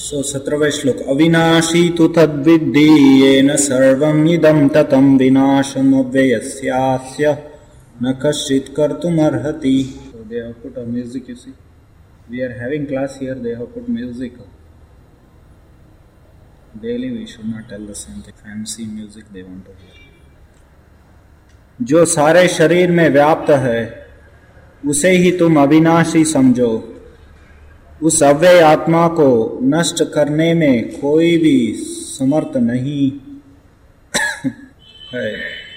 17वें श्लोक। अविनाशी तु तद्विद्धि येन सर्वम् इदं ततं विनाशम् अव्ययस्यास्य न कश्चित् कर्तुमर्हति। So they have put a music, you see. We are having class here, they have put music. Daily we should not tell the same thing. Fancy music they want to hear. जो सारे शरीर में व्याप्त है उसे ही तुम अविनाशी समझो। उस अव्यय आत्मा को नष्ट करने में कोई भी समर्थ नहीं है।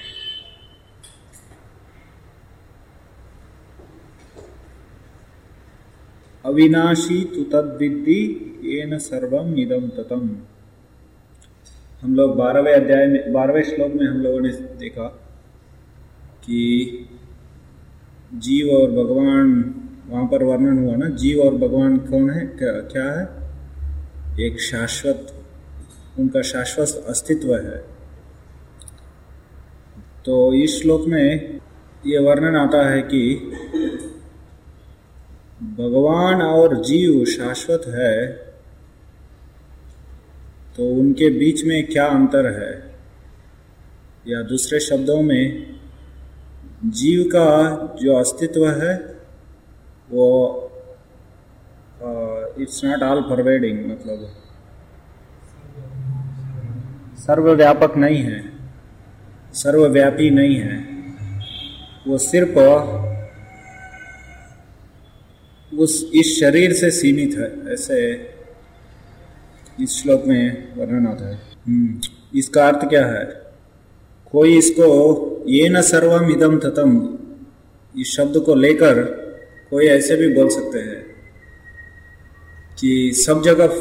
अविनाशी तु तद्विद्धि येन सर्वम् इदं ततम्। हम लोग 12वें अध्याय में 12वें श्लोक में हम लोगों ने देखा कि जीव और भगवान, वहां पर वर्णन हुआ ना, जीव और भगवान कौन है, क्या है, एक शाश्वत, उनका शाश्वत अस्तित्व है। तो इस श्लोक में ये वर्णन आता है कि भगवान और जीव शाश्वत है, तो उनके बीच में क्या अंतर है, या दूसरे शब्दों में जीव का जो अस्तित्व है वो इट्स नॉट ऑल परवेडिंग, मतलब सर्वव्यापक नहीं है, सर्वव्यापी नहीं है। वो सिर्फ इस शरीर से सीमित है, ऐसे इस श्लोक में वर्णन आता है। इसका अर्थ क्या है? कोई इसको ये न सर्वम इदम ततम, इस शब्द को लेकर कोई ऐसे भी बोल सकते हैं कि सब जगह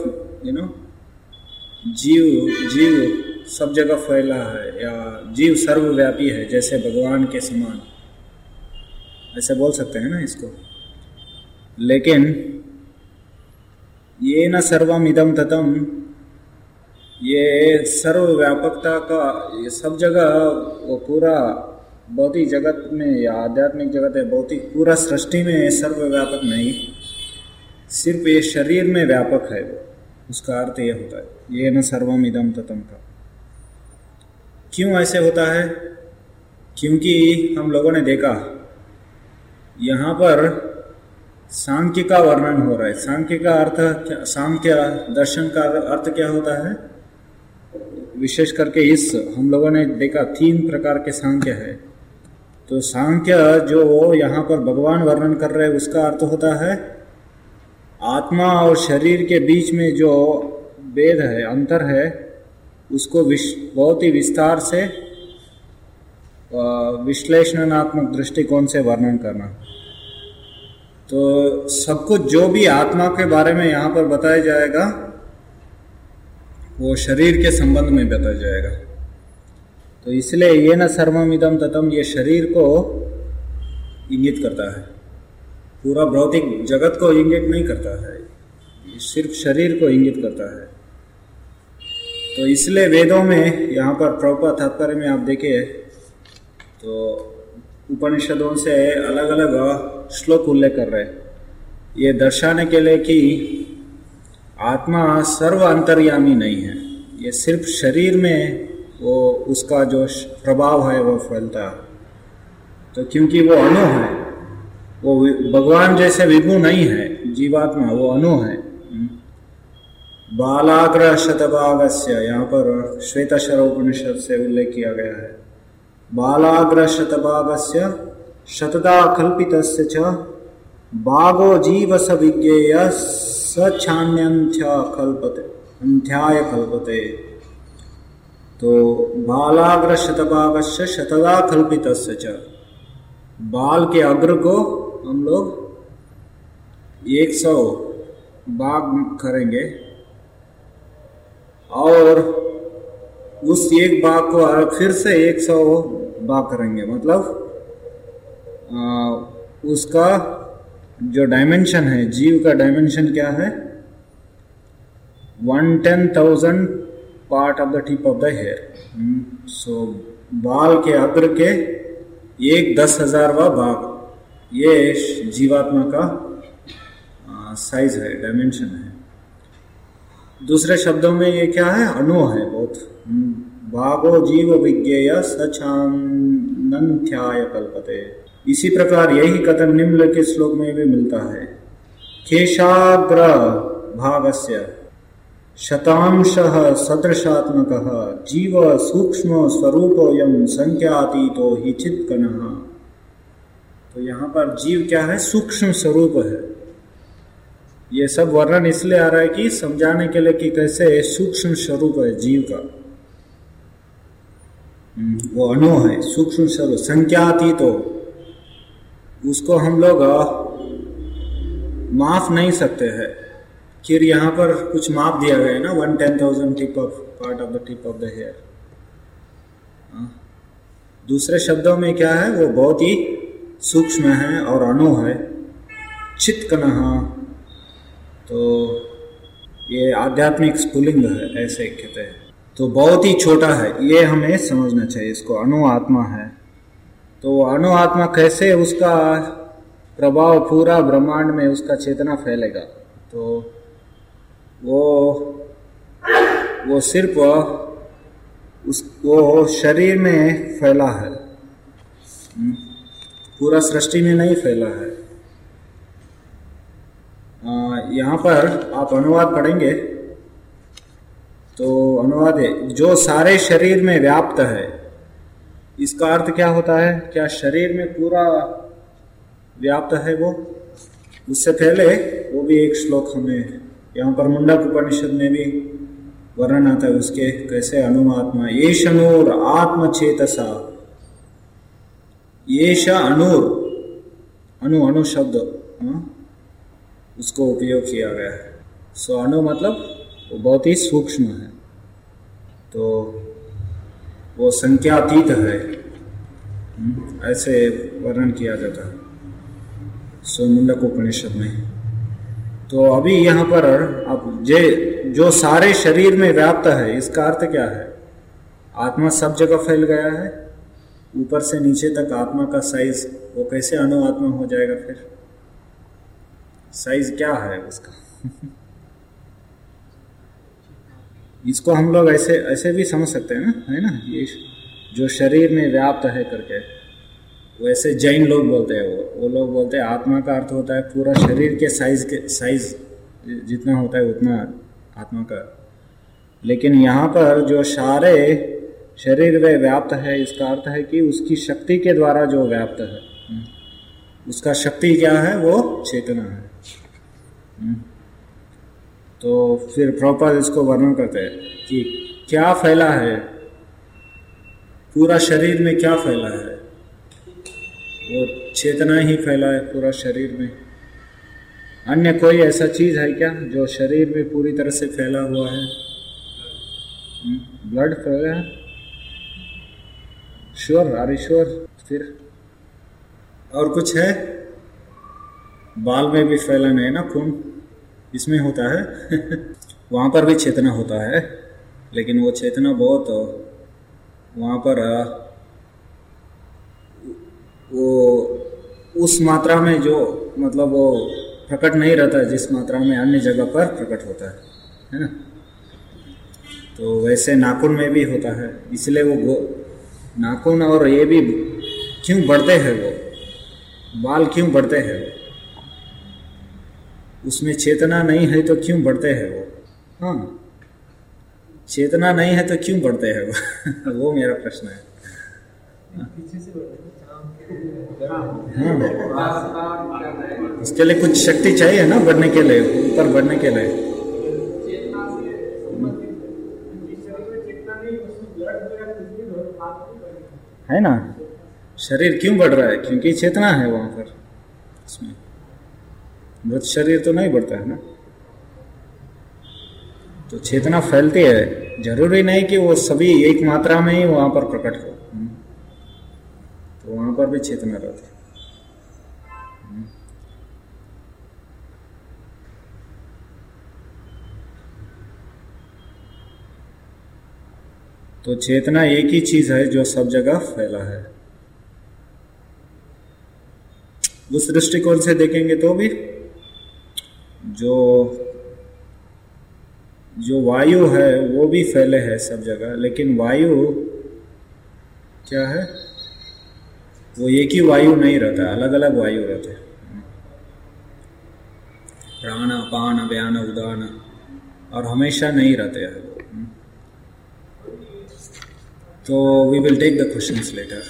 जीव सब जगह फैला है, या जीव सर्वव्यापी है जैसे भगवान के समान, ऐसे बोल सकते हैं ना इसको। लेकिन ये न सर्वम इदम ततम, ये सर्वव्यापकता का, ये सब जगह, वो पूरा भौतिक जगत में या आध्यात्मिक जगत है, भौतिक पूरा सृष्टि में सर्वव्यापक नहीं, सिर्फ ये शरीर में व्यापक है। उसका अर्थ ये होता है ये न सर्वम इदम ततम का। क्यों ऐसे होता है? क्योंकि हम लोगों ने देखा यहाँ पर सांख्य का वर्णन हो रहा है। सांख्य का अर्थ क्या, सांख्य दर्शन का अर्थ क्या होता है? विशेष करके इस हम लोगों ने देखा 3 प्रकार के सांख्य है। तो सांख्य जो यहाँ पर भगवान वर्णन कर रहे हैं उसका अर्थ होता है आत्मा और शरीर के बीच में जो भेद है, अंतर है, उसको बहुत ही विस्तार से विश्लेषणात्मक दृष्टिकोण से वर्णन करना। तो सब कुछ जो भी आत्मा के बारे में यहाँ पर बताया जाएगा वो शरीर के संबंध में बताया जाएगा। तो इसलिए ये न सर्वम इदम ततम, ये शरीर को इंगित करता है, पूरा भौतिक जगत को इंगित नहीं करता है, ये सिर्फ शरीर को इंगित करता है। तो इसलिए वेदों में यहाँ पर प्रभुपाद तात्पर्य में आप देखिए तो उपनिषदों से अलग अलग श्लोक उल्लेख कर रहे हैं, ये दर्शाने के लिए कि आत्मा सर्व अंतर्यामी नहीं है, ये सिर्फ शरीर में वो उसका जो प्रभाव है वो फैलता है। तो क्योंकि वो अणु है, वो भगवान जैसे विभु नहीं है जीवात्मा, वो अणु है। बालाग्र शतभागस्य, यहाँ पर श्वेताक्षर उपनिषद से उल्लेख किया गया है। बालाग्र शतभागस्य शतदा कल्पितस्य च भागो जीव स विज्ञेय सच्छान्यन्त्य कल्पते अन्त्याय कल्पते। तो बालाग्र शतभागस्य शतदा कल्पितस्य च, बाल के अग्र को हम लोग 100 भाग करेंगे और उस एक भाग को फिर से 100 भाग करेंगे, मतलब उसका जो डायमेंशन है, जीव का डायमेंशन क्या है, 1/10,000 part of the tip of the hair. So बाल के अग्र के 1/10,000वां भाग, ये जीवात्मा का साइज है, डायमेंशन है। दूसरे शब्दों में ये क्या है, अणु है बहुत। भागो जीव विज्ञेय सचान्नथ्याय कल्पते। इसी प्रकार यही कथन निम्नलिखित श्लोक में भी मिलता है। केशाग्र भागस्य शतांशः सदृशात्मकः जीव सूक्ष्म स्वरूपोऽयं संख्यातीतो हि चित्कणः। तो यहाँ पर जीव क्या है, सूक्ष्म स्वरूप है। ये सब वर्णन इसलिए आ रहा है कि समझाने के लिए कि कैसे सूक्ष्म स्वरूप है जीव का। वो अणु है, सूक्ष्म स्वरूप, संख्यातीतो। उसको हम लोग माप नहीं सकते हैं। फिर यहाँ पर कुछ माप दिया गया है ना, 1/10,000 tip of part of the tip of the hair. दूसरे शब्दों में क्या है, वो बहुत ही सूक्ष्म है और अणु है। चित्कणः, तो ये आध्यात्मिक स्फुलिंग है, ऐसे कहते हैं। तो बहुत ही छोटा है, ये हमें समझना चाहिए। इसको अणु आत्मा है। तो अणु आत्मा कैसे उसका प्रभाव पूरा ब्रह्मांड में उसका चेतना फैलेगा। तो वो सिर्फ वो शरीर में फैला है, पूरा सृष्टि में नहीं फैला है। यहाँ पर आप अनुवाद पढ़ेंगे तो अनुवाद है, जो सारे शरीर में व्याप्त है। इसका अर्थ क्या होता है, क्या शरीर में पूरा व्याप्त है वो। उससे पहले वो भी एक श्लोक हमें यहाँ पर मुंडक उपनिषद में भी वर्णन आता है उसके, कैसे अणुआत्मा येष अणुर आत्मचेतसा। येष अणुर, अणु शब्द उसको उपयोग किया गया है। सो अणु मतलब वो बहुत ही सूक्ष्म है, तो वो संख्यातीत है, ऐसे वर्णन किया जाता है सो मुंडक उपनिषद में। तो अभी यहाँ पर आप जो सारे शरीर में व्याप्त है, इसका अर्थ क्या है, आत्मा सब जगह फैल गया है, ऊपर से नीचे तक आत्मा का साइज, वो कैसे अणु आत्मा हो जाएगा। फिर साइज क्या है उसका इसको हम लोग ऐसे भी समझ सकते हैं ना, है ना। ये जो शरीर में व्याप्त है करके, वैसे जैन लोग बोलते हैं, वो लोग बोलते हैं आत्मा का अर्थ होता है पूरा शरीर के साइज जितना होता है उतना आत्मा का। लेकिन यहाँ पर जो सारे शरीर में व्याप्त है, इसका अर्थ है कि उसकी शक्ति के द्वारा जो व्याप्त है, उसका शक्ति क्या है, वो चेतना है। तो फिर प्रॉपर इसको वर्णन करते हैं कि क्या फैला है, पूरा शरीर में क्या फैला है, वो चेतना ही फैला है पूरा शरीर में। अन्य कोई ऐसा चीज है क्या जो शरीर में पूरी तरह से फैला हुआ है। ब्लड फैला है, श्योर, आर यू श्योर। फिर और कुछ है, बाल में भी फैलन है ना, खून इसमें होता है वहां पर भी चेतना होता है, लेकिन वो चेतना बहुत वहां पर वो उस मात्रा में जो मतलब वो प्रकट नहीं रहता है जिस मात्रा में अन्य जगह पर प्रकट होता है ना। तो वैसे नाखून में भी होता है, इसलिए वो नाखून और ये भी क्यों बढ़ते हैं, वो बाल क्यों बढ़ते हैं, उसमें चेतना नहीं है तो क्यों बढ़ते हैं वो। हाँ, चेतना नहीं है तो क्यों बढ़ते हैं वो वो मेरा प्रश्न है। हाँ, इसके लिए कुछ शक्ति चाहिए ना बढ़ने के लिए, ऊपर बढ़ने के लिए। है ना, शरीर क्यों बढ़ रहा है, क्योंकि चेतना है वहां पर। इसमें मृत शरीर तो नहीं बढ़ता है ना, तो चेतना फैलती है। जरूरी नहीं कि वो सभी एक मात्रा में ही वहां पर प्रकट हो, तो वहां पर भी चेतना रहती है। तो चेतना एक ही चीज है जो सब जगह फैला है। उस दृष्टिकोण से देखेंगे तो भी जो जो वायु है वो भी फैले है सब जगह, लेकिन वायु क्या है, वो एक ही वायु नहीं रहता, अलग अलग वायु रहते हैं। प्राण अपान व्यान उदान, और हमेशा नहीं रहते हैं। तो we will take the questions later.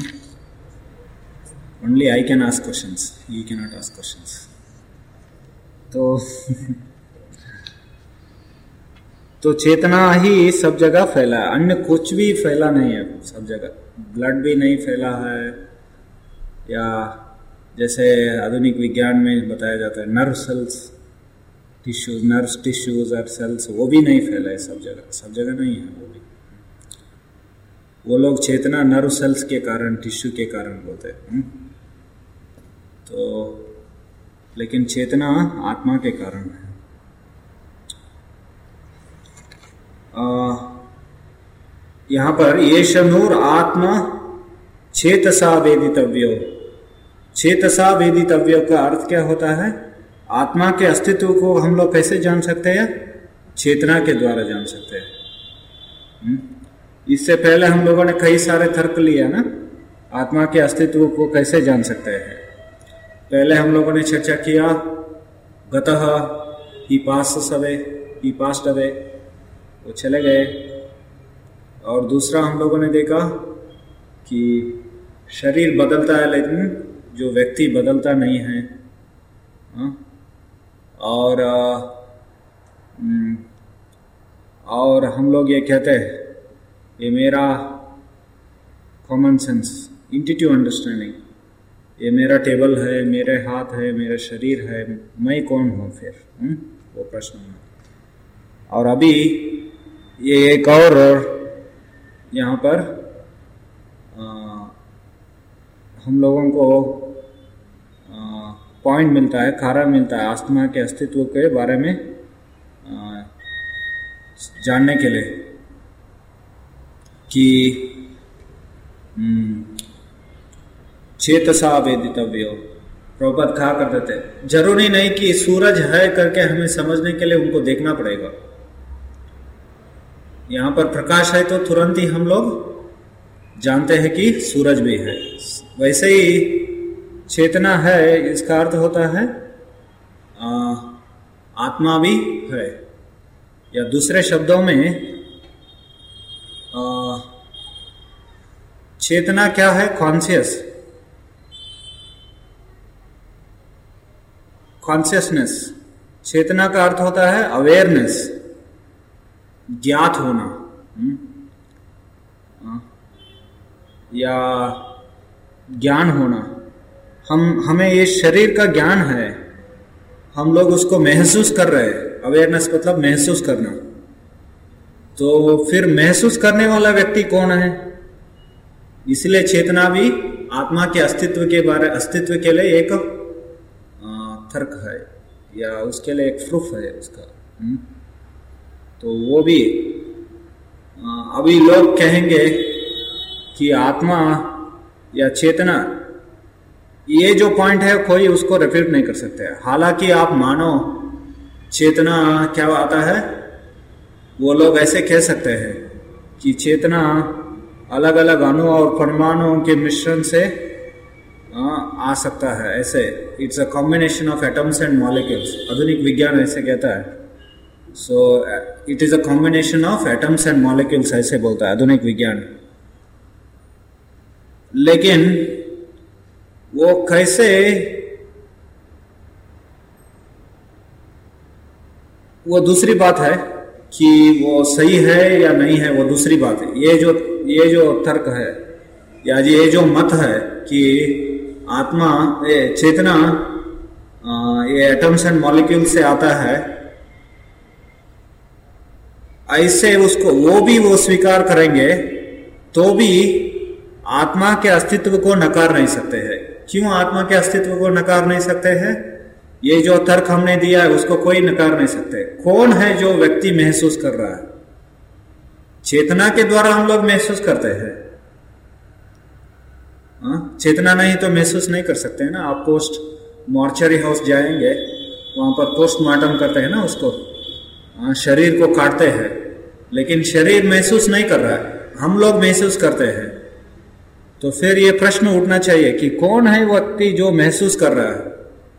Only I can ask questions, you can not ask questions. तो चेतना ही सब जगह फैला है, अन्य कुछ भी फैला नहीं है सब जगह। ब्लड भी नहीं फैला है, या जैसे आधुनिक विज्ञान में बताया जाता है nerve cells, tissues, nerve tissues और सेल्स, वो भी नहीं फैला है सब जगह, सब जगह नहीं है वो भी। वो लोग चेतना नर्व सेल्स के कारण, टिश्यू के कारण बोलते हैं। तो लेकिन चेतना आत्मा के कारण है। यहाँ पर ये शनूर आत्मा चेतसा वेदितव्यो, चेतसा वेदितव्यो का अर्थ क्या होता है? आत्मा के अस्तित्व को हम लोग कैसे जान सकते हैं? चेतना के द्वारा जान सकते हैं। इससे पहले हम लोगों ने कई सारे तर्क लिया ना, आत्मा के अस्तित्व को कैसे जान सकते हैं। पहले हम लोगों ने चर्चा किया गतः ही पास्ट अवे, वो चले गए। और दूसरा हम लोगों ने देखा कि शरीर बदलता है लेकिन जो व्यक्ति बदलता नहीं है। और हम लोग ये कहते हैं, ये मेरा कॉमन सेंस, इंट्यूटिव अंडरस्टैंडिंग, ये मेरा टेबल है, मेरे हाथ है, मेरा शरीर है, मैं कौन हूँ फिर? वो प्रश्न है। और अभी ये एक और यहाँ पर हम लोगों को पॉइंट मिलता है, कारण मिलता है आत्मा के अस्तित्व के बारे में जानने के लिए कि चेतसा वेदितव्यो। प्रभुपाद कहा करते थे, जरूरी नहीं कि सूरज है करके हमें समझने के लिए उनको देखना पड़ेगा। यहाँ पर प्रकाश है तो तुरंत ही हम लोग जानते हैं कि सूरज भी है। वैसे ही चेतना है, इसका अर्थ होता है आत्मा भी है, या दूसरे शब्दों में चेतना क्या है? कॉन्शियसनेस। चेतना का अर्थ होता है अवेयरनेस, ज्ञात होना, या ज्ञान होना। हमें ये शरीर का ज्ञान है, हम लोग उसको महसूस कर रहे हैं। अवेयरनेस मतलब महसूस करना। तो फिर महसूस करने वाला व्यक्ति कौन है? इसलिए चेतना भी आत्मा के अस्तित्व के लिए एक तर्क है, या उसके लिए एक प्रूफ है उसका। तो वो भी अभी लोग कहेंगे कि आत्मा या चेतना, ये जो पॉइंट है कोई उसको रिफ्यूट नहीं कर सकते। हालांकि आप मानो चेतना क्या आता है, वो लोग ऐसे कह सकते हैं कि चेतना अलग अलग अणु और परमाणुओं के मिश्रण से आ सकता है। ऐसे it's a combination of atoms and molecules, आधुनिक विज्ञान ऐसे कहता है। So it is a combination of atoms and molecules, ऐसे बोलता है आधुनिक विज्ञान। लेकिन वो कैसे, वो दूसरी बात है कि वो सही है या नहीं है, वो दूसरी बात है। ये जो तर्क है या ये जो मत है कि आत्मा, चेतना ये एटम्स एंड मॉलिक्यूल से आता है, ऐसे उसको वो स्वीकार करेंगे तो भी आत्मा के अस्तित्व को नकार नहीं सकते हैं। क्यों आत्मा के अस्तित्व को नकार नहीं सकते हैं? ये जो तर्क हमने दिया है उसको कोई नकार नहीं सकते। कौन है जो व्यक्ति महसूस कर रहा है? चेतना के द्वारा हम लोग महसूस करते हैं। चेतना नहीं तो महसूस नहीं कर सकते हैं ना। आप पोस्ट मॉर्चरी हाउस जाएंगे, वहां पर पोस्टमार्टम करते हैं ना उसको, शरीर को काटते हैं, लेकिन शरीर महसूस नहीं कर रहा है, हम लोग महसूस करते हैं। तो फिर ये प्रश्न उठना चाहिए कि कौन है वो व्यक्ति जो महसूस कर रहा है?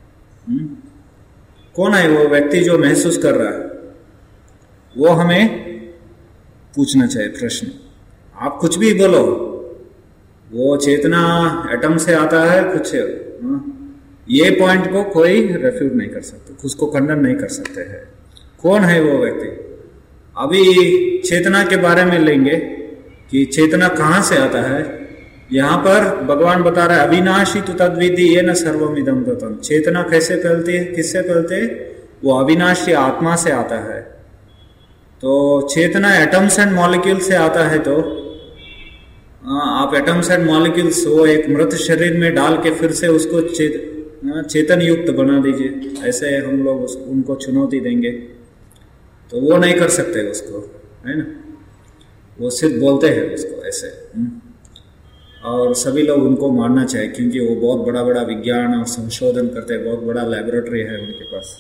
कौन है वो व्यक्ति जो महसूस कर रहा है? वो हमें पूछना चाहिए प्रश्न। आप कुछ भी बोलो, वो चेतना एटम से आता है कुछ, ये पॉइंट को कोई रेफ्यूट नहीं कर सकते, उसको खंडन नहीं कर सकते हैं। कौन है वो व्यक्ति? अभी चेतना के बारे में लेंगे कि चेतना कहाँ से आता है। यहाँ पर भगवान बता रहा है अविनाशी तु तद्विद्धि येन सर्वम इदं ततम्। चेतना कैसे फैलती है, किससे फैलती है? वो अविनाशी आत्मा से आता है। तो चेतना एटम्स एंड मॉलिक्यूल से आता है। तो आप एटम्स एंड मॉलिक्यूल्स वो एक मृत शरीर में डाल के फिर से उसको चेतन युक्त बना दीजिए, ऐसे हम लोग उनको चुनौती देंगे तो वो नहीं कर सकते उसको, है ना। वो सिर्फ बोलते हैं उसको ऐसे, और सभी लोग उनको मानना चाहिए क्योंकि वो बहुत बड़ा बड़ा विज्ञान और संशोधन करते हैं, बहुत बड़ा लैबोरेटरी है उनके पास।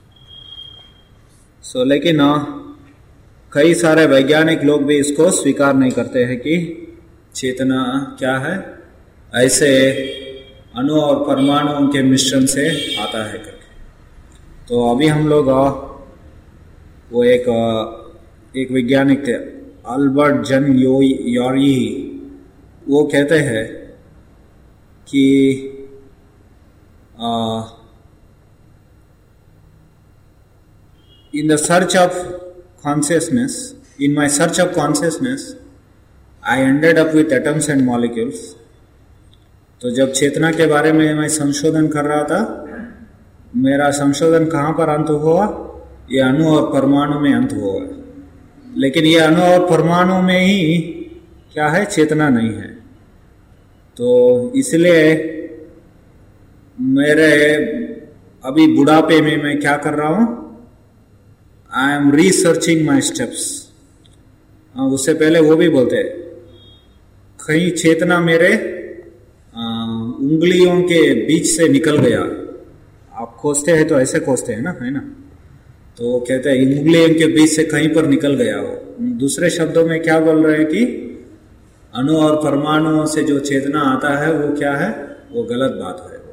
लेकिन कई सारे वैज्ञानिक लोग भी इसको स्वीकार नहीं करते हैं कि चेतना क्या है, ऐसे अणु और परमाणुओं के मिश्रण से आता है करके। तो अभी हम लोग वो एक वैज्ञानिक थे अल्बर्ट जन योरी, वो कहते हैं कि in the search of consciousness, in my search of consciousness, I ended up with atoms and molecules. तो जब चेतना के बारे में मैं संशोधन कर रहा था, मेरा संशोधन कहाँ पर अंत हुआ? ये अणु और परमाणु में अंत हुआ। लेकिन ये अणु और परमाणु में ही क्या है? चेतना नहीं है। तो इसलिए मेरे अभी बुढ़ापे में मैं क्या कर रहा हूँ? I am researching my steps. उससे पहले वो भी बोलते हैं कहीं चेतना मेरे उंगलियों के बीच से निकल गया। आप खोजते हैं तो ऐसे खोजते हैं ना, है ना। तो वो कहते हैं उंगलियों के बीच से कहीं पर निकल गया हो। दूसरे शब्दों में क्या बोल रहे हैं कि अणु और परमाणुओं से जो चेतना आता है वो क्या है? वो गलत बात है।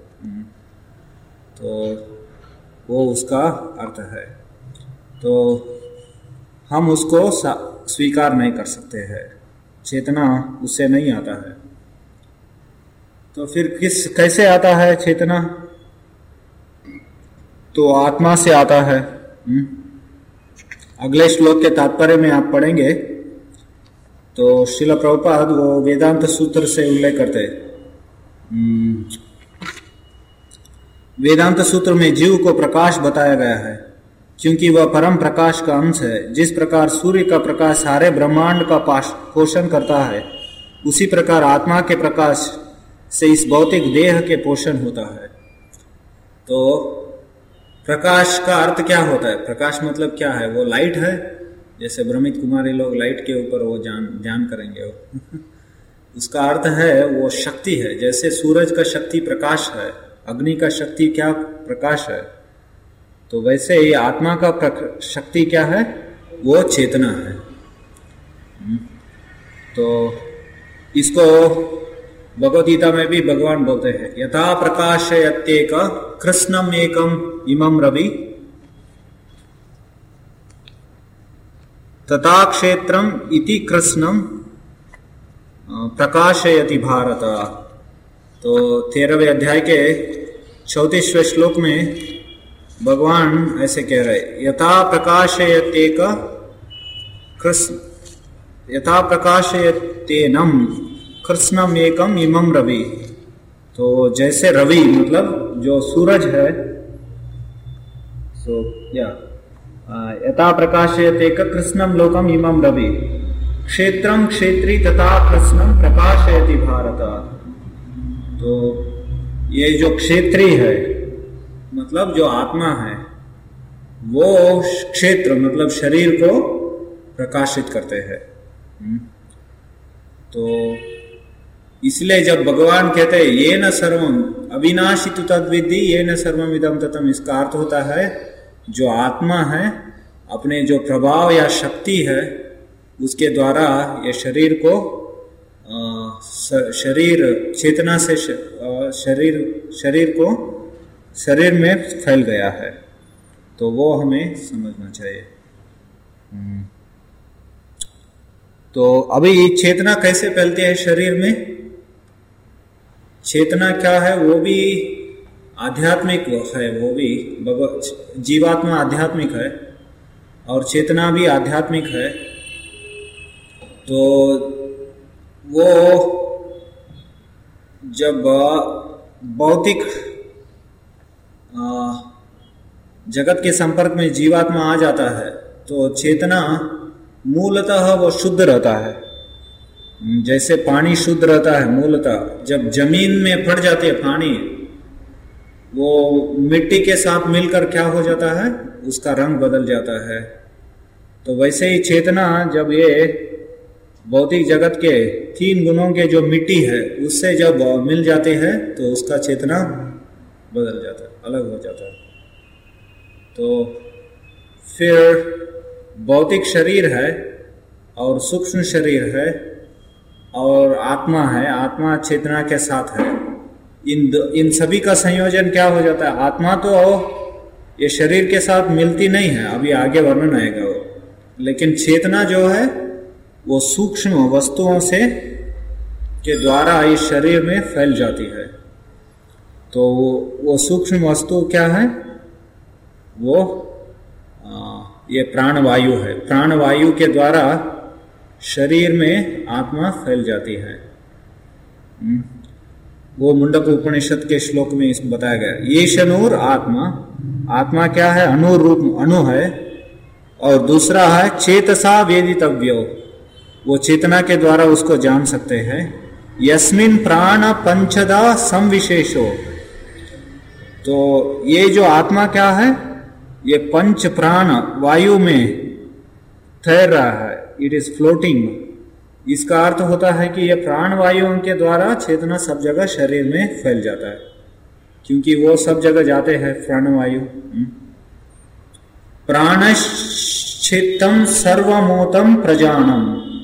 तो वो उसका अर्थ है। तो हम उसको स्वीकार नहीं कर सकते हैं, चेतना उससे नहीं आता है। तो फिर कैसे आता है चेतना? तो आत्मा से आता है। अगले श्लोक के तात्पर्य में आप पढ़ेंगे तो श्रील प्रभुपाद वो वेदांत सूत्र से उल्लेख करते हैं। वेदांत सूत्र में जीव को प्रकाश बताया गया है क्योंकि वह परम प्रकाश का अंश है। जिस प्रकार सूर्य का प्रकाश सारे ब्रह्मांड का पोषण करता है, उसी प्रकार आत्मा के प्रकाश से इस भौतिक देह के पोषण होता है। तो प्रकाश का अर्थ क्या होता है? प्रकाश मतलब क्या है? वो लाइट है। जैसे ब्रह्मित कुमारी लोग लाइट के ऊपर वो जान करेंगे वो उसका अर्थ है वो शक्ति है। जैसे सूरज का शक्ति प्रकाश है, अग्नि का शक्ति क्या? प्रकाश है। तो वैसे ही आत्मा का शक्ति क्या है? वो चेतना है। तो इसको भगवद गीता में भी भगवान बोलते हैं यथा प्रकाशयत्येक कृष्णम एकम इमं रवि तथा क्षेत्रम इति कृष्णम प्रकाशयति भारत। तो 13वें अध्याय के 34वें श्लोक में भगवान ऐसे कह रहे यथा प्रकाशयत्येक कृष्ण यथा प्रकाशयत्येनम कृष्णम एकम इमं रवि। तो जैसे रवि मतलब जो सूरज है, सो यथा प्रकाशयत्येक कृष्णम लोकम इमं रवि क्षेत्रम क्षेत्री तथा कृष्णम प्रकाशयति भारत। तो ये जो क्षेत्री है मतलब जो आत्मा है, वो क्षेत्र मतलब शरीर को प्रकाशित करते हैं। तो इसलिए जब भगवान कहते हैं ये न सर्वम अविनाशी तु तद्विद्धि ये न सर्वम इदं ततम्, इसका अर्थ होता है जो आत्मा है अपने जो प्रभाव या शक्ति है उसके द्वारा ये शरीर को शरीर चेतना से शरीर को शरीर में फैल गया है। तो वो हमें समझना चाहिए। तो अभी चेतना कैसे फैलती है शरीर में? चेतना क्या है? वो भी आध्यात्मिक है, वो भी जीवात्मा आध्यात्मिक है और चेतना भी आध्यात्मिक है। तो वो जब भौतिक जगत के संपर्क में जीवात्मा आ जाता है तो चेतना मूलतः वो शुद्ध रहता है। जैसे पानी शुद्ध रहता है मूलतः, जब जमीन में पड़ जाते है पानी, वो मिट्टी के साथ मिलकर क्या हो जाता है? उसका रंग बदल जाता है। तो वैसे ही चेतना जब ये भौतिक जगत के 3 गुणों के जो मिट्टी है उससे जब मिल जाते हैं तो उसका चेतना बदल जाता है, अलग हो जाता है। तो फिर भौतिक शरीर है और सूक्ष्म शरीर है और आत्मा है, आत्मा चेतना के साथ है। इन सभी का संयोजन क्या हो जाता है? आत्मा तो ये शरीर के साथ मिलती नहीं है, अभी आगे वर्णन आएगा वो, लेकिन चेतना जो है वो सूक्ष्म वस्तुओं से के द्वारा इस शरीर में फैल जाती है। तो वो सूक्ष्म वस्तु क्या है? वो ये प्राणवायु है। प्राणवायु के द्वारा शरीर में आत्मा फैल जाती है। वो मुंडक उपनिषद के श्लोक में इसमें बताया गया। ये शनूर आत्मा, आत्मा क्या है? अनुरूप अणु है। और दूसरा है चेतसा वेदितव्यो, वो चेतना के द्वारा उसको जान सकते हैं। यस्मिन प्राण पंचदा संविशेषो, तो ये जो आत्मा क्या है? ये पंच प्राण वायु में तैर रहा है, इट इज फ्लोटिंग। इसका अर्थ होता है कि ये प्राण वायुओं के द्वारा चेतना सब जगह शरीर में फैल जाता है, क्योंकि वो सब जगह जाते हैं प्राणवायु। प्राणश्चेत्तम सर्वमोतम प्रजानम,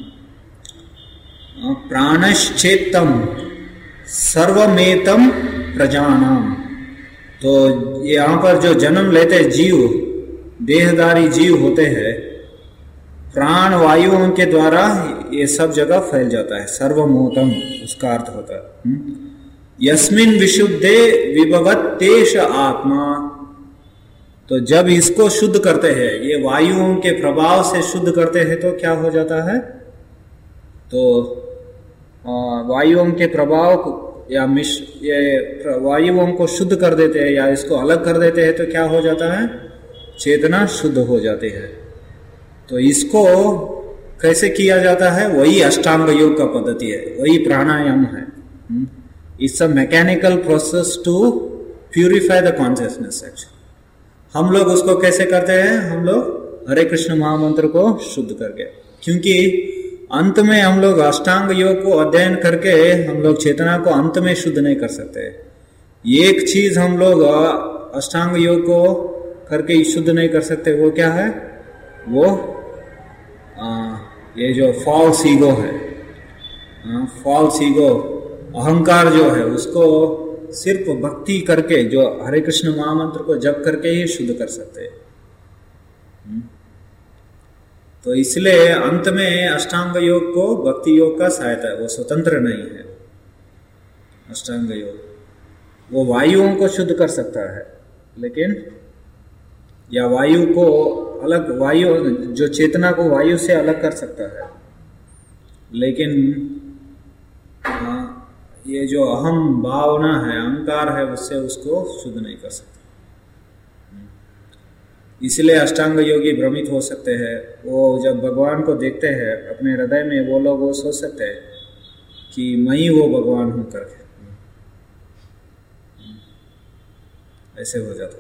प्राणश्चेत्तम सर्वमेतम प्रजानम। तो यहाँ पर जो जन्म लेते जीव, देहधारी जीव होते हैं, प्राण वायुओं के द्वारा ये सब जगह फैल जाता है। सर्वमोतम उसका अर्थ होता है यस्मिन विशुद्धे विभवत तेष आत्मा। तो जब इसको शुद्ध करते हैं, ये वायुओं के प्रभाव से शुद्ध करते हैं, तो क्या हो जाता है? तो वायुओं के प्रभाव या ये वायुओं को शुद्ध कर देते हैं या इसको अलग कर देते हैं, तो क्या हो जाता है? चेतना शुद्ध हो जाती है। तो इसको कैसे किया जाता है? वही अष्टांग योग का पद्धति है, वही प्राणायाम है। It's a mechanical process to purify the consciousness. हम लोग उसको कैसे करते हैं? हम लोग हरे कृष्ण महामंत्र को शुद्ध करके, क्योंकि अंत में हम लोग अष्टांग योग को अध्ययन करके हम लोग चेतना को अंत में शुद्ध नहीं कर सकते। एक चीज हम लोग अष्टांग योग को करके शुद्ध नहीं कर सकते, वो क्या है? वो ये जो फॉल्स ईगो है, फॉल्स ईगो अहंकार जो है, उसको सिर्फ भक्ति करके, जो हरे कृष्ण महामंत्र को जप करके ही शुद्ध कर सकते हैं। तो इसलिए अंत में अष्टांग योग को भक्ति योग का सहायता है, वो स्वतंत्र नहीं है। अष्टांग योग वो वायुओं को शुद्ध कर सकता है, लेकिन या वायु को अलग, वायु जो चेतना को वायु से अलग कर सकता है, लेकिन ये जो अहम भावना है, अहंकार है, उससे उसको शुद्ध नहीं कर सकता। इसलिए अष्टांग योगी भ्रमित हो सकते हैं। वो जब भगवान को देखते हैं अपने हृदय में, वो लोग वो सोच सकते हैं कि मैं ही वो भगवान हूं करके, ऐसे हो जाता है।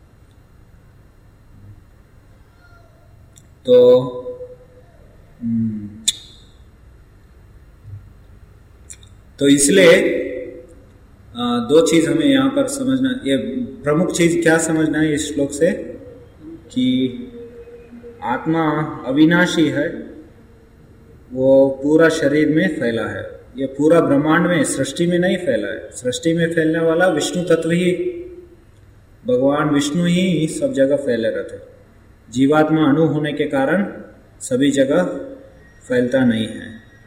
तो इसलिए दो चीज हमें यहाँ पर समझना, ये प्रमुख चीज क्या समझना है इस श्लोक से, कि आत्मा अविनाशी है, वो पूरा शरीर में फैला है। ये पूरा ब्रह्मांड में, सृष्टि में नहीं फैला है। सृष्टि में फैलने वाला विष्णु तत्व ही, भगवान विष्णु ही सब जगह फैले रहते। जीवात्मा अणु होने के कारण सभी जगह फैलता नहीं है।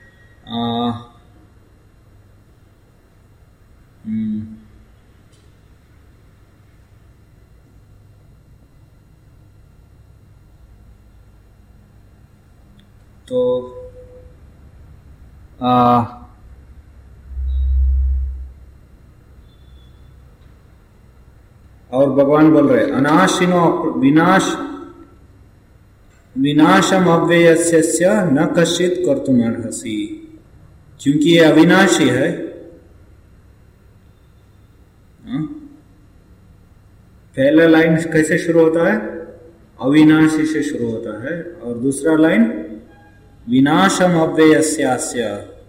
तो और भगवान बोल रहे अनाशिनो विनाशम अव्ययस्य न कश्चित कर्तुम अर्हसि। क्योंकि ये अविनाशी है, पहला लाइन कैसे शुरू होता है? अविनाशी से शुरू होता है। और दूसरा लाइन विनाशम अव्ययस्यास्य।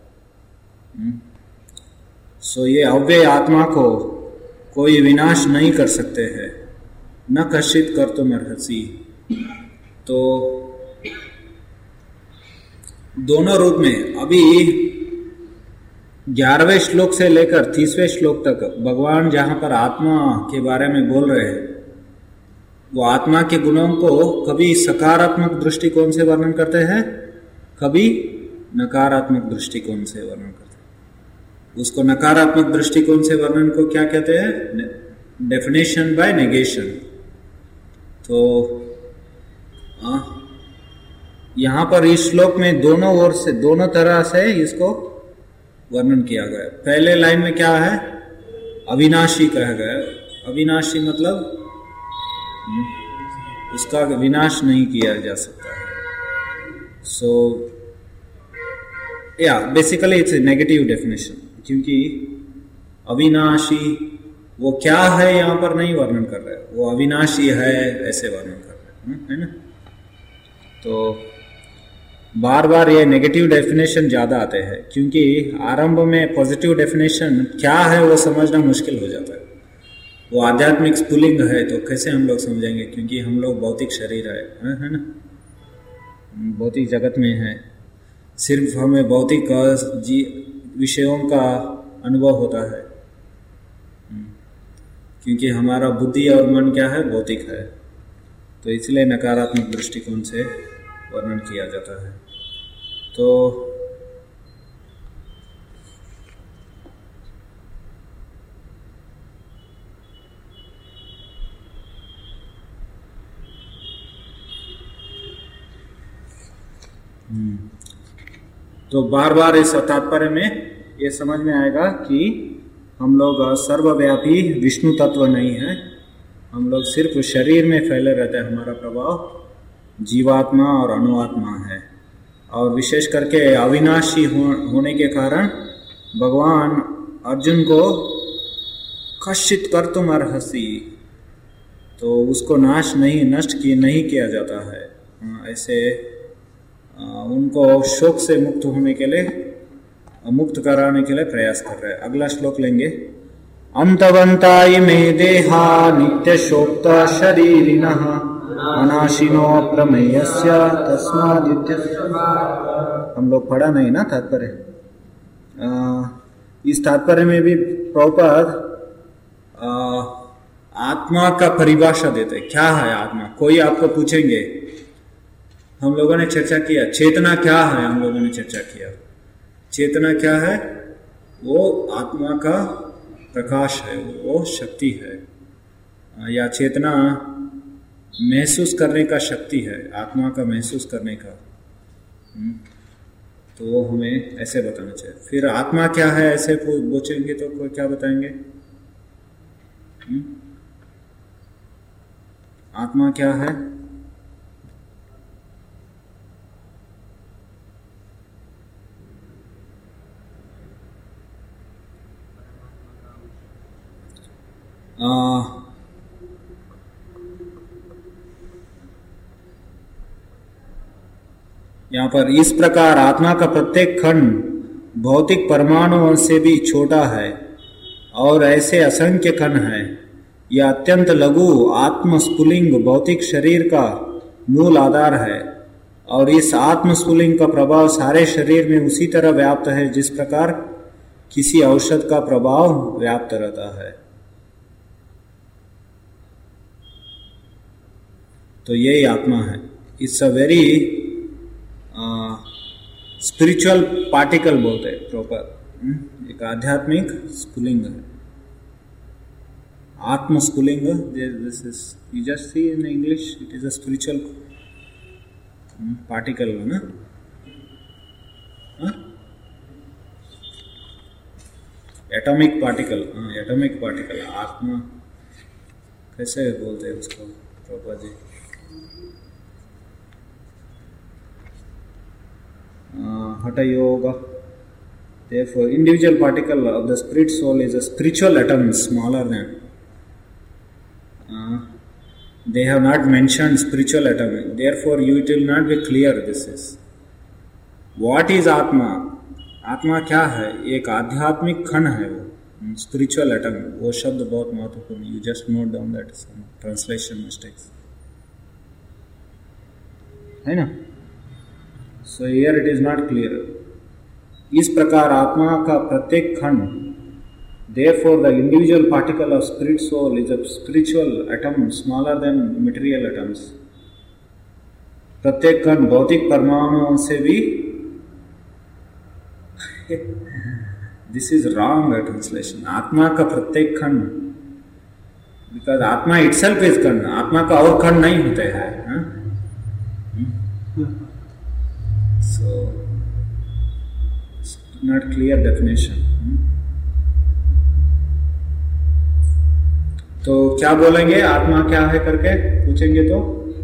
सो ये अव्यय आत्मा को कोई विनाश नहीं कर सकते हैं। न कश्चित कर्तुम अर्हसि। तो दोनों रूप में अभी 11वें श्लोक से लेकर 30वें श्लोक तक भगवान जहां पर आत्मा के बारे में बोल रहे हैं, वो आत्मा के गुणों को कभी सकारात्मक दृष्टिकोण से वर्णन करते हैं, कभी नकारात्मक दृष्टिकोण से वर्णन करते हैं। उसको नकारात्मक दृष्टिकोण से वर्णन को क्या कहते हैं? Definition by negation. तो यहां पर इस श्लोक में दोनों ओर से, दोनों तरह से इसको वर्णन किया गया। पहले लाइन में क्या है? अविनाशी कहा गया। अविनाशी मतलब उसका विनाश नहीं किया जा सकता है। सो या basically it's a negative definition, क्योंकि अविनाशी वो क्या है यहां पर नहीं वर्णन कर रहे, वो अविनाशी है ऐसे वर्णन कर रहे है ना। तो बार बार ये नेगेटिव डेफिनेशन ज्यादा आते हैं, क्योंकि आरंभ में पॉजिटिव डेफिनेशन क्या है वो समझना मुश्किल हो जाता है। वो आध्यात्मिक स्फुलिंग है तो कैसे हम लोग समझेंगे, क्योंकि हम लोग भौतिक शरीर है ना, भौतिक जगत में है। सिर्फ हमें भौतिक विषयों का अनुभव होता है, क्योंकि हमारा बुद्धि और मन क्या है? भौतिक है। तो इसलिए नकारात्मक दृष्टिकोण से वर्णन किया जाता है। तो तो बार बार इस तात्पर्य में ये समझ में आएगा कि हम लोग सर्वव्यापी विष्णु तत्व नहीं है। हम लोग सिर्फ शरीर में फैले रहते हैं। हमारा प्रभाव जीवात्मा और अणुआत्मा है। और विशेष करके अविनाशी होने के कारण भगवान अर्जुन को कश्चित कर्तुम अर्हसि, तो उसको नष्ट नहीं किया जाता है। ऐसे उनको शोक से मुक्त होने के लिए, मुक्त कराने के लिए प्रयास कर रहे हैं। अगला श्लोक लेंगे। अंतवंता इमे देहा नित्य शोक्ता शरीरिणः अनाशिनो प्रमेयस्य तस्मादित्य। हम लोग पढ़ा नहीं ना तात्पर्य। इस तात्पर्य में भी प्रभुपाद आत्मा का परिभाषा देते। क्या है आत्मा? कोई आपको पूछेंगे, हम लोगों ने चर्चा किया चेतना क्या है। हम लोगों ने चर्चा किया चेतना क्या है? वो आत्मा का प्रकाश है, वो शक्ति है, या चेतना महसूस करने का शक्ति है, आत्मा का महसूस करने का। तो वो हमें ऐसे बताना चाहिए। फिर आत्मा क्या है ऐसे पूछेंगे तो कोई क्या बताएंगे? आत्मा क्या है? यहाँ पर इस प्रकार आत्मा का प्रत्येक खंड भौतिक परमाणुओं से भी छोटा है और ऐसे असंख्य खंड हैं। यह अत्यंत लघु आत्मस्फुलिंग भौतिक शरीर का मूल आधार है, और इस आत्म स्फुलिंग का प्रभाव सारे शरीर में उसी तरह व्याप्त है जिस प्रकार किसी औषध का प्रभाव व्याप्त रहता है। तो यही आत्मा है। It's a very spiritual particle बोलते हैं प्रॉपर, एक आध्यात्मिक स्फुलिंग है, आत्म स्फुलिंग। This is you just see in English, it is a spiritual particle है ना। एटॉमिक पार्टिकल, एटॉमिक पार्टिकल आत्मा कैसे बोलते हैं उसको प्रॉपर जी? Hatha Yoga. Therefore, individual particle of the spirit soul is a spiritual atom smaller than. They have not mentioned spiritual atom. Therefore, it will not be clear this is. What is Atma? आत्मा क्या है? एक आध्यात्मिक कण है वो, spiritual atom. वो शब्द बहुत महत्वपूर्ण, you just note down that translation mistakes है ना। So here it is not clear. इस प्रकार आत्मा का प्रत्येक खंड, therefore the individual particle of spirit soul is a spiritual atom smaller than material atoms. प्रत्येक खंड भौतिक परमाणुओं से भी this is wrong translation. आत्मा का प्रत्येक खंड, because आत्मा itself is खंड, आत्मा का और खंड नहीं होते हैं। So, not clear definition. तो क्या बोलेंगे आत्मा क्या है करके पूछेंगे तो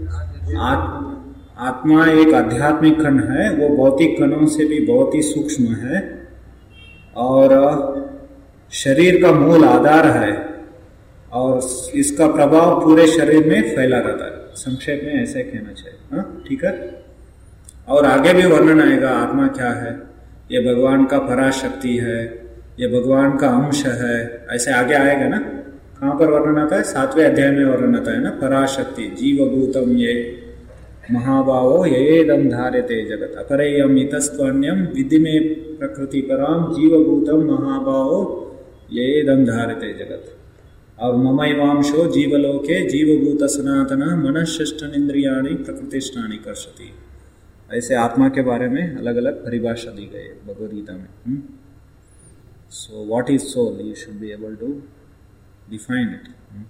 आत्मा एक आध्यात्मिक कण है, वो भौतिक कणों से भी बहुत ही सूक्ष्म है और शरीर का मूल आधार है, और इसका प्रभाव पूरे शरीर में फैला रहता है। संक्षेप में ऐसे कहना चाहिए, ठीक है। और आगे भी वर्णन आएगा आत्मा क्या है, ये भगवान का पराशक्ति है, ये भगवान का अंश है, ऐसे आगे आएगा ना। कहाँ पर वर्णन आता है? 7वें अध्याय में वर्णन आता है ना, पराशक्ति जीवभूतम ये महाभावो येदम धार्यते जगत अपरेयम इतस्त्वन्यम विधि में प्रकृति पराम जीवभूतम महाभावो येदम धार्यते जगत। और ममैवांशो जीवलोके जीवभूत सनातन मनःषष्ठनिन्द्रियाणि प्रकृतिष्ठानि कर्षति। ऐसे आत्मा के बारे में अलग अलग परिभाषा दी गई है भगवद गीता में। So what is soul, you should be able to define it.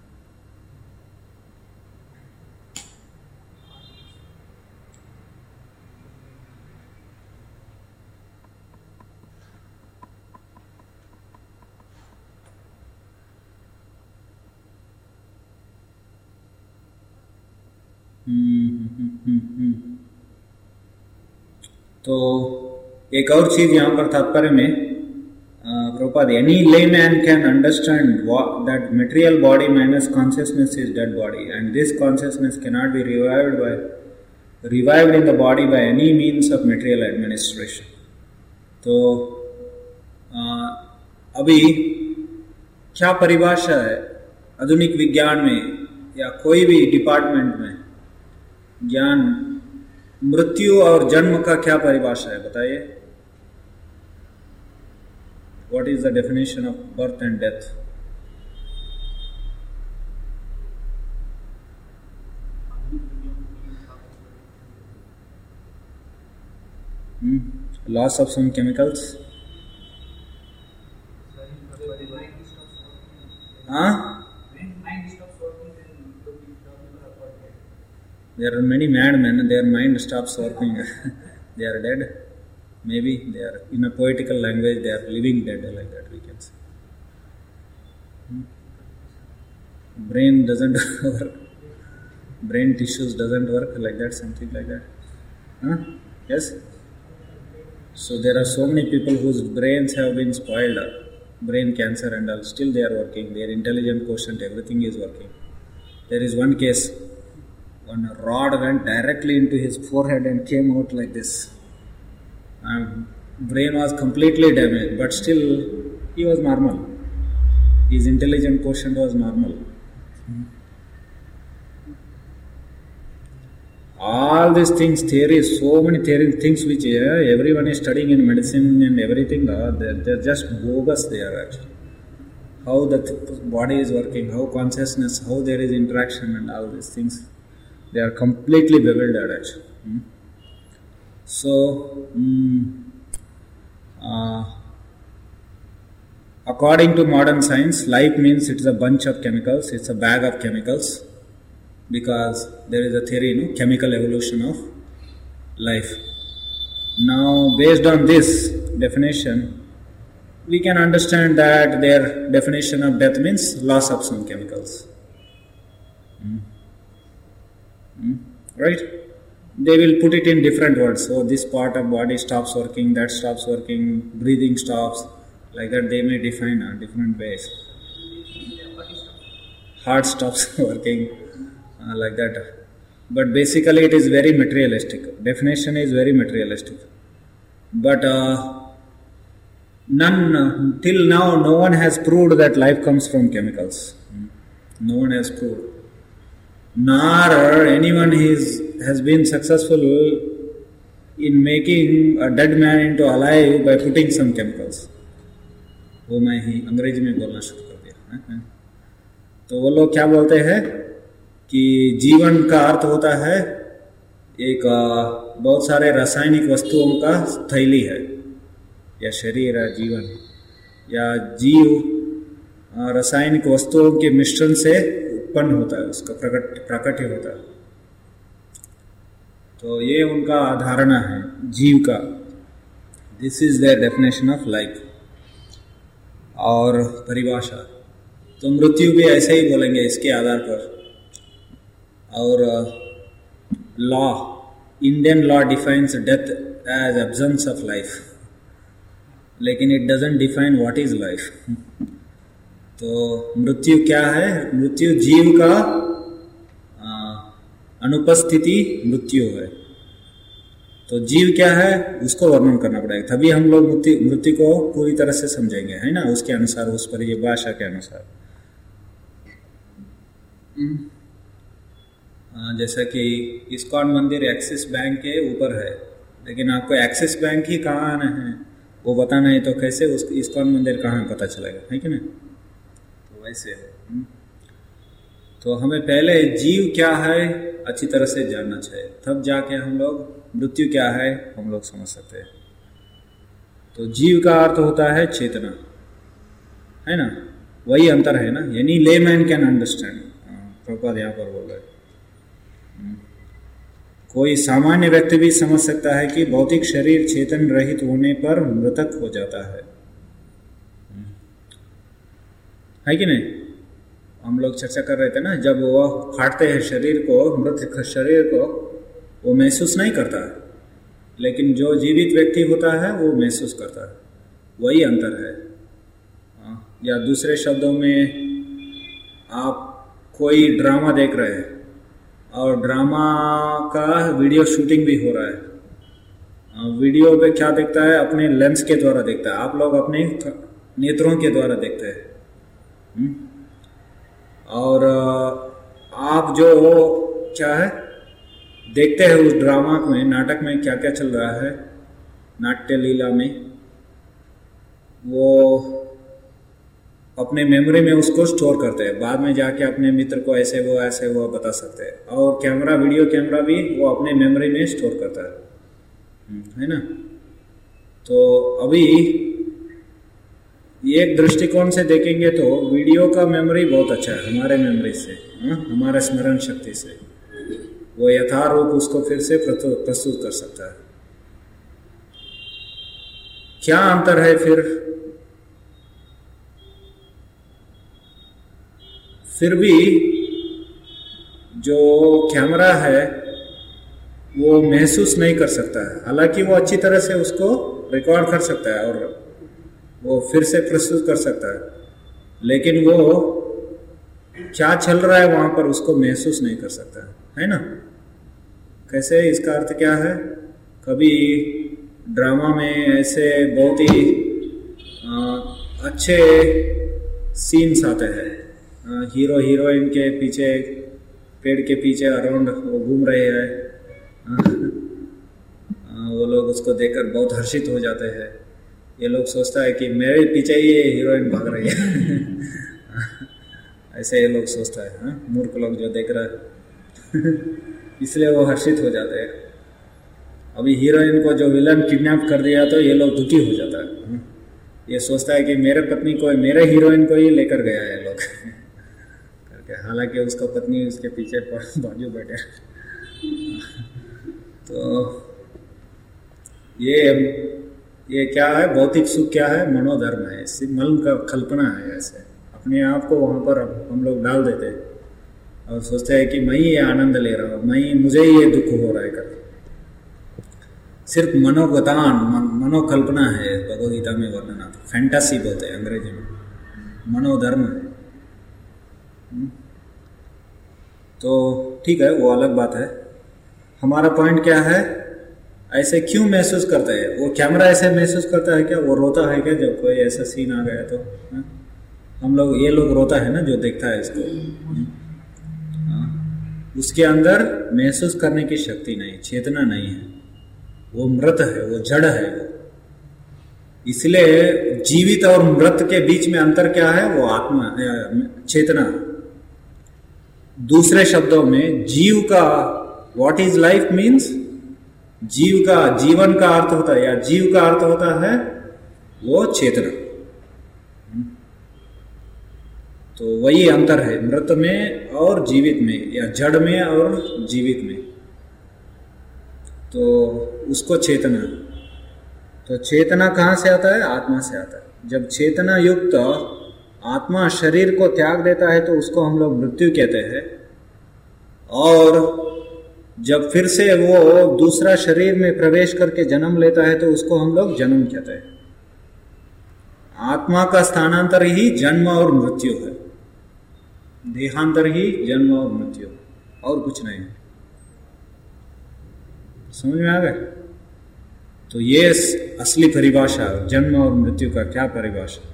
तो एक और चीज यहाँ पर तात्पर्य में Prabhupada, any layman can understand that material body minus consciousness is dead body and this consciousness can not be revived in the body by any means of material administration. तो अभी क्या परिभाषा है आधुनिक विज्ञान में या कोई भी डिपार्टमेंट में ज्ञान, मृत्यु और जन्म का क्या परिभाषा है बताइए? What is the definition of birth and death? Loss of some chemicals, There are many madmen, their mind stops working. They are dead. Maybe they are, in a poetical language, they are living dead, like that we can say. Brain doesn't work. Brain tissues doesn't work like that, something like that. Yes? So there are so many people whose brains have been spoiled, brain cancer and all, still they are working. Their intelligent quotient, everything is working. There is one case. One rod went directly into his forehead and came out like this. Brain was completely damaged, but still he was normal. His intelligent quotient was normal. All these things, theories, so many theory things which everyone is studying in medicine and everything, they're just bogus. They are actually how the body is working, how consciousness, how there is interaction, and all these things. They are completely bewildered actually. So, according to modern science, life means it's a bunch of chemicals, it's a bag of chemicals, because there is a theory, chemical evolution of life. Now, based on this definition, we can understand that their definition of death means loss of some chemicals. Right? They will put it in different words. So this part of body stops working, that stops working, breathing stops. Like that they may define different ways. Heart stops working, like that. But basically it is very materialistic. Definition is very materialistic. But till now no one has proved that life comes from chemicals. No one has proved. Nor anyone has been successful in making a dead man into alive by putting some chemicals. वो मैं ही अंग्रेजी में बोलना शुरू कर दिया। तो वो लोग क्या बोलते हैं कि जीवन का अर्थ होता है एक बहुत सारे रासायनिक वस्तुओं का थैली है, या शरीर है जीवन, या जीव रासायनिक वस्तुओं के मिश्रण से उत्पन्न होता है, उसका प्राकट्य होता है। तो ये उनका धारणा है जीव का। This is their definition of life और परिभाषा। तो मृत्यु भी ऐसे ही बोलेंगे इसके आधार पर। और law, Indian law defines death as absence of life, लेकिन it doesn't define what is life. तो मृत्यु क्या है? मृत्यु जीव का अनुपस्थिति मृत्यु है। तो जीव क्या है उसको वर्णन करना पड़ेगा, तभी हम लोग मृत्यु को पूरी तरह से समझेंगे, है ना, उसके अनुसार, उस परिभाषा के अनुसार। जैसा कि इस्कॉन मंदिर एक्सिस बैंक के ऊपर है, लेकिन आपको एक्सिस बैंक ही कहाँ आना है वो बताना है, तो कैसे उस इस्कॉन मंदिर कहाँ पता चलेगा, है कि नहीं? तो वैसे है। तो हमें पहले जीव क्या है अच्छी तरह से जानना चाहिए, तब जाके हम लोग मृत्यु क्या है हम लोग समझ सकते हैं। तो जीव का अर्थ होता है चेतना, है ना, वही अंतर है ना। यानी ले मैन कैन अंडरस्टैंड, प्रभुपाद यहाँ पर बोल रहे। कोई सामान्य व्यक्ति भी समझ सकता है कि भौतिक शरीर चेतन रहित होने पर मृतक हो जाता है कि नहीं? हम लोग चर्चा कर रहे थे ना, जब वो फाड़ते हैं शरीर को, मृत शरीर को, वो महसूस नहीं करता है, लेकिन जो जीवित व्यक्ति होता है वो महसूस करता है। वही अंतर है। या दूसरे शब्दों में, आप कोई ड्रामा देख रहे हैं और ड्रामा का वीडियो शूटिंग भी हो रहा है। वीडियो पे क्या देखता है? अपने लेंस के द्वारा देखता है, आप लोग अपने नेत्रों के द्वारा देखते हैं। और आप जो क्या है देखते हैं उस ड्रामा में, नाटक में क्या क्या चल रहा है, नाट्य लीला में, वो अपने मेमोरी में उसको स्टोर करते हैं। बाद में जाके अपने मित्र को ऐसे हुआ बता सकते हैं। और कैमरा, वीडियो कैमरा भी वो अपने मेमोरी में स्टोर करता है ना। तो अभी एक दृष्टिकोण से देखेंगे तो वीडियो का मेमोरी बहुत अच्छा है हमारे मेमोरी से, हमारे स्मरण शक्ति से। वो यथारूप उसको फिर से प्रस्तुत कर सकता है। क्या अंतर है फिर भी जो कैमरा है वो महसूस नहीं कर सकता है। हालांकि वो अच्छी तरह से उसको रिकॉर्ड कर सकता है और वो फिर से प्रस्तुत कर सकता है, लेकिन वो क्या चल रहा है वहां पर उसको महसूस नहीं कर सकता है ना। कैसे? इसका अर्थ क्या है? कभी ड्रामा में ऐसे बहुत ही अच्छे सीन्स आते हैं, हीरो हीरोइन के पीछे, पेड़ के पीछे अराउंड वो घूम रहे हैं, वो लोग उसको देखकर बहुत हर्षित हो जाते हैं। ये लोग सोचता है कि मेरे पीछे ही ये हीरोइन भाग रही है। ऐसे ये लोग सोचता है, मूर्ख लोग जो देख रहा है। इसलिए वो हर्षित हो जाते हैं। अभी हीरोइन को जो विलन किडनैप कर दिया तो ये लोग दुखी हो जाता है। ये सोचता है कि मेरे पत्नी को, मेरे हीरोइन को ही लेकर गया है लोग करके, हालांकि उसका पत्नी उसके पीछे बाजू बैठे। तो ये क्या है, भौतिक सुख क्या है, मनोधर्म है, सिर्फ मन का कल्पना है। ऐसे अपने आप को वहाँ पर हम लोग डाल देते हैं और सोचते हैं कि मैं ही ये आनंद ले रहा हूँ, मुझे ही ये दुख हो रहा है करके। सिर्फ मनोगतान, मनोकल्पना है, भगवद गीता में वर्णन आता है, फैंटासी बोलते हैं अंग्रेजी में, मनोधर्म है। तो ठीक है, वो अलग बात है। हमारा पॉइंट क्या है, ऐसे क्यों महसूस करते हैं? वो कैमरा ऐसे महसूस करता है क्या? वो रोता है क्या जब कोई ऐसा सीन आ गया तो? हम लोग, ये लोग रोता है ना जो देखता है इसको। उसके अंदर महसूस करने की शक्ति नहीं, चेतना नहीं है, वो मृत है, वो जड़ है वो। इसलिए जीवित और मृत के बीच में अंतर क्या है? वो आत्मा, चेतना। दूसरे शब्दों में जीव का, व्हाट इज लाइफ मीन्स, जीव का, जीवन का अर्थ होता है, या जीव का अर्थ होता है वो चेतना। तो वही अंतर है मृत में और जीवित में, या जड़ में और जीवित में। तो उसको चेतना, तो चेतना कहाँ से आता है? आत्मा से आता है। जब चेतना युक्त आत्मा शरीर को त्याग देता है तो उसको हम लोग मृत्यु कहते हैं। और जब फिर से वो दूसरा शरीर में प्रवेश करके जन्म लेता है तो उसको हम लोग जन्म कहते हैं। आत्मा का स्थानांतर ही जन्म और मृत्यु है, देहांतर ही जन्म और मृत्यु, और कुछ नहीं। समझ में आ गया? तो ये असली परिभाषा, जन्म और मृत्यु का क्या परिभाषा,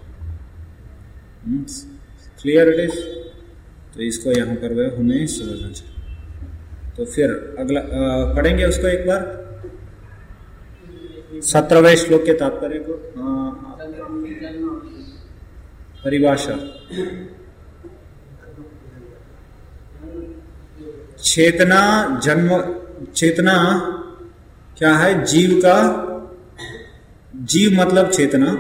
क्लियर इट इज? तो इसको यहां पर वह हमें समझना चाहिए। तो फिर अगला पढ़ेंगे उसको एक बार, 17वें श्लोक के तात्पर्य को, परिभाषा। चेतना, जन्म, चेतना क्या है? जीव का, जीव मतलब चेतना,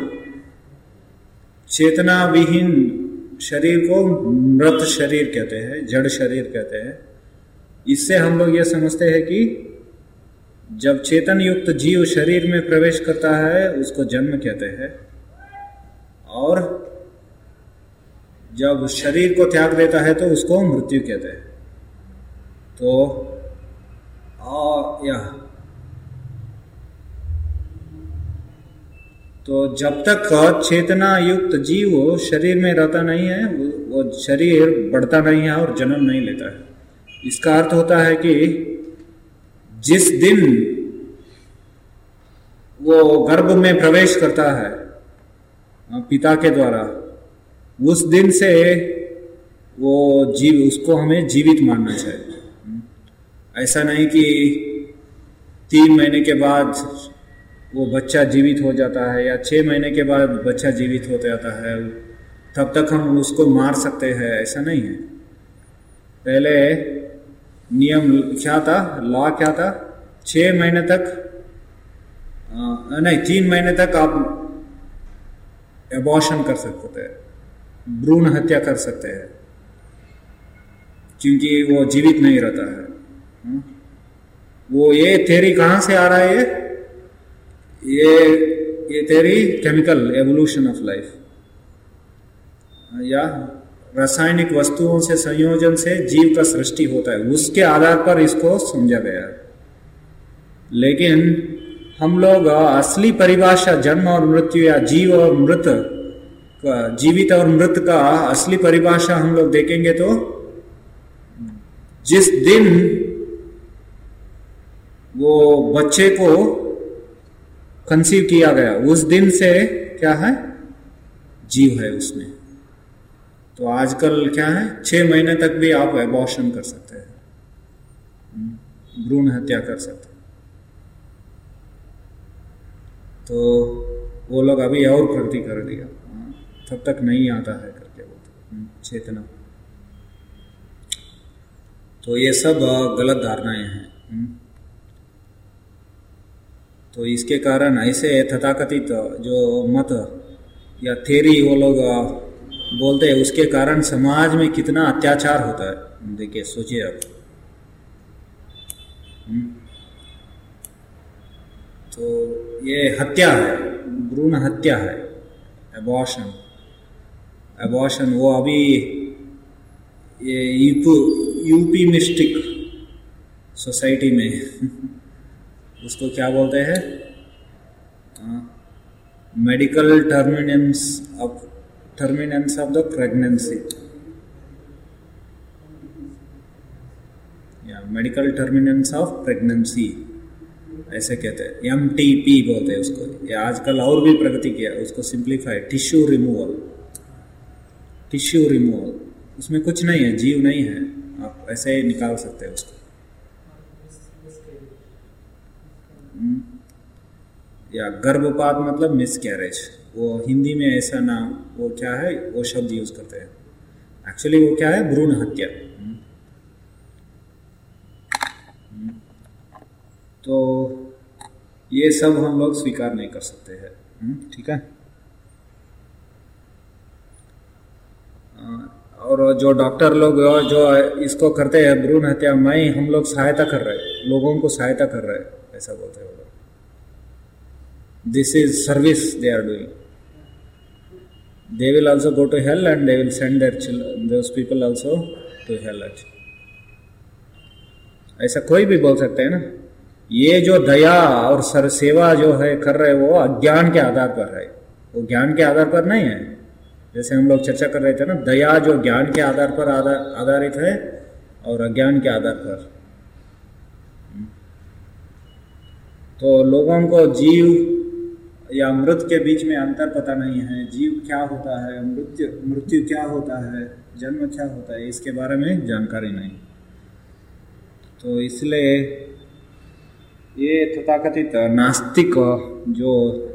चेतना विहीन शरीर को मृत शरीर कहते हैं, जड़ शरीर कहते हैं। इससे हम लोग ये समझते हैं कि जब चेतन युक्त जीव शरीर में प्रवेश करता है उसको जन्म कहते हैं, और जब शरीर को त्याग देता है तो उसको मृत्यु कहते हैं। तो तो जब तक चेतना युक्त जीव शरीर में रहता नहीं है, वो शरीर बढ़ता नहीं है और जन्म नहीं लेता है। इसका अर्थ होता है कि जिस दिन वो गर्भ में प्रवेश करता है पिता के द्वारा, उस दिन से वो जीव, उसको हमें जीवित मानना चाहिए। ऐसा नहीं कि 3 महीने के बाद वो बच्चा जीवित हो जाता है, या 6 महीने के बाद बच्चा जीवित हो जाता है, तब तक हम उसको मार सकते हैं, ऐसा नहीं है। पहले नियम क्या था, लॉ क्या था? 6 महीने तक नहीं, 3 महीने तक आप एबॉर्शन कर सकते हैं, भ्रूण हत्या कर सकते हैं, क्योंकि वो जीवित नहीं रहता है। वो ये थ्योरी कहाँ से आ रहा है? ये theory chemical evolution of life, या रासायनिक वस्तुओं से संयोजन से जीव का सृष्टि होता है, उसके आधार पर इसको समझा गया है। लेकिन हम लोग असली परिभाषा जन्म और मृत्यु, या जीव और मृत का, जीवित और मृत का असली परिभाषा हम लोग देखेंगे तो जिस दिन वो बच्चे को कंसीव किया गया, उस दिन से क्या है? जीव है उसमें। तो आजकल क्या है, 6 महीने तक भी आप एबॉर्शन कर सकते हैं। भ्रूण हत्या कर सकते। तो वो लोग अभी और प्रगति कर दिया, तब तक नहीं आता है करके बोलते चेतना। तो ये सब गलत धारणाएं हैं। तो इसके कारण ऐसे तथाकथित जो मत या थेरी वो लोग बोलते हैं, उसके कारण समाज में कितना अत्याचार होता है। देखिए, सोचिए आप। तो ये हत्या है, भ्रूण हत्या है, एबॉर्शन। एबॉर्शन वो अभी ये यूपी मिस्टिक सोसाइटी में उसको क्या बोलते हैं, medical termination of the pregnancy, या मेडिकल टर्मिनेंस ऑफ प्रेगनेंसी ऐसे कहते हैं, MTP बोलते हैं उसको। ये आजकल और भी प्रगति किया उसको, simplify, tissue removal. Tissue removal, उसमें कुछ नहीं है, जीव नहीं है, आप ऐसे ही निकाल सकते हैं उसको। या गर्भपात मतलब मिसकैरेज, वो हिंदी में ऐसा नाम, वो क्या है, वो शब्द यूज करते हैं। एक्चुअली वो क्या है, भ्रूण हत्या। तो ये सब हम लोग स्वीकार नहीं कर सकते हैं। ठीक है। और जो डॉक्टर लोग जो इसको करते हैं भ्रूण हत्या, हम लोग सहायता कर रहे हैं, लोगों को सहायता कर रहे हैं, ऐसा बोलते हैं वो लोग। This is service they are doing. They will also go to hell and they will send those people also to hell. ऐसा कोई भी बोल सकते हैं ना। ये जो दया और सेवा जो है कर रहे, वो अज्ञान के आधार पर है, वो ज्ञान के आधार पर नहीं है। जैसे हम लोग चर्चा कर रहे थे ना, दया जो ज्ञान के आधार पर आधारित है और अज्ञान के आधार पर। तो लोगों को जीव या मृत के बीच में अंतर पता नहीं है। जीव क्या होता है, मृत्यु क्या होता है, जन्म क्या होता है, इसके बारे में जानकारी नहीं। तो इसलिए ये तथाकथित नास्तिक जो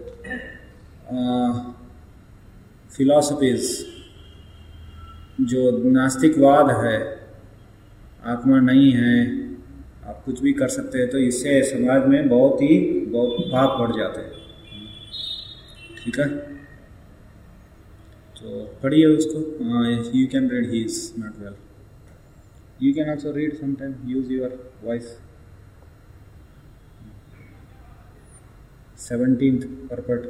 फिलॉसफीज, जो नास्तिकवाद है, आत्मा नहीं है, आप कुछ भी कर सकते हैं, तो इससे समाज में बहुत पाप बढ़ जाते हैं। ठीक है। तो पढ़िए उसको। You can read, he is not well. You can also read sometime, use your voice. 17th पर्पट।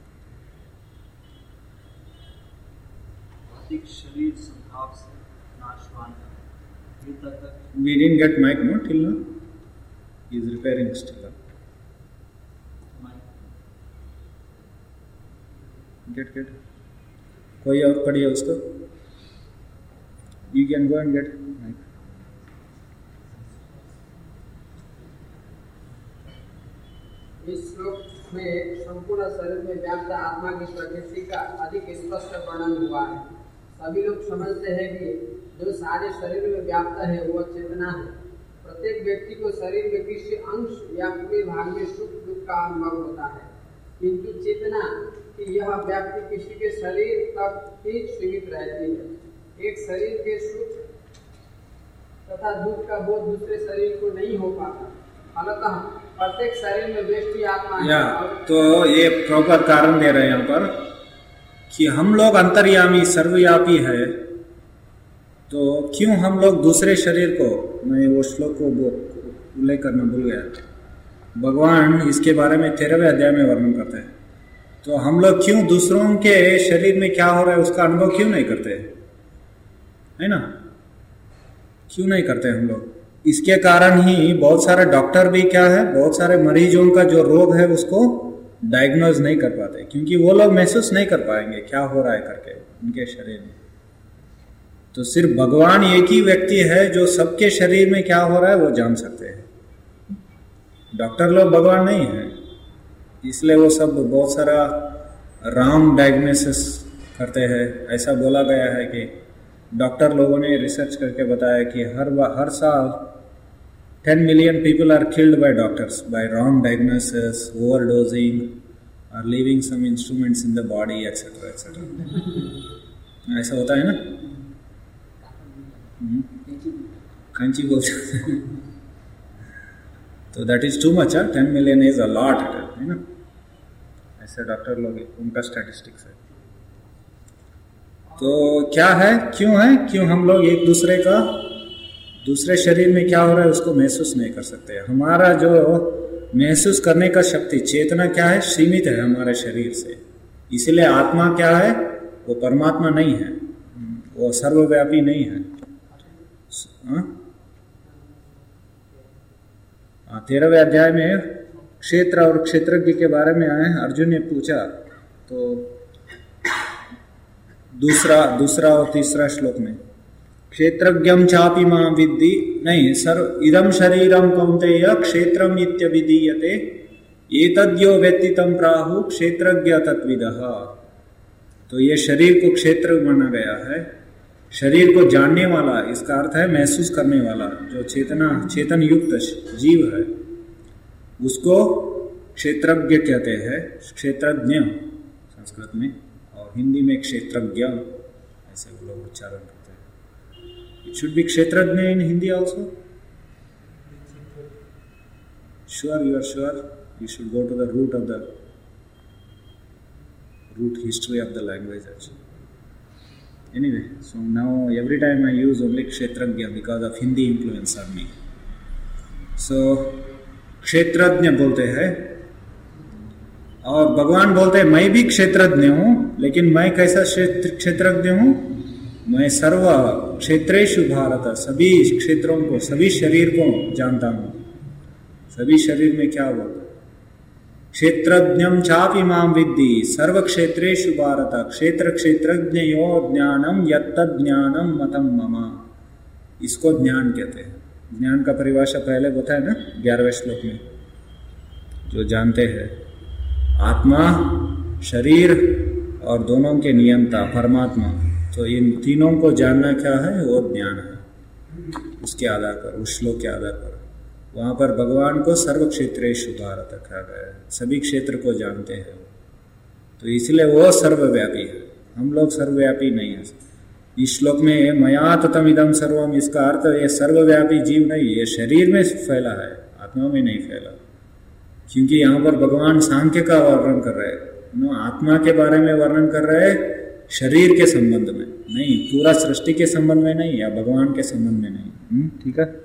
शरीर संभाव से नाशवान है। We didn't get mic, no, till now. He is repairing still. Get. कोई और पढ़िए उसको। You can go and get mic. इस श्लोक में संपूर्ण शरीर में व्याप्त आत्मा की प्रकृति का अधिक स्पष्ट वर्णन हुआ है। सभी लोग समझते हैं कि जो सारे शरीर में व्याप्त है वह चेतना है। प्रत्येक व्यक्ति को शरीर में किसी अंश या पूरे भाग में सुख दुख का अनुभव होता है, किंतु चेतना की यह व्याप्ति किसी के शरीर तक ही सीमित रहती है। एक शरीर के सुख तथा दुख का बोध दूसरे शरीर को नहीं हो पाता। फलतः प्रत्येक शरीर में व्यष्टि आत्मा है। तो ये प्रॉपर कारण दे रहे हैं यहाँ पर कि हम लोग अंतर्यामी सर्वव्यापी है, तो क्यों हम लोग दूसरे शरीर को, मैं वो श्लोक को उल्लेख करना भूल गया, भगवान इसके बारे में 13वें अध्याय में वर्णन करते हैं। तो हम लोग क्यों दूसरों के शरीर में क्या हो रहा है उसका अनुभव क्यों नहीं करते, है ना? क्यों नहीं करते हम लोग? इसके कारण ही बहुत सारे डॉक्टर भी क्या है, बहुत सारे मरीजों का जो रोग है उसको डायग्नोज नहीं कर पाते, क्योंकि वो लोग महसूस नहीं कर पाएंगे क्या हो रहा है करके उनके शरीर में। तो सिर्फ भगवान एक ही व्यक्ति है जो सबके शरीर में क्या हो रहा है वो जान सकते हैं। डॉक्टर लोग भगवान नहीं है, इसलिए वो सब बहुत सारा रॉन्ग डायग्नोसिस करते हैं। ऐसा बोला गया है कि डॉक्टर लोगों ने रिसर्च करके बताया कि हर साल 10 million people are killed by doctors by wrong diagnosis, overdosing, or leaving some instruments in the body, etc. etc. ऐसा होता है ना? कंची बोलते हैं। तो that is too much. 10 million is a lot, है ना? ऐसे डॉक्टर लोग, उनका स्टैटिस्टिक्स है। तो क्या है, क्यों हम लोग एक दूसरे का, दूसरे शरीर में क्या हो रहा है उसको महसूस नहीं कर सकते। हमारा जो महसूस करने का शक्ति, चेतना क्या है, सीमित है हमारे शरीर से। इसलिए आत्मा क्या है, वो परमात्मा नहीं है, वो सर्वव्यापी नहीं है। 13वें अध्याय में क्षेत्र और क्षेत्रज्ञ के बारे में आए। अर्जुन ने पूछा, तो दूसरा और तीसरा श्लोक में क्षेत्रज्ञम चापि मां विद्धि, नहीं, सर्व इदं शरीरम कौन्तेय क्षेत्रम इत्यभिधीयते एतद्यो वेत्ति तं प्राहु क्षेत्रज्ञ तत्विदः। तो ये शरीर को क्षेत्र माना गया है। शरीर को जानने वाला, इसका अर्थ है महसूस करने वाला, जो चेतन युक्त जीव है, उसको क्षेत्रज्ञ कहते हैं, क्षेत्रज्ञ संस्कृत में, और हिंदी में क्षेत्रज्ञ, ऐसे वो लोग उच्चारण करते हैं। इट शुड बी क्षेत्रज्ञ in Hindi also. Sure, you are sure? You should go to the root history of the language actually. Anyway, so now every time I use only Kshetrajna because of Hindi influence on me. So क्षेत्रज्ञ बोलते हैं, और भगवान बोलते हैं मैं भी क्षेत्रज्ञ हूँ, लेकिन मैं कैसा क्षेत्रज्ञ हूँ? मैं सर्व क्षेत्रेषु भारत, सभी क्षेत्रों को, सभी शरीर को जानता हूँ। सभी शरीर में क्या होता है? क्षेत्रज्ञम चापि मां विद्धि सर्व क्षेत्रेषु भारत क्षेत्र क्षेत्रज्ञयोः ज्ञानम यत्तद् ज्ञानम मतम मम। इसको ज्ञान कहते हैं। ज्ञान का परिभाषा पहले बताया ना 11वें श्लोक में, जो जानते हैं आत्मा, शरीर और दोनों के नियंता परमात्मा। तो इन तीनों को जानना क्या है, वो ज्ञान है। उसके आधार पर, उस श्लोक के आधार पर वहाँ पर भगवान को सर्व क्षेत्रेषु भारत कहा गया है, सभी क्षेत्र को जानते हैं। तो इसलिए वो सर्वव्यापी है, हम लोग सर्वव्यापी नहीं है। इस श्लोक में मया ततम इदम सर्वम, इसका अर्थ ये सर्वव्यापी जीव नहीं, ये शरीर में फैला है, आत्मा में नहीं फैला। क्योंकि यहाँ पर भगवान सांख्य का वर्णन कर रहे हैं, आत्मा के बारे में वर्णन कर रहे हैं, शरीर के संबंध में नहीं, पूरा सृष्टि के संबंध में नहीं, या भगवान के संबंध में नहीं। ठीक है।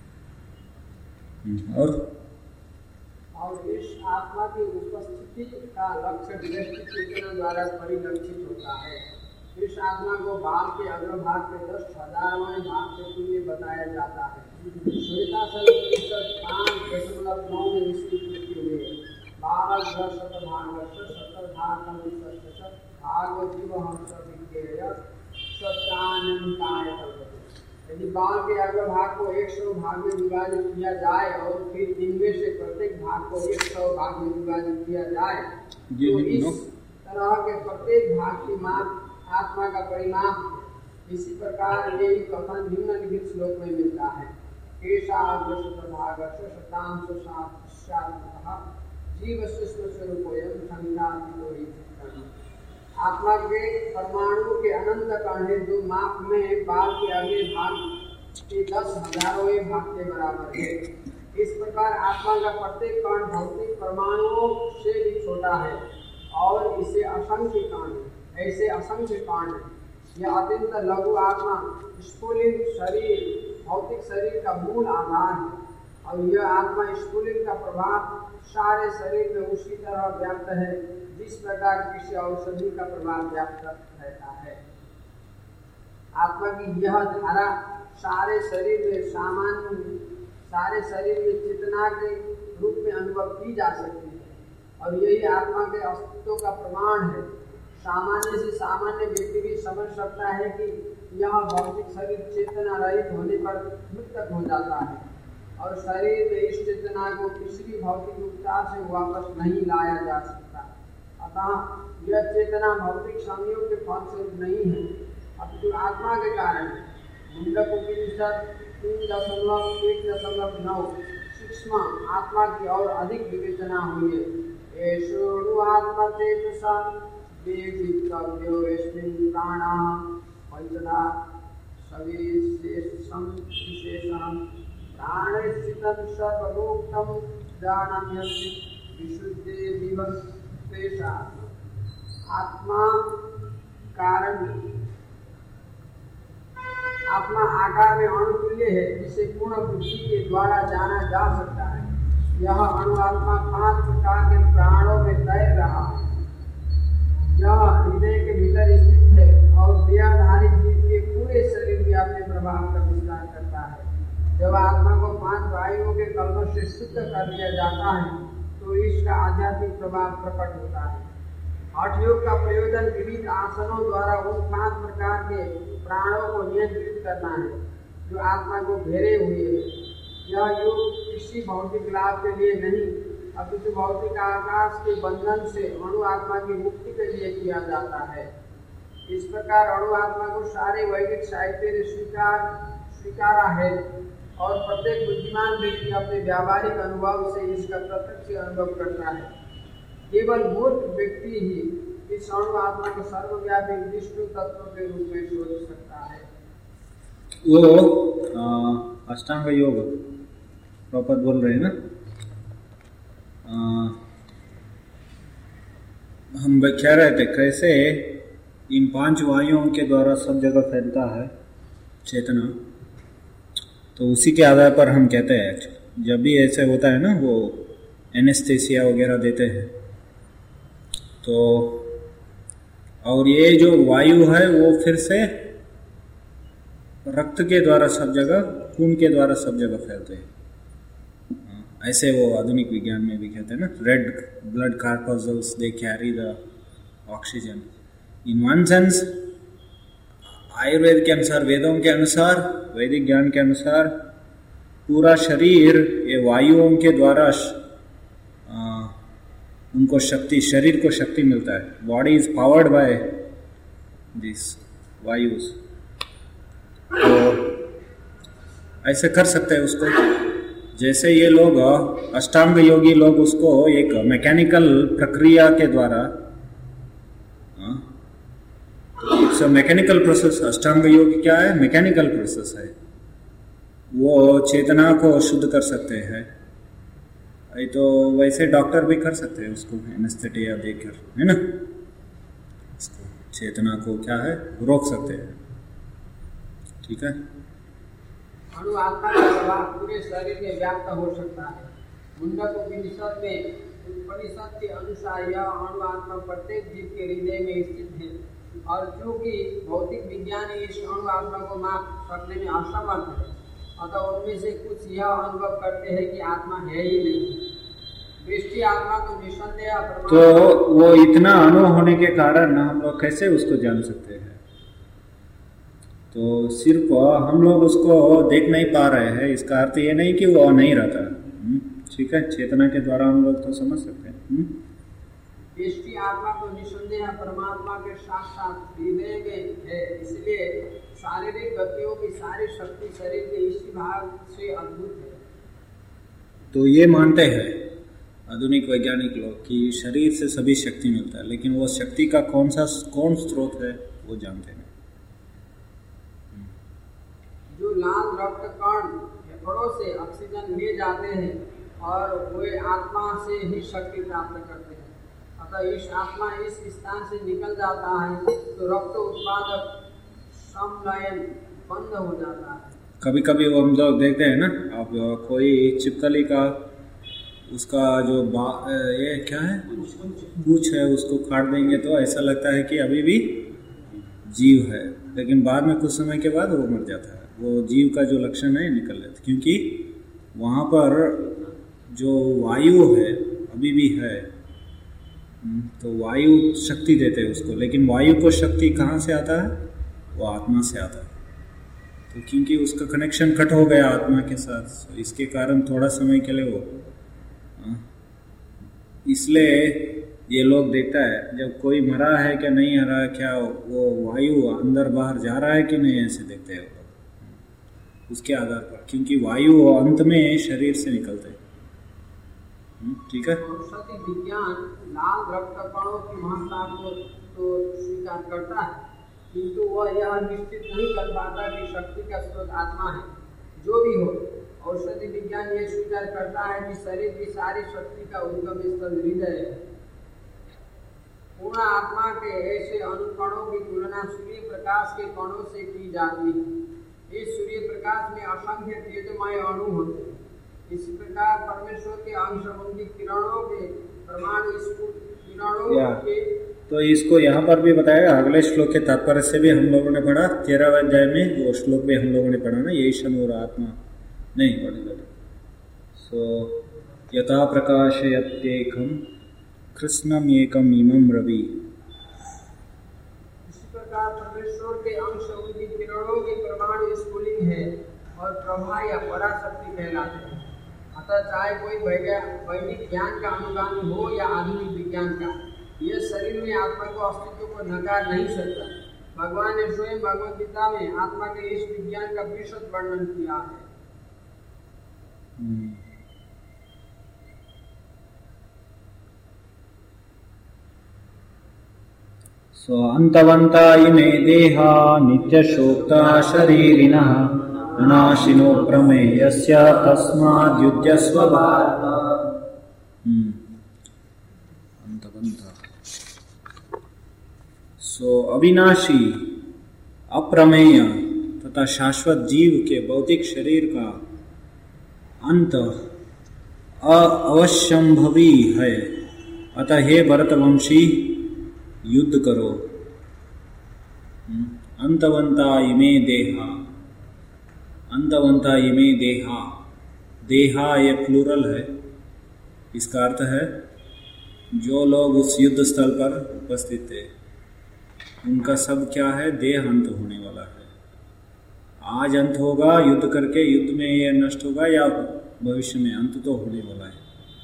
और इस आत्मा की उपस्थिति का लक्ष्य दृष्टि चेतना द्वारा परिलक्षित होता है। इस आत्मा को बाल के अग्रभाग के 10,000वें भाग के तुल्य बताया जाता है। श्वेतासन 5.9 में इसकी पुष्टि हुई है। 12 शतभागस्य शतभागम भाग जीव हंस विज्ञेय सत्यानंताय कल्पते। यदि बाल के अग्रभाग को 100 भाग में विभाजित किया जाए और फिर इनमें से प्रत्येक भाग को 100 भाग में विभाजित किया जाए, तो इस तरह के प्रत्येक भाग की माप आत्मा का परिमाप है। इसी प्रकार यही कथन निम्नलिखित श्लोक में मिलता है। जीव सूक्ष्म स्वरूपोयम संख्यातीतो हि चित्तम्। आत्मा के परमाणु के अनंत कण है, जो माप में बाल के अगले भाग के 10,000वें भाग के बराबर है। इस प्रकार आत्मा का प्रत्येक कण भौतिक परमाणुओं से भी छोटा है और इसे असंख्य कण है, ऐसे असंख्य कण है। यह अत्यंत लघु आत्मा स्फुलिंग शरीर, भौतिक शरीर का मूल आधार है, और यह आत्मा स्फुलिंग का प्रभाव सारे शरीर में उसी तरह व्याप्त है जिस प्रकार किसी औषधि का प्रभाव व्याप्त रहता है। आत्मा की यह धारा सारे शरीर में चेतना के रूप में अनुभव की जा सकती है, और यही आत्मा के अस्तित्व का प्रमाण है। सामान्य से सामान्य व्यक्ति भी समझ सकता है कि यह भौतिक शरीर चेतना रहित होने पर मृतक हो जाता है, और शरीर में इस चेतना को किसी भी भौतिक उपचार से वापस नहीं लाया जा सकता। अतः यह चेतना भौतिक संयोग के फलस्वरूप नहीं है, अपितु आत्मा के कारण है। मुंडक उपनिषद 3.1.9 सूक्ष्म आत्मा की और अधिक विवेचना हुई है। एषोणु आत्मा तेजसा वेदितव्यो यस्मिन् प्राणः पंचधा सविशेषं विशेषं प्राणे स्थितं सर्वभूतं जानन्यस्ति विशुद्धे विभक्तेषा आत्मा आकार में अणुतुल्य है, जिसे पूर्ण बुद्धि के द्वारा जाना जा सकता है। यह अणुआत्मा 5 प्रकार के प्राणों में तैर रहा है। यह हृदय के भीतर स्थित है और देहधारी जीव के पूरे शरीर में अपने प्रभाव का विस्तार करता है। जब आत्मा को 5 वायुओं के कलमश से शुद्ध कर दिया जाता है तो इसका आध्यात्मिक प्रभाव प्रकट होता है। हठ योग का प्रयोजन विविध आसनों द्वारा उन 5 प्रकार के प्राणों को नियंत्रित करना है जो आत्मा को घेरे हुए है। यह योग किसी भौतिक लाभ के लिए नहीं अपितु भौतिक आकाश के बंधन से अणु आत्मा की मुक्ति के लिए किया जाता है। इस प्रकार अणु आत्मा को सारे वैदिक साहित्य ने स्वीकारा है और प्रत्येक बुद्धिमान व्यक्ति अपने व्यावहारिक अनुभव से इसका प्रत्यक्ष अनुभव करता है। केवल मूर्ख व्यक्ति ही इस अणु आत्मा को सर्वव्यापी विष्णु तत्व के रूप में सोच सकता है। वो अष्टांग योग प्रॉपर बोल रहे हैं ना। हम कह रहे थे कैसे इन 5 वायुओं के द्वारा सब जगह फैलता है चेतना, तो उसी के आधार पर हम कहते हैं जब भी ऐसे होता है ना, वो एनेस्थेसिया वगैरह देते हैं तो, और ये जो वायु है वो फिर से रक्त के द्वारा सब जगह, खून के द्वारा सब जगह फैलते हैं। ऐसे वो आधुनिक विज्ञान में भी कहते हैं ना, red blood corpuscles they carry the oxygen. In one sense Ayurveda के अनुसार, वेदों के अनुसार, वैदिक ज्ञान के अनुसार पूरा शरीर ये वायुओं के द्वारा उनको शक्ति, शरीर को शक्ति मिलता है। Body is powered by this वायुस। तो ऐसे कर सकते हैं उसको, जैसे ये लोग अष्टांग योगी लोग उसको एक मैकेनिकल प्रक्रिया के द्वारा, इट्स अ मैकेनिकल प्रोसेस। अष्टांग योग क्या है? मैकेनिकल प्रोसेस है। वो चेतना को शुद्ध कर सकते हैं। तो वैसे डॉक्टर भी कर सकते हैं उसको एनेस्थेटिया देकर, है ना, उसको चेतना को क्या है रोक सकते हैं। ठीक है। अणु आत्मा का प्रभाव पूरे शरीर में व्याप्त हो सकता है। मुंडक उपनिषद में उपनिषद के अनुसार यह अणु आत्मा प्रत्येक जीव के हृदय में स्थित है और चूंकि भौतिक विज्ञान इस अणु आत्मा को माप सकने में असमर्थ है, अतः उनमें से कुछ यह अनुभव करते हैं कि आत्मा है ही नहीं। दृष्टि आत्मा को निसंदेह, तो वो इतना अणु होने के कारण हम लोग कैसे उसको जान सकते हैं? तो सिर्फ हम लोग उसको देख नहीं पा रहे हैं, इसका अर्थ ये नहीं कि वो नहीं रहता। ठीक है, चेतना के द्वारा हम लोग तो समझ सकते हैं। दृष्टि आत्मा को निसंदेह परमात्मा के साथ साथ हृदय में है, इसलिए शारीरिक गतियों की सारी शक्ति शरीर के इसी भाग से अद्भुत है। तो ये मानते हैं आधुनिक वैज्ञानिक लोग कि शरीर से सभी शक्ति मिलता है, लेकिन वो शक्ति का कौन स्रोत है वो जानते नहीं। जो लाल रक्त कण फेफड़ों से ऑक्सीजन ले जाते हैं और वे आत्मा से ही शक्ति प्राप्त करते हैं, अतः इस आत्मा इस स्थान से निकल जाता है तो रक्त उत्पादक संलयन बंद हो जाता है। कभी कभी वो हम लोग देखते हैं ना, आप कोई छिपकली का उसका जो ये क्या है पूंछ है उसको काट देंगे तो ऐसा लगता है कि अभी भी जीव है, लेकिन बाद में कुछ समय के बाद वो मर जाता है। वो जीव का जो लक्षण है निकल जाता है, क्योंकि वहाँ पर जो वायु है अभी भी है। तो वायु शक्ति देते हैं उसको, लेकिन वायु को शक्ति कहाँ से आता है? वो आत्मा से आता है। तो क्योंकि उसका कनेक्शन कट हो गया आत्मा के साथ, तो इसके कारण थोड़ा समय के लिए वो, इसलिए ये लोग देखता है जब कोई मरा है क्या नहीं मरा है, क्या वो वायु अंदर बाहर जा रहा है कि नहीं, ऐसे देखते हैं। उसके आधार पर, क्योंकि वायु अंत में शरीर से निकलते हैं। ठीक है। औषधि विज्ञान लाल रक्त कणों की महत्ता को तो स्वीकार करता है, किंतु वह यह निश्चित नहीं कर पाता कि शक्ति का स्रोत आत्मा है। जो भी हो, औषधि विज्ञान ये स्वीकार करता है कि शरीर की सारी शक्ति का उद्गम स्थल हृदय है। पूर्ण आत्मा के ऐसे अनुकणों की तुलना सूर्य प्रकाश के कणों से की जाती है। इस सूर्य प्रकाश में असंख्य तेजमय अणु होते हैं। इसी प्रकार परमेश्वर के अंश उनकी किरणों के परमाणु किरणों के, तो इसको यहाँ पर भी बताया। अगले श्लोक के तात्पर्य से भी हम लोगों ने पढ़ा, 13वें अध्याय में वो श्लोक भी हम लोगों ने पढ़ा ना, यही शन और आत्मा नहीं पढ़ेगा। सो यथा प्रकाशयत्येकं कृष्णम एकम इमं रवि। इसी प्रकार परमेश्वर के अंश उनकी किरणों के परमाणु स्फुलिंग है और प्रभा या पराशक्ति कहलाते हैं। अतः चाहे कोई वैदिक ज्ञान का अनुगामी हो या आधुनिक विज्ञान का, यह शरीर में आत्मा को अस्तित्व को नकार नहीं सकता। भगवान ने स्वयं भगवद गीता में आत्मा के इस विज्ञान का विशद वर्णन किया है। अंतवंता इमे देहा नित्यशोक्ता शरीरिणः अनाशिनो प्रमेयस्य तस्माद्युध्यस्व भारत। अंतवंता अविनाशी, अप्रमेय तथा शाश्वत जीव के भौतिक शरीर का अंत अवश्यंभवी है। अतः हे भरतवंशी युद्ध करो। अंतवंता इमे देहा, अंतवंता इमे देहा, देहा ये प्लूरल है। इसका अर्थ है जो लोग उस युद्ध स्थल पर उपस्थित थे उनका सब क्या है, देह अंत होने वाला है। आज अंत होगा युद्ध करके, युद्ध में ये नष्ट होगा या भविष्य में अंत तो होने वाला है।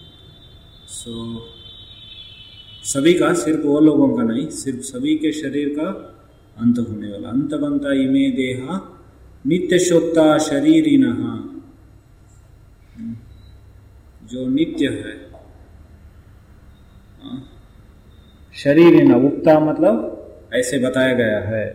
सभी का, सिर्फ वो लोगों का नहीं, सिर्फ सभी के शरीर का अंत होने वाला। अंतवंता इमे देहा नित्य शोक्ता शरीरिणः, जो नित्य है। शरीरिणः उक्ता मतलब ऐसे बताया गया है।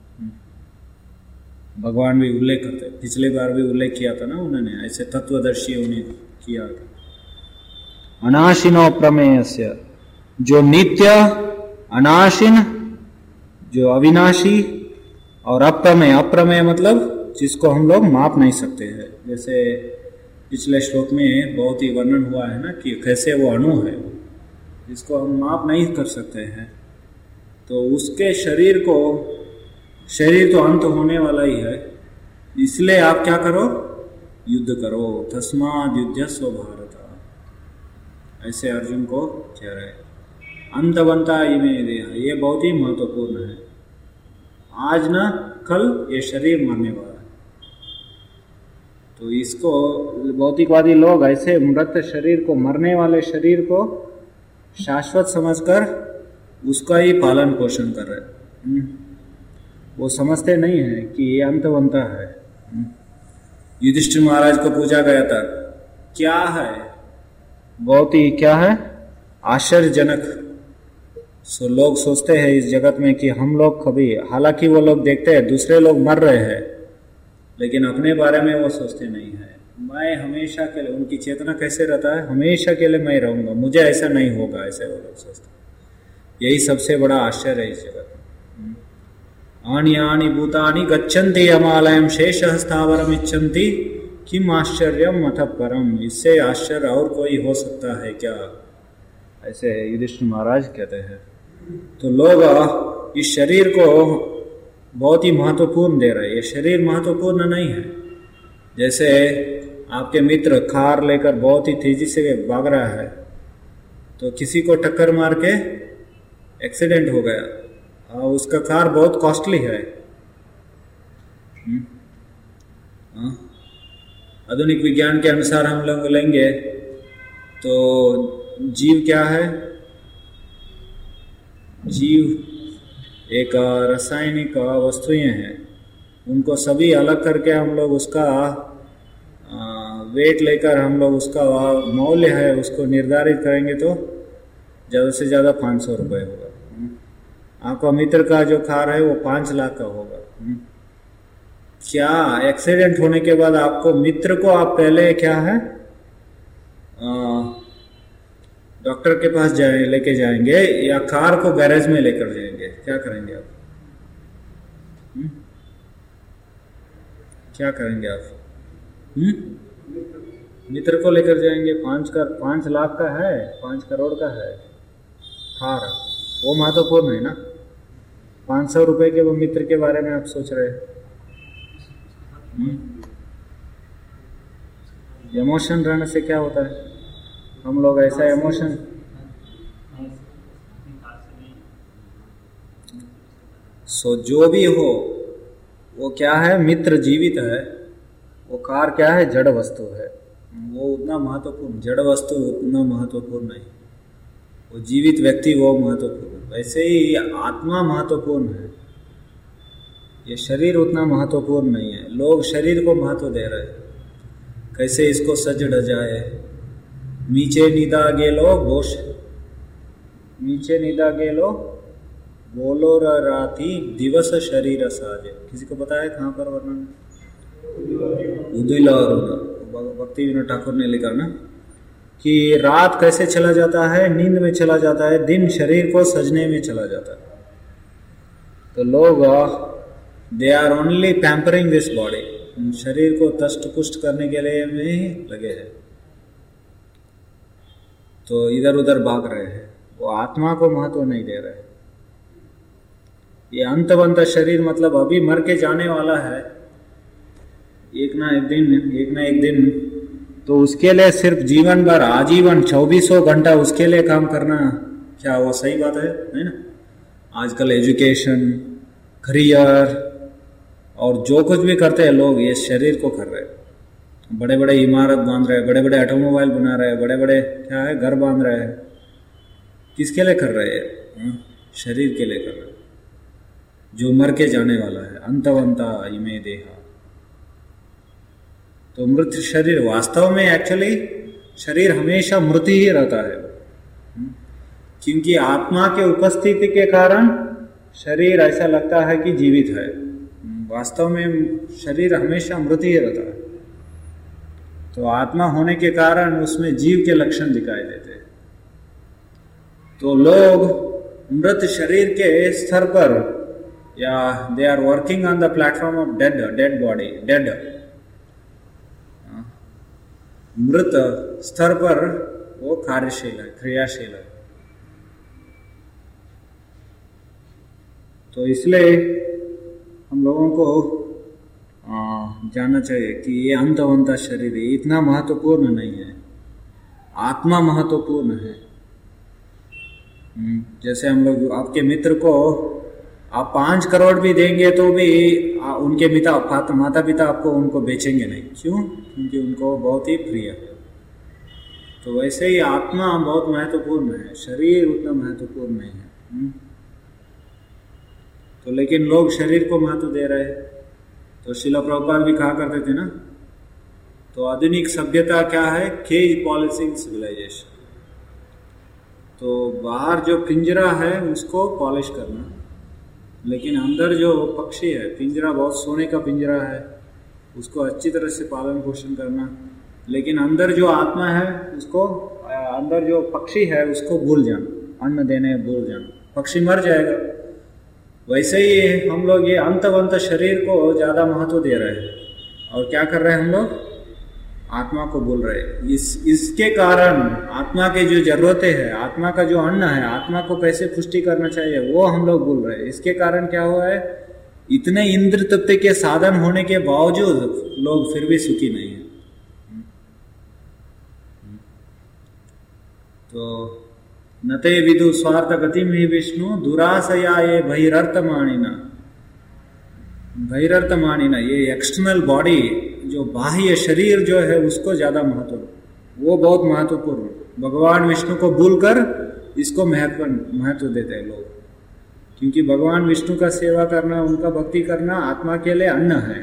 भगवान भी उल्लेख करते, पिछले बार भी उल्लेख किया था ना उन्होंने, ऐसे तत्वदर्शी उन्हें किया था। अनाशिनो प्रमेयस्य, जो नित्य, अनाशिन जो अविनाशी, और अप्रमेय, अप्रमेय मतलब जिसको हम लोग माप नहीं सकते हैं। जैसे पिछले श्लोक में बहुत ही वर्णन हुआ है ना कि कैसे वो अणु है जिसको हम माप नहीं कर सकते हैं। तो उसके शरीर को, शरीर तो अंत होने वाला ही है, इसलिए आप क्या करो, युद्ध करो। तस्माद् युध्यस्व भारत, ऐसे अर्जुन को कह रहे। अंतवंता इमे देहा, ये बहुत ही महत्वपूर्ण है। आज ना कल ये शरीर मरने वाला है। तो इसको भौतिकवादी लोग ऐसे मृत शरीर को, मरने वाले शरीर को शाश्वत समझकर उसका ही पालन पोषण कर रहे। वो समझते नहीं है कि ये अंतवंता है। युधिष्ठिर महाराज को पूछा गया था क्या है, बहुत ही क्या है, आश्चर्यजनक। सो लोग सोचते हैं इस जगत में कि हम लोग कभी, हालांकि वो लोग देखते हैं दूसरे लोग मर रहे हैं लेकिन अपने बारे में वो सोचते नहीं है। मैं हमेशा के लिए, उनकी चेतना कैसे रहता है, हमेशा के लिए मैं रहूंगा, मुझे ऐसा नहीं होगा, ऐसे वो लोग सोचते। यही सबसे बड़ा आश्चर्य है इस जगत में। आनि आनि भूतानि गच्छन्ति यमालयं शेषः स्थावरम् इच्छन्ति किम आश्चर्यम अथ परम। इससे आश्चर्य और कोई हो सकता है क्या, ऐसे युधिष्ठिर महाराज कहते हैं। तो लोग इस शरीर को बहुत ही महत्वपूर्ण दे रहे हैं। ये शरीर महत्वपूर्ण नहीं है। जैसे आपके मित्र कार लेकर बहुत ही तेजी से भाग रहा है, तो किसी को टक्कर मार के एक्सीडेंट हो गया, और उसका कार बहुत कॉस्टली है। आधुनिक विज्ञान के अनुसार हम लोग लेंगे तो जीव क्या है, जीव एक रासायनिक वस्तुएं हैं उनको सभी अलग करके हम लोग उसका वेट लेकर हम लोग उसका मौल्य है उसको निर्धारित करेंगे तो ज़्यादा से ज़्यादा 500 रुपये होगा। आपका मित्र का जो कार है वो 5 लाख का होगा। क्या एक्सीडेंट होने के बाद आपको मित्र को आप पहले क्या है डॉक्टर के पास लेके जाएंगे या कार को गैरेज में लेकर जाएंगे? क्या करेंगे आप? क्या करेंगे आप? मित्र को लेकर जाएंगे। 5 लाख का है, 5 करोड़ का है कार, वो महत्वपूर्ण है ना। 500 रुपए के वो मित्र के बारे में आप सोच रहे हैं। इमोशन रहने से क्या होता है? हम लोग ऐसा इमोशन जो भी हो वो क्या है, मित्र जीवित है, वो कार क्या है, जड़ वस्तु है, वो उतना महत्वपूर्ण, जड़ वस्तु उतना महत्वपूर्ण नहीं, वो जीवित व्यक्ति वो महत्वपूर्ण। वैसे ही आत्मा महत्वपूर्ण है, ये शरीर उतना महत्वपूर्ण नहीं है। लोग शरीर को महत्व दे रहे हैं, कैसे इसको सज ढजाए, नीचे निदा गेलो बोश, नीचे निदा गेलो बोलो राती दिवस शरीर साजे। किसी को पता है कहाँ पर वर्णन? उदिला भक्ति विनोद ठाकुर ने लिखा ना कि रात कैसे चला जाता है, नींद में चला जाता है, दिन शरीर को सजने में चला जाता है। तो लोग they are only pampering this body, शरीर को तष्ट पुष्ट करने के लिए में लगे हैं, तो इधर उधर भाग रहे हैं, वो आत्मा को महत्व नहीं दे रहे। ये अंतवंत शरीर मतलब अभी मर के जाने वाला है एक ना एक दिन, तो उसके लिए सिर्फ जीवन भर आजीवन 2400 घंटा उसके लिए काम करना, क्या वो सही बात है ना? आजकल एजुकेशन, करियर और जो कुछ भी करते हैं लोग, ये शरीर को कर रहे हैं। बड़े बड़े इमारत बांध रहे हैं, बड़े बड़े ऑटोमोबाइल बना रहे हैं, बड़े बड़े क्या है घर बांध रहे हैं, किसके लिए कर रहे हैं? शरीर के लिए कर रहे हैं, जो मर के जाने वाला है। अंतवंता इमे देहा, तो मृत शरीर वास्तव में एक्चुअली शरीर हमेशा मृत ही रहता है, क्योंकि आत्मा के उपस्थिति के कारण शरीर ऐसा लगता है कि जीवित है, वास्तव में शरीर हमेशा मृत ही रहता है। तो आत्मा होने के कारण उसमें जीव के लक्षण दिखाई देते हैं। तो लोग मृत शरीर के स्तर पर, या they are working on the platform of dead body, dead मृत स्तर पर वो कार्यशील है, क्रियाशील है। तो इसलिए हम लोगों को जानना चाहिए कि ये अंतवंता शरीर इतना महत्वपूर्ण नहीं है, आत्मा महत्वपूर्ण है। जैसे हम लोग आपके मित्र को आप 5 करोड़ भी देंगे तो भी उनके माता पिता आपको उनको बेचेंगे नहीं। क्यों? क्योंकि उनको बहुत ही प्रिय है। तो वैसे ही आत्मा बहुत महत्वपूर्ण है, शरीर उतना महत्वपूर्ण नहीं है। तो लेकिन लोग शरीर को महत्व दे रहे हैं। तो श्रील प्रभुपाद भी कहा करते थे ना, तो आधुनिक सभ्यता क्या है? Cage polishing civilization. तो बाहर जो पिंजरा है उसको पॉलिश करना, लेकिन अंदर जो पक्षी है, पिंजरा बहुत सोने का पिंजरा है, उसको अच्छी तरह से पालन पोषण करना, लेकिन अंदर जो आत्मा है उसको, अंदर जो पक्षी है उसको भूल जाना, अन्न देने भूल जाना, पक्षी मर जाएगा। वैसे ही हम लोग ये अंतवंत शरीर को ज़्यादा महत्व दे रहे हैं और क्या कर रहे हैं, हम लोग आत्मा को भूल रहे हैं। इसके कारण आत्मा के जो जरूरतें हैं, आत्मा का जो अन्न है, आत्मा को कैसे पुष्टि करना चाहिए, वो हम लोग भूल रहे हैं। इसके कारण क्या हुआ है, इतने इंद्र तत्व के साधन होने के बावजूद लोग फिर भी सुखी नहीं है। तो नते विदु स्वार्थ गतिम ही विष्णु दुराशया ये भैरर्थ मानिना, ये एक्सटर्नल बॉडी जो बाह्य शरीर जो है उसको ज्यादा महत्व, वो बहुत महत्वपूर्ण। भगवान विष्णु को भूलकर इसको महत्व देते हैं लोग, क्योंकि भगवान विष्णु का सेवा करना, उनका भक्ति करना आत्मा के लिए अन्न है।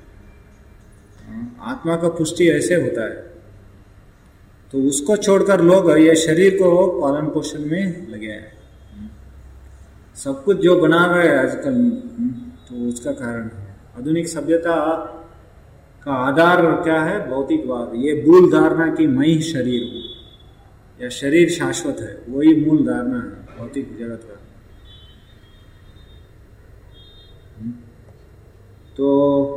आत्मा का पुष्टि ऐसे होता है। तो उसको छोड़कर लोग ये शरीर को पालन पोषण में लगे हैं। सब कुछ जो बना रहे हैं आजकल, तो उसका कारण है आधुनिक सभ्यता का आधार क्या है? भौतिकवाद। ये मूल धारणा कि मैं ही शरीर हूँ या शरीर शाश्वत है, वही मूल धारणा है भौतिक जगत का। तो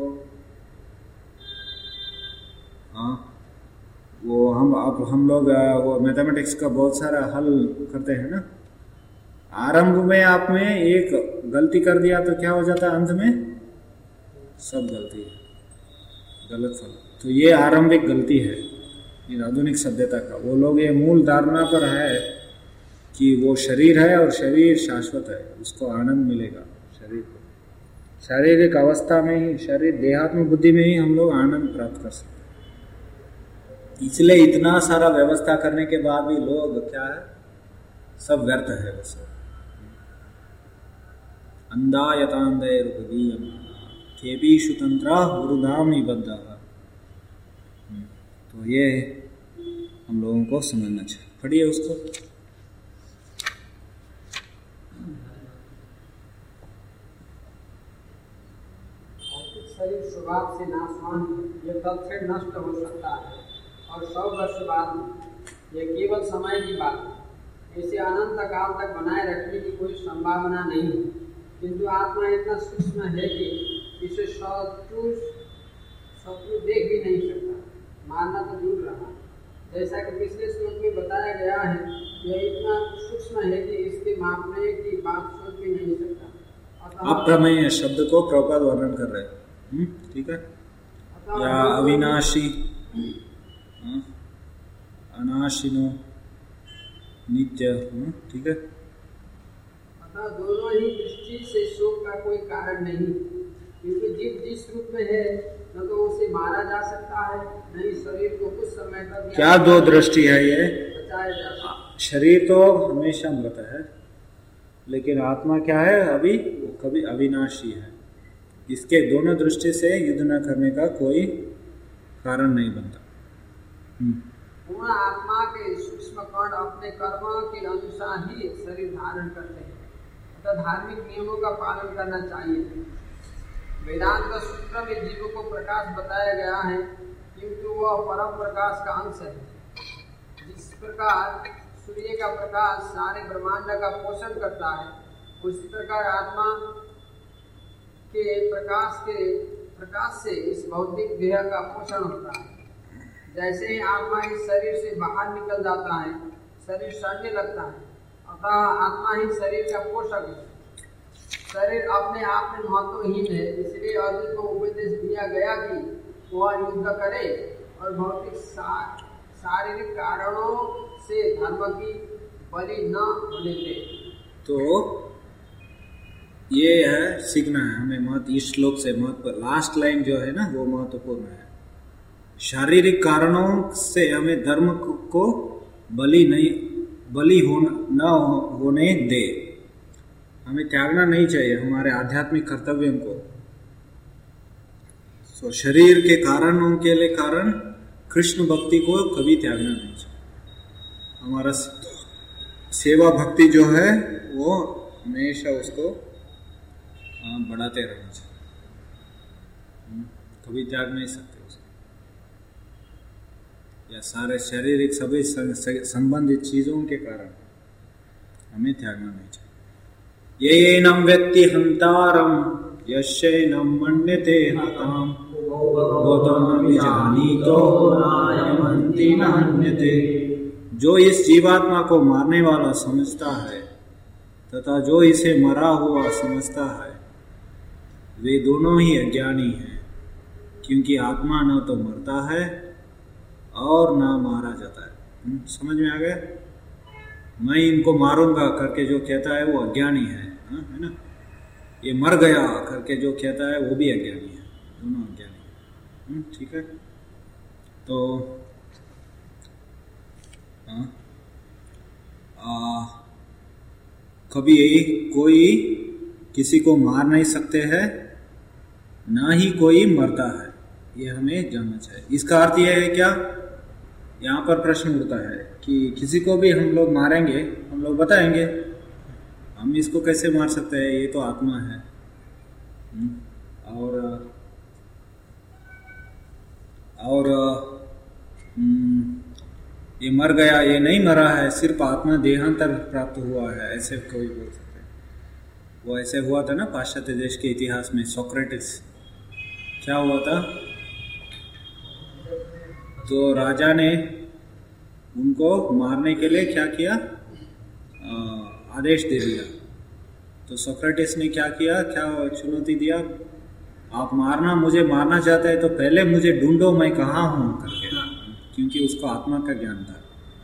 वो हम लोग वो मैथमेटिक्स का बहुत सारा हल करते हैं ना। आरंभ में आप में एक गलती कर दिया तो क्या हो जाता है? अंत में सब गलती है, गलत फल। तो ये आरंभिक गलती है ये आधुनिक सभ्यता का। वो लोग ये मूल धारणा पर है कि वो शरीर है और शरीर शाश्वत है, उसको आनंद मिलेगा शरीर को। शारीरिक अवस्था में ही, शरीर देहात्म बुद्धि में ही हम लोग आनंद प्राप्त कर सकते हैं। इसलिए इतना सारा व्यवस्था करने के बाद भी लोग क्या है? सब व्यर्थ है बस। अंधायतांधैरुपदीयम खेपीषु तंत्रा गुरुधाम निबद्धा। तो ये हम लोगों को समझना चाहिए। पढ़िए उसको। शरीर स्वभाव से नाशवान है, यह तब से नष्ट हो सकता है और 100 वर्ष बाद यह केवल समय की बात है। इसे अनंत काल तक बनाए रखने की कोई संभावना नहीं है, किंतु आत्मा इतना सूक्ष्म है कि इसे शत्रु देख भी नहीं सकता, मारना तो दूर रहा। जैसा कि पिछले श्लोक में बताया गया है, यह इतना सूक्ष्म है कि इसके मापने की बात सोच भी नहीं सकता। अप्रमेय शब्द को प्रभुपाद वर्णन कर रहे हैं। ठीक है। या अविनाशी, अनाशिनो, नित्य। ठीक है। अतः दोनों ही दृष्टि से शोक का कोई कारण नहीं, क्योंकि जीव जिस रूप में है न तो उसे मारा जा सकता है, न ही शरीर को कुछ समय तक। क्या दो दृष्टि है ये? बचाया जा सकता। शरीर तो हमेशा मृत है, लेकिन आत्मा क्या है? अभी कभी अविनाशी है। इसके दोनों दृष्टि से युद्ध न करने का कोई कारण नहीं बनता। पूर्ण आत्मा के सूक्ष्म कण अपने कर्मों के अनुसार ही शरीर धारण करते हैं, अतः धार्मिक नियमों का पालन करना चाहिए। वेदांत सूत्र में जीव को प्रकाश बताया गया है, किंतु वह परम प्रकाश का अंश है। जिस प्रकार सूर्य का प्रकाश सारे ब्रह्मांड का पोषण करता है, उसी प्रकार आत्मा के प्रकाश से इस भौतिक देह का पोषण होता है। जैसे ही आत्मा इस शरीर से बाहर निकल जाता है, शरीर सड़ने लगता है, अतः आत्मा ही शरीर का पोषक है। शरीर अपने आप में महत्वहीन है, इसलिए अर्जुन को उपदेश दिया गया कि वह युद्ध करे और भौतिक शारीरिक कारणों से धर्म की बलि न होने दे। तो ये है सीखना है हमें महत्व। इस श्लोक से महत्व, लास्ट लाइन जो है ना, वो महत्वपूर्ण है। शारीरिक कारणों से हमें धर्म को बलि न होने दे। हमें त्यागना नहीं चाहिए हमारे आध्यात्मिक कर्तव्यों को। तो शरीर के कारणों के लिए कारण कृष्ण भक्ति को कभी त्यागना नहीं चाहिए। हमारा सेवा भक्ति जो है वो हमेशा उसको बढ़ाते रहना चाहिए। कभी त्याग नहीं सकते उसको, या सारे शारीरिक सभी संबंधित चीजों के कारण हमें त्यागना नहीं चाहिए। येनम व्यक्ति हंतारम यस्यैनं मन्यते हताम बोधं न विजानीतो नायमन्ति न हन्यते। जो इस जीवात्मा को मारने वाला समझता है तथा जो इसे मरा हुआ समझता है, वे दोनों ही अज्ञानी हैं, क्योंकि आत्मा न तो मरता है और न मारा जाता है। समझ में आ गया? मैं इनको मारूंगा करके जो कहता है वो अज्ञानी है ना। ये मर गया करके जो कहता है वो भी अज्ञानी है, दोनों अज्ञानी है। ठीक है। तो कभी कोई किसी को मार नहीं सकते हैं, ना ही कोई मरता है, ये हमें जानना चाहिए। इसका अर्थ यह है क्या, यहाँ पर प्रश्न उठता है कि किसी को भी हम लोग मारेंगे, हम लोग बताएंगे हम इसको कैसे मार सकते हैं, ये तो आत्मा है। और ये मर गया, ये नहीं मरा है, सिर्फ आत्मा देहांतर प्राप्त हुआ है, ऐसे कोई बोल सकते हैं। वो ऐसे हुआ था ना पाश्चात्य देश के इतिहास में, सोक्रेटिस क्या हुआ था, तो राजा ने उनको मारने के लिए क्या किया, आदेश दे दिया। तो सोक्रेटिस ने क्या किया, क्या चुनौती दिया, आप मुझे मारना चाहते हैं तो पहले मुझे ढूंढो मैं कहाँ हूँ करके, क्योंकि उसको आत्मा का ज्ञान था।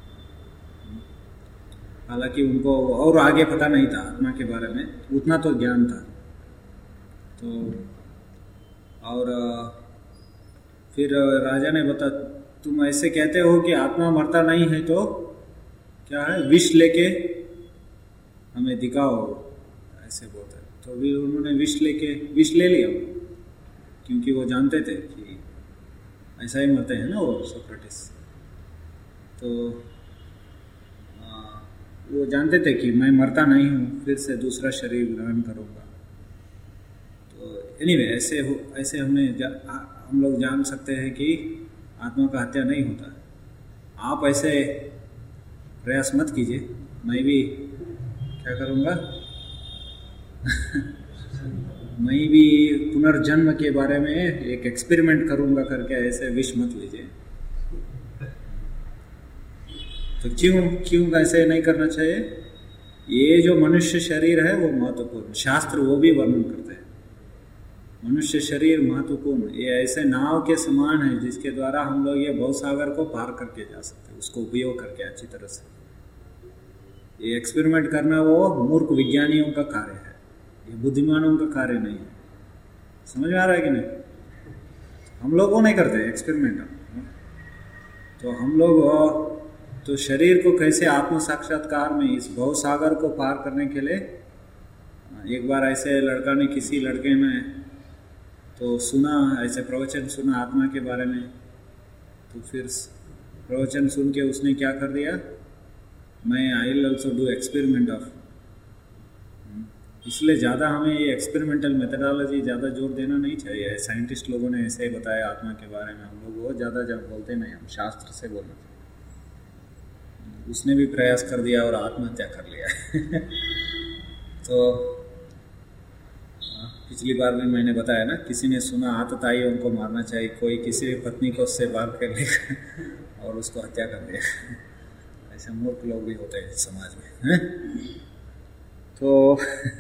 हालांकि उनको और आगे पता नहीं था आत्मा के बारे में, उतना तो ज्ञान था। तो और फिर राजा ने बता, तुम ऐसे कहते हो कि आत्मा मरता नहीं है, तो क्या है, विष लेके हमें दिखाओ, ऐसे बोलते। तो भी उन्होंने विष ले लिया, क्योंकि वो जानते थे कि ऐसा ही मरते हैं ना वो सोक्रेटिस। तो वो जानते थे कि मैं मरता नहीं हूँ, फिर से दूसरा शरीर ग्रहण करूँगा। तो एनीवे ऐसे हम लोग जान सकते हैं कि आत्मा का हत्या नहीं होता है। आप ऐसे प्रयास मत कीजिए, मैं भी क्या करूँगा मैं भी पुनर्जन्म के बारे में एक एक्सपेरिमेंट करूँगा करके ऐसे विष मत लीजिए। तो क्यों ऐसे नहीं करना चाहिए। ये जो मनुष्य शरीर है वो महत्वपूर्ण, शास्त्र वो भी वर्णन करते हैं, मनुष्य शरीर महत्वपूर्ण, ये ऐसे नाव के समान है जिसके द्वारा हम लोग ये भवसागर को पार करके जा सकते हैं, उसको उपयोग करके अच्छी तरह से। ये एक्सपेरिमेंट करना वो मूर्ख विज्ञानियों का कार्य है, ये बुद्धिमानों का कार्य नहीं है। समझ में आ रहा है कि नहीं। हम लोग वो नहीं करते एक्सपेरिमेंट। तो हम लोग तो शरीर को कैसे आत्म साक्षात्कार में इस भवसागर को पार करने के लिए, एक बार ऐसे लड़का ने किसी लड़के में तो सुना, ऐसे प्रवचन सुना आत्मा के बारे में, तो फिर प्रवचन सुन के उसने क्या कर दिया, मैं I will also do experiment of. इसलिए ज़्यादा हमें ये एक्सपेरिमेंटल मेथडोलॉजी ज़्यादा जोर देना नहीं चाहिए। साइंटिस्ट लोगों ने ऐसे ही बताया आत्मा के बारे में, हम लोग वो ज़्यादा जब बोलते नहीं, हम शास्त्र से बोलना चाहिए। उसने भी प्रयास कर दिया और आत्महत्या कर लिया तो पिछली बार भी मैंने बताया ना, किसी ने सुना आतताइयों को मारना चाहिए, कोई किसी भी पत्नी को उससे बात कर लेगा और उसको हत्या कर दिया। ऐसे मूर्ख लोग भी होते हैं समाज में, हैं? तो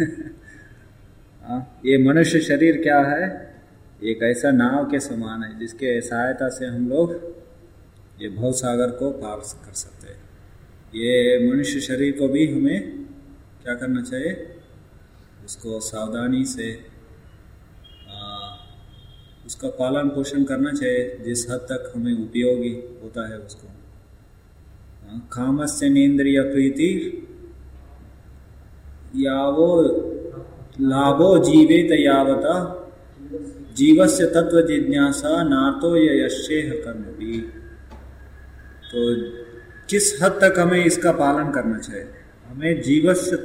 ये मनुष्य शरीर क्या है, एक ऐसा नाव के समान है जिसके सहायता से हम लोग ये भवसागर को पार कर सकते हैं। ये मनुष्य शरीर को भी हमें क्या करना चाहिए, उसको सावधानी से उसका पालन पोषण करना चाहिए जिस हद तक हमें उपयोगी होता है उसको। कामस्य नेन्द्रिय प्रीति यावो लाभो जीवेत यावता जीवस्य तत्व जिज्ञासा नातो यश्येह कर्मभि। तो किस हद तक हमें इसका पालन करना चाहिए, हमें जीवस्य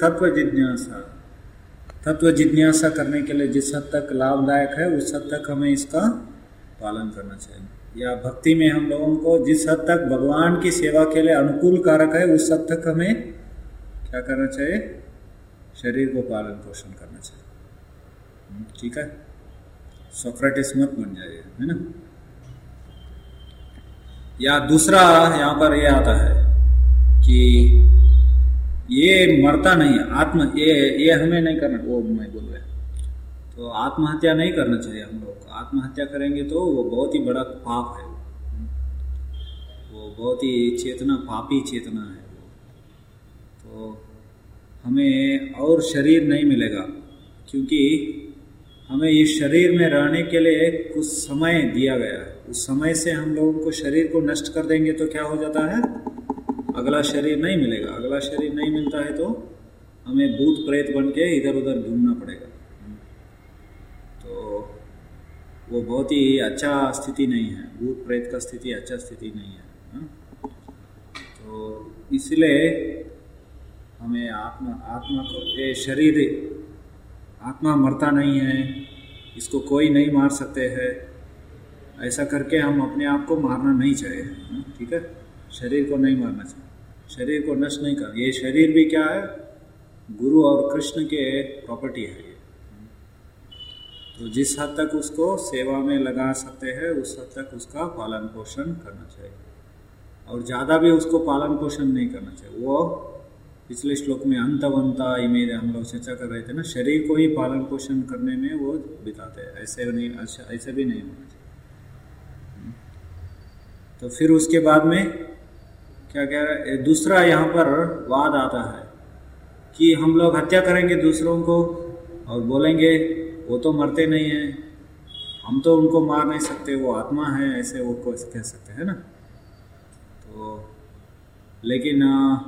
तत्व जिज्ञासा करने के लिए जिस हद तक लाभदायक है उस हद तक हमें इसका पालन करना चाहिए। या भक्ति में हम लोगों को जिस हद तक भगवान की सेवा के लिए अनुकूल कारक है उस हद तक हमें क्या करना चाहिए, शरीर को पालन पोषण करना चाहिए। ठीक है, सोक्रेटिस मत बन जाइए, है ना। या दूसरा यहाँ पर ये आता है कि ये मरता नहीं है आत्मा, ये हमें नहीं करना, वो मैं बोल रहा। तो आत्महत्या नहीं करना चाहिए हम लोग को। आत्महत्या करेंगे तो वो बहुत ही बड़ा पाप है, वो बहुत ही पापी चेतना है। तो हमें और शरीर नहीं मिलेगा, क्योंकि हमें इस शरीर में रहने के लिए कुछ समय दिया गया है। उस समय से हम लोगों को शरीर को नष्ट कर देंगे तो क्या हो जाता है, अगला शरीर नहीं मिलेगा। अगला शरीर नहीं मिलता है तो हमें भूत प्रेत बन के इधर उधर घूमना पड़ेगा। वो बहुत ही अच्छा स्थिति नहीं है, भूत प्रेत का स्थिति अच्छा स्थिति नहीं है, हाँ? तो इसलिए हमें आत्मा को, ये शरीर आत्मा मरता नहीं है, इसको कोई नहीं मार सकते हैं, ऐसा करके हम अपने आप को मारना नहीं चाहिए, ठीक है। शरीर को नहीं मारना चाहिए, शरीर को नष्ट नहीं करना। ये शरीर भी क्या है, गुरु और कृष्ण के प्रॉपर्टी है ये। तो जिस हद तक उसको सेवा में लगा सकते हैं उस हद तक उसका पालन पोषण करना चाहिए, और ज़्यादा भी उसको पालन पोषण नहीं करना चाहिए। वो पिछले श्लोक में अंतवंता इमेज हम लोग चर्चा कर रहे थे ना, शरीर को ही पालन पोषण करने में वो बिताते हैं, ऐसे नहीं, ऐसे भी नहीं होना चाहिए। तो फिर उसके बाद में क्या कह रहे, दूसरा यहाँ पर वाद आता है कि हम लोग हत्या करेंगे दूसरों को और बोलेंगे वो तो मरते नहीं हैं, हम तो उनको मार नहीं सकते, वो आत्मा है, ऐसे वो को कह सकते हैं ना। तो लेकिन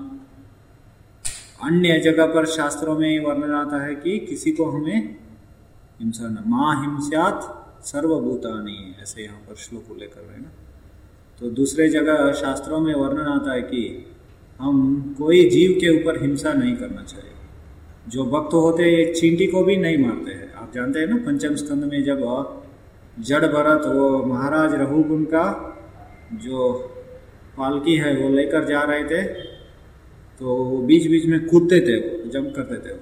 अन्य जगह पर शास्त्रों में वर्णन आता है कि किसी को हमें हिंसा न, माँ हिंस्यात् सर्वभूतानि, ऐसे यहाँ पर श्लोक उल्लेख कर रहे हैं ना। तो दूसरे जगह शास्त्रों में वर्णन आता है कि हम कोई जीव के ऊपर हिंसा नहीं करना चाहिए। जो भक्त होते हैं एक चींटी को भी नहीं मारते हैं। आप जानते हैं ना, पंचम स्कंद में जब जड़ भरत वो महाराज रघुकुंड का जो पालकी है वो लेकर जा रहे थे, तो वो बीच बीच में कूदते थे, वो जंप करते थे।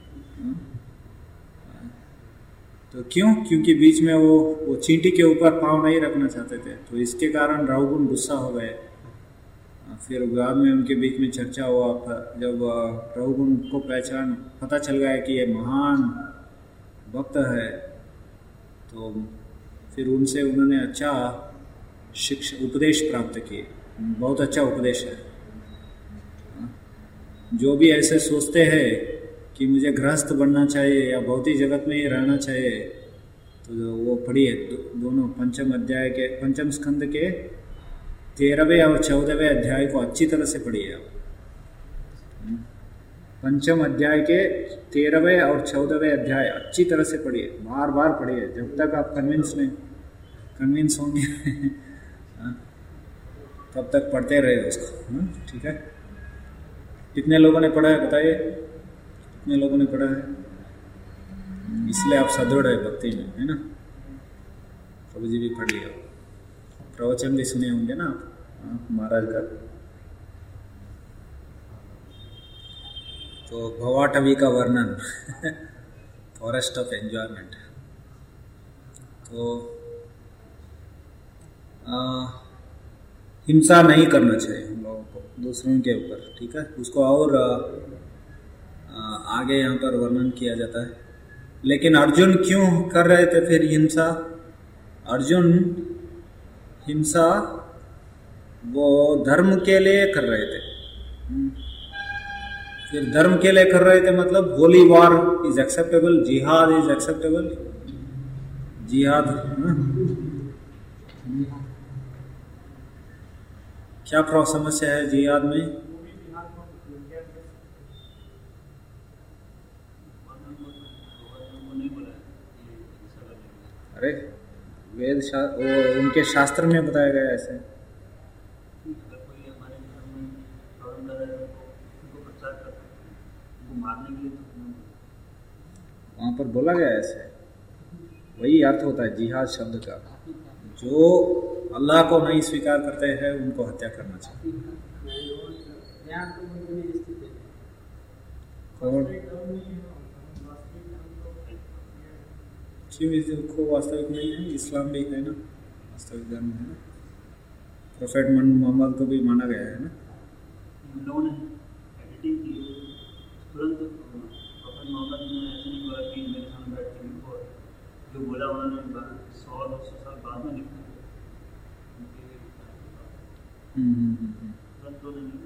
तो क्यों? क्योंकि बीच में वो चींटी के ऊपर पाँव नहीं रखना चाहते थे, तो इसके कारण रघुकुंड गुस्सा हो गए। फिर बाद में उनके बीच में चर्चा हुआ, जब रघुकुंड को पता चल गया कि ये महान भक्त है, तो फिर उनसे उन्होंने अच्छा उपदेश प्राप्त किए। बहुत अच्छा उपदेश है। जो भी ऐसे सोचते हैं कि मुझे गृहस्थ बनना चाहिए या भौतिक जगत में ही रहना चाहिए, तो वो पढ़िए दोनों पंचम स्कंद के 13वें और 14वें अध्याय को अच्छी तरह से पढ़िए आप। पंचम अध्याय के 13वें और 14वें अध्याय अच्छी तरह से पढ़िए, बार बार पढ़िए, जब तक आप कन्विंस होंगे तब तक पढ़ते रहे उसको, ठीक है। कितने लोगों ने पढ़ा है बताइए, कितने लोगों ने पढ़ा है? इसलिए आप सदृढ़ है भक्ति में, है ना। प्रभु जी भी पढ़ लिया, प्रवचन भी सुने होंगे ना आप महाराज का। तो भवाटवी का वर्णन फॉरेस्ट ऑफ एंजॉयमेंट। तो हिंसा नहीं करना चाहिए हम लोगों को दूसरों के ऊपर, ठीक है। उसको और आगे यहाँ पर वर्णन किया जाता है। लेकिन अर्जुन क्यों कर रहे थे फिर हिंसा? अर्जुन हिंसा वो धर्म के लिए कर रहे थे। फिर धर्म के लिए कर रहे थे मतलब होली वॉर इज एक्सेप्टेबल, जिहाद इज एक्सेप्टेबल, जिहाद क्या समस्या है जिहाद में? अरे वेद उनके शास्त्र में बताया गया ऐसे। वहां पर बोला गया ऐसे, वही अर्थ होता है जिहाद शब्द का। जो अल्लाह को नहीं स्वीकार करते हैं उनको हत्या करना चाहिए। क्यों इसको वास्तविक नहीं है? इस्लाम भी है ना, वास्तविक धर्म है ना। प्रोफेट मोहम्मद को भी माना गया है ना। तुरंत प्रोफेट मोहम्मद ने ऐसे नहीं बोला कि मेरे सामने बैठ के लिखो, जो बोला उन्होंने 100-200 साल बाद में लिखा। तुरंत तो नहीं।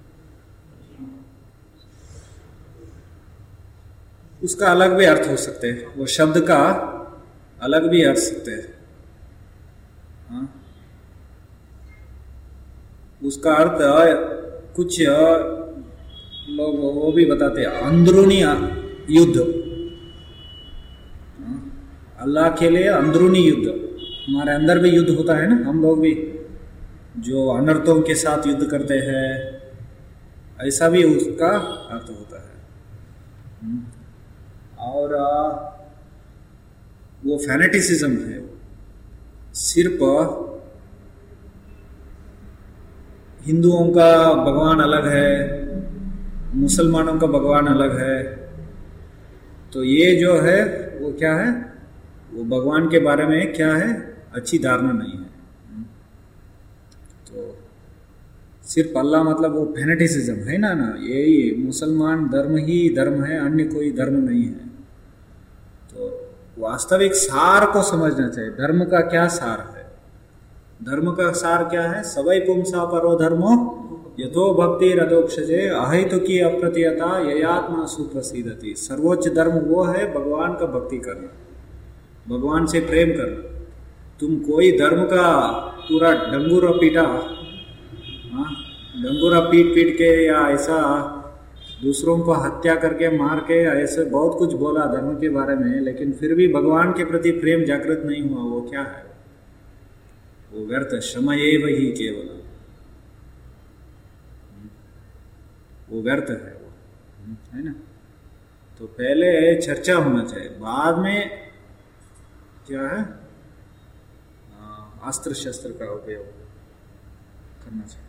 उसका अलग भी अर्थ हो सकते हैं, वो शब्द का अलग भी अर्थ सकते हैं। हाँ? उसका अर्थ कुछ लोग वो भी बताते हैं, अंदरूनी युद्ध, अल्लाह के लिए अंदरूनी युद्ध, हमारे अंदर भी युद्ध होता है ना, हम लोग भी जो अनर्थों के साथ युद्ध करते हैं, ऐसा भी उसका अर्थ होता है। और वो फैनेटिसिज्म है, सिर्फ हिंदुओं का भगवान अलग है, मुसलमानों का भगवान अलग है, तो ये जो है वो क्या है, वो भगवान के बारे में क्या है, अच्छी धारणा नहीं है। तो सिर्फ अल्लाह मतलब वो फैनेटिसिज्म है ना, यही मुसलमान धर्म ही धर्म है, अन्य कोई धर्म नहीं है। तो वास्तविक सार को समझना चाहिए, धर्म का क्या सार है। धर्म का सार क्या है, सवै पुंसा परो धर्मो यथो भक्ति रथोक्षजे अहितु की अप्रतियता ययात्मा सुप्रसिद्धति। सर्वोच्च धर्म वो है भगवान का भक्ति करना, भगवान से प्रेम करना। तुम कोई धर्म का पूरा डंगूरा पीटा, डंगूरा पीट पीट के या ऐसा दूसरों को हत्या करके मार के ऐसे बहुत कुछ बोला धर्म के बारे में, लेकिन फिर भी भगवान के प्रति प्रेम जागृत नहीं हुआ, वो क्या है, वो व्यर्थ श्रम एव ही केवल, वो व्यर्थ है, वो है ना। तो पहले चर्चा होना चाहिए, बाद में क्या है अस्त्र शस्त्र का उपयोग करना चाहिए।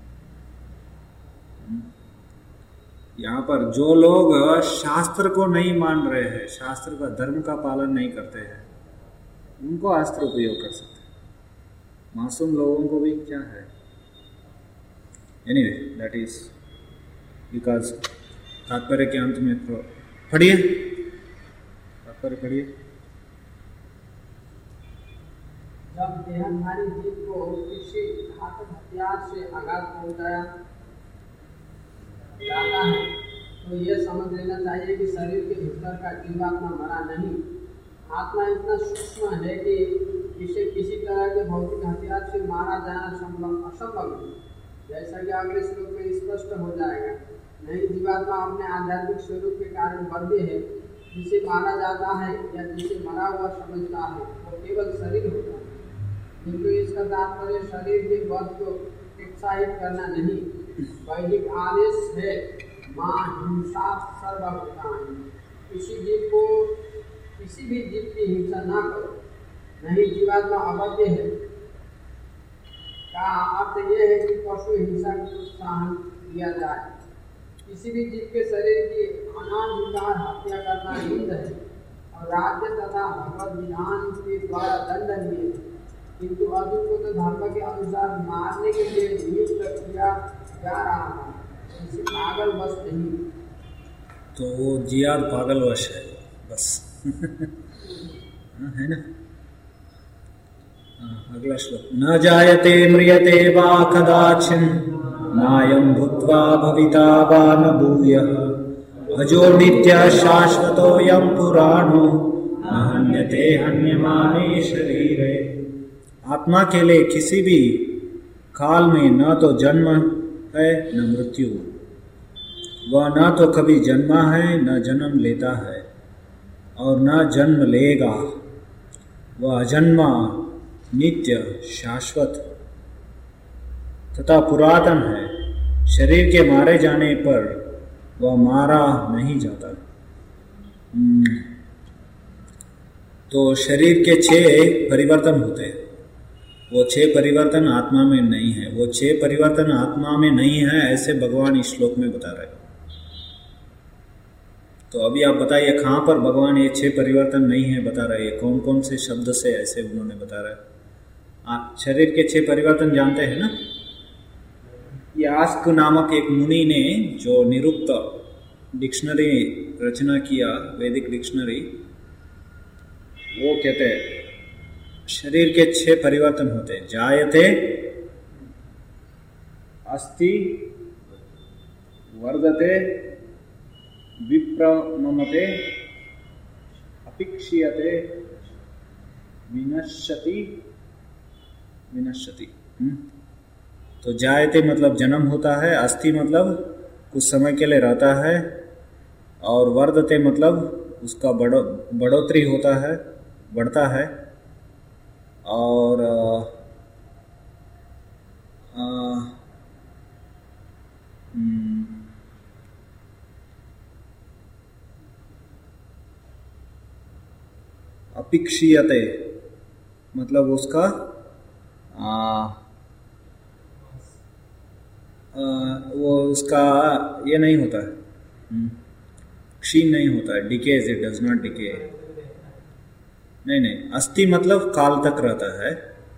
यहाँ पर जो लोग शास्त्र को नहीं मान रहे हैं, शास्त्र का धर्म का पालन नहीं करते हैं, उनको अस्त्र उपयोग कर सकते हैं। मासूम लोगों को भी क्या है, एनीवे दैट इज बिकॉज तात्पर्य के अंत में पढ़िए, तात्पर्य पढ़िए। जब देहधारी जीव को किसी घातक हथियार से आघात पहुंचाया जाता है तो यह समझ लेना चाहिए कि शरीर के भीतर का जीवात्मा मरा नहीं। आत्मा इतना सूक्ष्म है कि इसे किसी तरह के भौतिक हथियार से मारा जाना असंभव है, जैसा कि अगले श्लोक में स्पष्ट हो जाएगा। नहीं, जीवात्मा अपने आध्यात्मिक स्वरूप के कारण बद्ध है। जिसे मारा जाता है या जिसे मरा हुआ समझता है वो केवल शरीर होता है, किंतु इसका तात्पर्य शरीर के वध को उत्साहित करना नहीं। वैदिक आदेश है मां हिंसा सर्वभूतानि, किसी भी जीव की हिंसा ना करो। नहीं, जीवात्मा अबद्ध है का अर्थ यह है कि पशु हिंसा को प्रोत्साहन दिया जाए। किसी भी जीव के शरीर की अनाधिकार हत्या करना हिंद है और राज्य तथा भगवत विधान के द्वारा दंडनीय है, किंतु अर्जुन को तो धर्म के अनुसार मारने के लिए नियुक्त किया जा रहा है, इसे पागल वश नहीं। तो वो जियाद पागल वश है बस है ना। अगला श्लोक, न जायते म्रियते वा कदाचिन नायं भूत्वा भविता वा न भूयः अजो नित्यः शाश्वतोऽयं पुराणो न हन्यते हन्यमाने शरीरे। आत्मा के लिए किसी भी काल में न तो जन्म है न मृत्यु, वह न तो कभी जन्मा है न जन्म लेता है और न जन्म लेगा। वह अजन्मा, नित्य, शाश्वत तथा पुरातन है। शरीर के मारे जाने पर वह मारा नहीं जाता। तो शरीर के 6 परिवर्तन होते हैं, वो 6 परिवर्तन आत्मा में नहीं है। वो 6 परिवर्तन आत्मा में नहीं है, ऐसे भगवान इस श्लोक में बता रहे हैं। तो अभी आप बताइए कहाँ पर भगवान ये 6 परिवर्तन नहीं है बता रहे हैं, कौन कौन से शब्द से ऐसे उन्होंने बता रहे हैं। आप शरीर के 6 परिवर्तन जानते हैं ना। यास्क नामक एक मुनि ने जो निरुक्त डिक्शनरी रचना किया, वैदिक डिक्शनरी, वो कहते हैं शरीर के 6 परिवर्तन होते हैं। जायते, अस्ति, वर्धते, विप्रमते, अपिक्षीयते, विनश्यति। तो जायते मतलब जन्म होता है, अस्ति मतलब कुछ समय के लिए रहता है, और वर्धते मतलब उसका बढ़ोतरी होता है, बढ़ता है और अपेक्षीयते मतलब उसका वो उसका ये नहीं होता है, क्षीण नहीं होता है, decays, it does not decay. नहीं, अस्थि मतलब काल तक रहता है।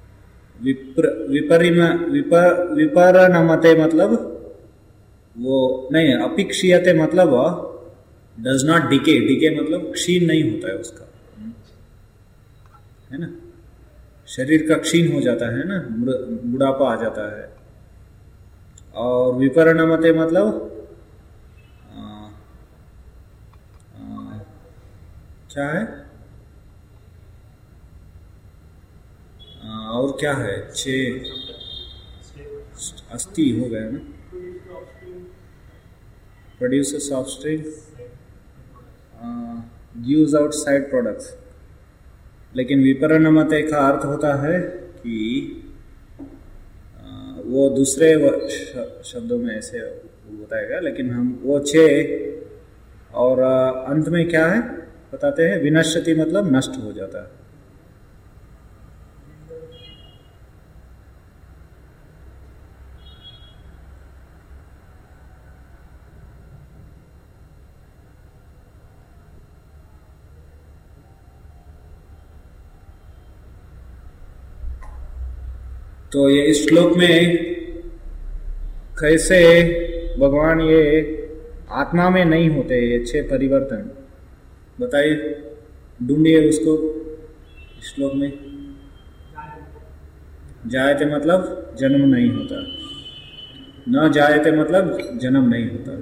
विपरिणमते मतलब वो नहीं, अपेक्षीयते मतलब डज नॉट डिके, डिके मतलब क्षीण नहीं होता है उसका, है ना। शरीर का क्षीण हो जाता है ना, बुढ़ापा आ जाता है। और विपरिणमते मतलब क्या है, और क्या है, 6 अस्थि हो गया ना, producers offspring, gives out side products. लेकिन विपरिणमते का अर्थ होता है कि वो दूसरे शब्दों में ऐसे बताएगा, लेकिन हम वो 6 और अंत में क्या है बताते हैं, विनश्यति मतलब नष्ट हो जाता है। तो ये इस श्लोक में कैसे भगवान ये आत्मा में नहीं होते ये 6 परिवर्तन बताइए, ढूंढिए उसको इस श्लोक में। जायते मतलब जन्म नहीं होता, न जायते मतलब जन्म नहीं होता।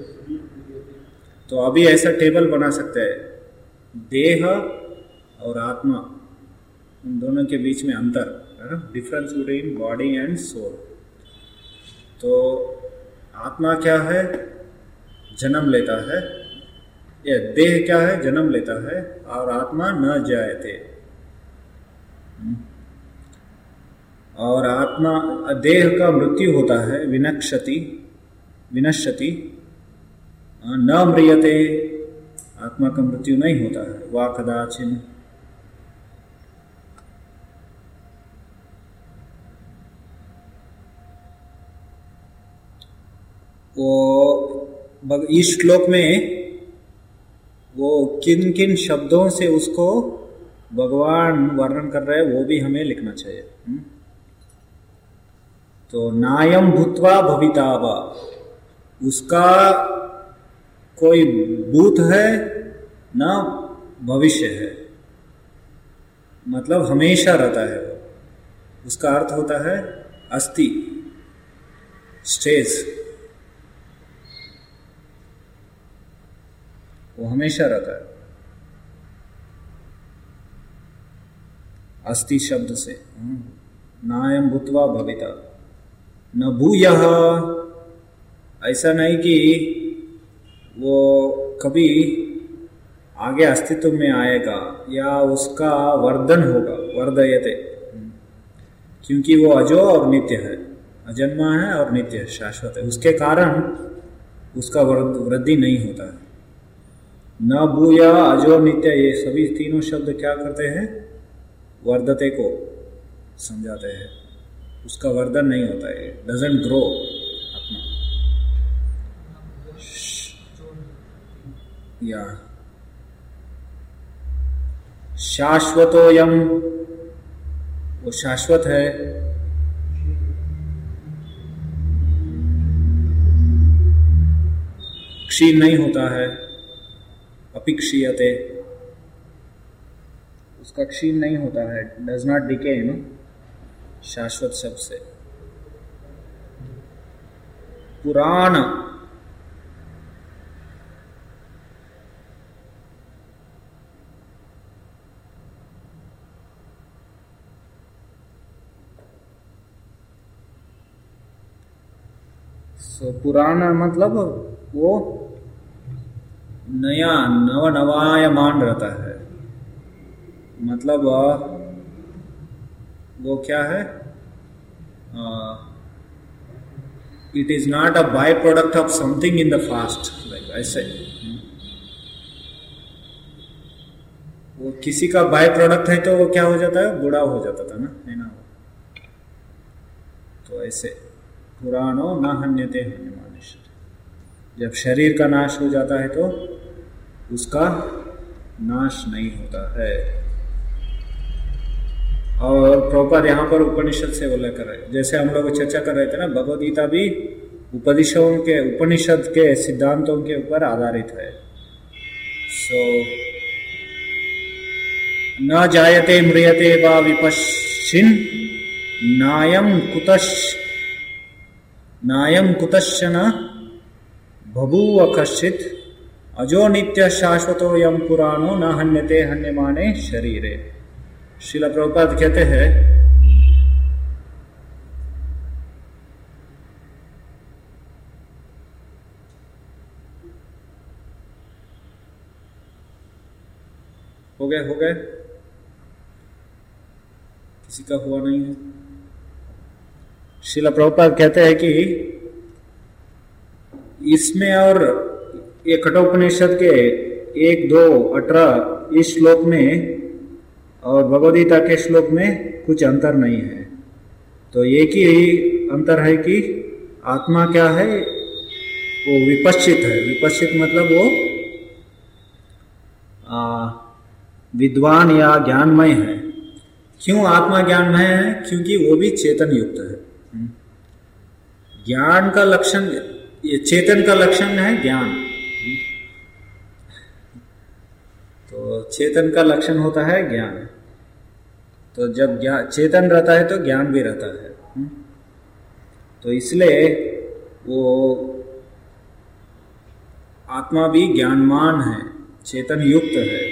तो अभी ऐसा टेबल बना सकते हैं, देह और आत्मा, उन दोनों के बीच में अंतर, difference between body and soul. तो आत्मा क्या है, जन्म लेता है, या देह क्या है, जन्म लेता है, और आत्मा न जायते। और आत्मा देह का मृत्यु होता है, विनश्यति न म्रियते, आत्मा का मृत्यु नहीं होता है। वा कदाचिन, वो इस श्लोक में वो किन किन शब्दों से उसको भगवान वर्णन कर रहे हैं वो भी हमें लिखना चाहिए। तो नायम भूत्वा भवितावा, उसका कोई भूत है ना भविष्य है, मतलब हमेशा रहता है वो। उसका अर्थ होता है अस्ति, स्टेज, वो हमेशा रहता है। अस्ति शब्द से नायम भूत्वा भविता, न भूयः, ऐसा नहीं कि वो कभी आगे अस्तित्व में आएगा या उसका वर्धन होगा, वर्धयते, क्योंकि वो अजो और नित्य है, अजन्मा है और नित्य है, शाश्वत है, उसके कारण उसका वृद्धि नहीं होता है। न भूया, अजो, नित्य, ये सभी तीनों शब्द क्या करते हैं, वर्धते को समझाते हैं, उसका वर्धन नहीं होता है, डजंट ग्रो अपना। या शाश्वतोयम, वो शाश्वत है, क्षीण नहीं होता है, अपेक्षीयते, उसका क्षीण नहीं होता है, डज नॉट डिके, नो, शाश्वत शब्द से। पुराण, पुराण मतलब वो नया नवायमान रहता है, मतलब वो क्या है, it is not a by product of something in the fast, like ऐसे वो किसी का बाय प्रोडक्ट है तो वो क्या हो जाता है, बूढ़ा हो जाता था ना, है ना। तो ऐसे पुराणों न हन्यते हन्यमाने, जब शरीर का नाश हो जाता है तो उसका नाश नहीं होता है। और प्रभुपाद यहाँ पर उपनिषद से बोला कर रहे हैं, जैसे हम लोग चर्चा कर रहे थे ना, भगवद गीता भी उपनिषद के सिद्धांतों के ऊपर आधारित है। सो न जायते म्रियते वा विपश्चिन नायम कुतश्चन बभूव कश्चित् अजो नित्य शाश्वतो यम पुराणो न हन्यते हन्यमाने शरीरे। श्रील प्रभुपाद कहते हैं हो गए किसी का हुआ नहीं है। श्रील प्रभुपाद कहते हैं कि इसमें और ये कठोपनिषद के 1, 2, 18 इस श्लोक में और भगवद गीता के श्लोक में कुछ अंतर नहीं है। तो एक ही अंतर है कि आत्मा क्या है, वो विपश्चित है। विपश्चित मतलब वो विद्वान या ज्ञानमय है। क्यों आत्मा ज्ञानमय है? क्योंकि वो भी चेतन युक्त है। ज्ञान का लक्षण, ये चेतन का लक्षण है ज्ञान। तो चेतन का लक्षण होता है ज्ञान। तो जब चेतन रहता है तो ज्ञान भी रहता है। तो इसलिए वो आत्मा भी ज्ञानमान है, चेतन युक्त है।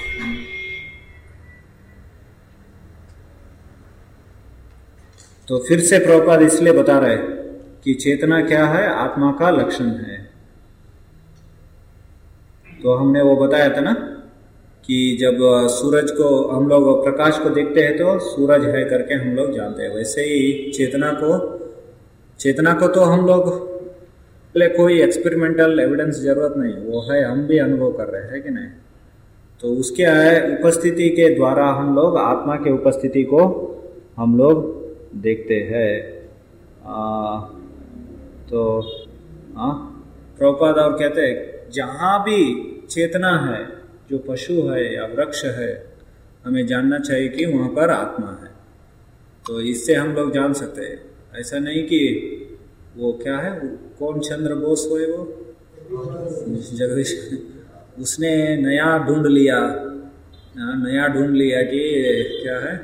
तो फिर से प्रभुपाद इसलिए बता रहे कि चेतना क्या है, आत्मा का लक्षण है। तो हमने वो बताया था ना कि जब सूरज को हम लोग प्रकाश को देखते हैं तो सूरज है करके हम लोग जानते हैं। वैसे ही चेतना को तो हम लोग पहले कोई एक्सपेरिमेंटल एविडेंस जरूरत नहीं, वो है, हम भी अनुभव कर रहे हैं कि नहीं। तो उसके उपस्थिति के द्वारा हम लोग आत्मा के उपस्थिति को हम लोग देखते हैं। तो प्रभुपाद और कहते हैं जहां भी चेतना है, जो पशु है या वृक्ष है, हमें जानना चाहिए कि वहां पर आत्मा है। तो इससे हम लोग जान सकते हैं। ऐसा नहीं कि वो क्या है, कौन चंद्र बोस हुए, वो जगदीश, उसने नया ढूंढ लिया कि क्या है,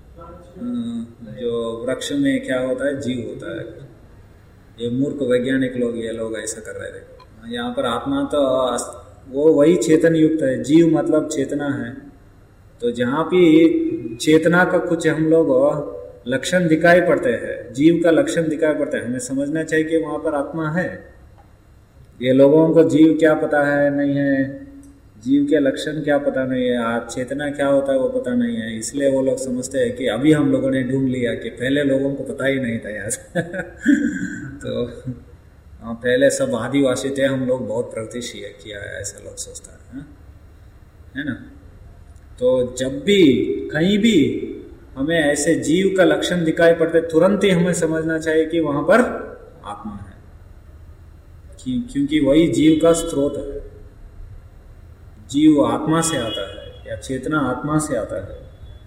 जो वृक्ष में क्या होता है, जीव होता है। ये मूर्ख वैज्ञानिक लोग, ये लोग ऐसा कर रहे थे। यहाँ पर आत्मा तो वो वही चेतन युक्त है। जीव मतलब चेतना है। तो जहाँ भी चेतना का कुछ हम लोग लक्षण दिखाई पड़ते हैं, जीव का लक्षण दिखाई पड़ता है, हमें समझना चाहिए कि वहाँ पर आत्मा है। ये लोगों को जीव क्या पता है, नहीं है, जीव के लक्षण क्या पता नहीं है, आज चेतना क्या होता है वो पता नहीं है। इसलिए वो लोग समझते हैं कि अभी हम लोगों ने ढूंढ लिया, कि पहले लोगों को पता ही नहीं था यार। तो पहले सब आदिवासी थे, हम लोग बहुत प्रगतिशील किया है, ऐसा लोग सोचता है ना। तो जब भी कहीं भी हमें ऐसे जीव का लक्षण दिखाई पड़ते, तुरंत ही हमें समझना चाहिए कि वहां पर आत्मा है, क्योंकि वही जीव का स्रोत है। जीव आत्मा से आता है या चेतना आत्मा से आता है।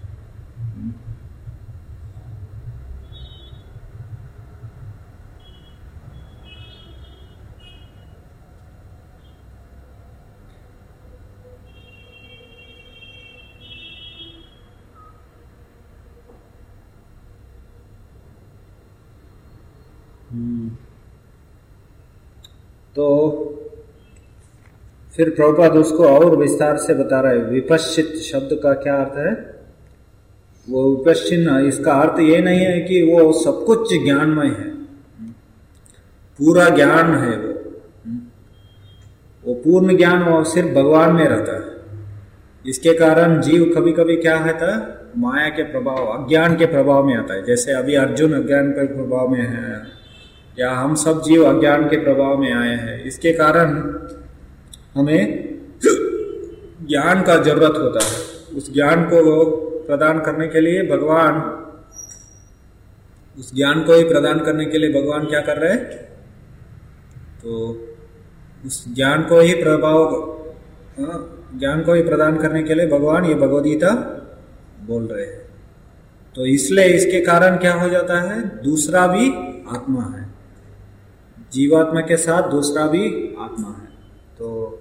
तो फिर प्रभुपाद उसको और विस्तार से बता रहे। विपश्चित शब्द का क्या अर्थ है? वो विपश्चिन, इसका अर्थ ये नहीं है कि वो सब कुछ ज्ञानमय है, पूरा ज्ञान है वो पूर्ण ज्ञान वो सिर्फ भगवान में रहता है। इसके कारण जीव कभी कभी क्या होता है, माया के प्रभाव, अज्ञान के प्रभाव में आता है। जैसे अभी अर्जुन अज्ञान के प्रभाव में है, या हम सब जीव अज्ञान के प्रभाव में आए हैं। इसके कारण हमें ज्ञान का जरूरत होता है। उस ज्ञान को प्रदान करने के लिए भगवान, उस ज्ञान को ही प्रदान करने के लिए भगवान क्या कर रहे हैं, तो उस ज्ञान को ही ज्ञान को ही प्रदान करने के लिए भगवान ये भगवद गीता बोल रहे हैं। तो इसलिए इसके कारण क्या हो जाता है, दूसरा भी आत्मा है, जीवात्मा के साथ दूसरा भी आत्मा है। तो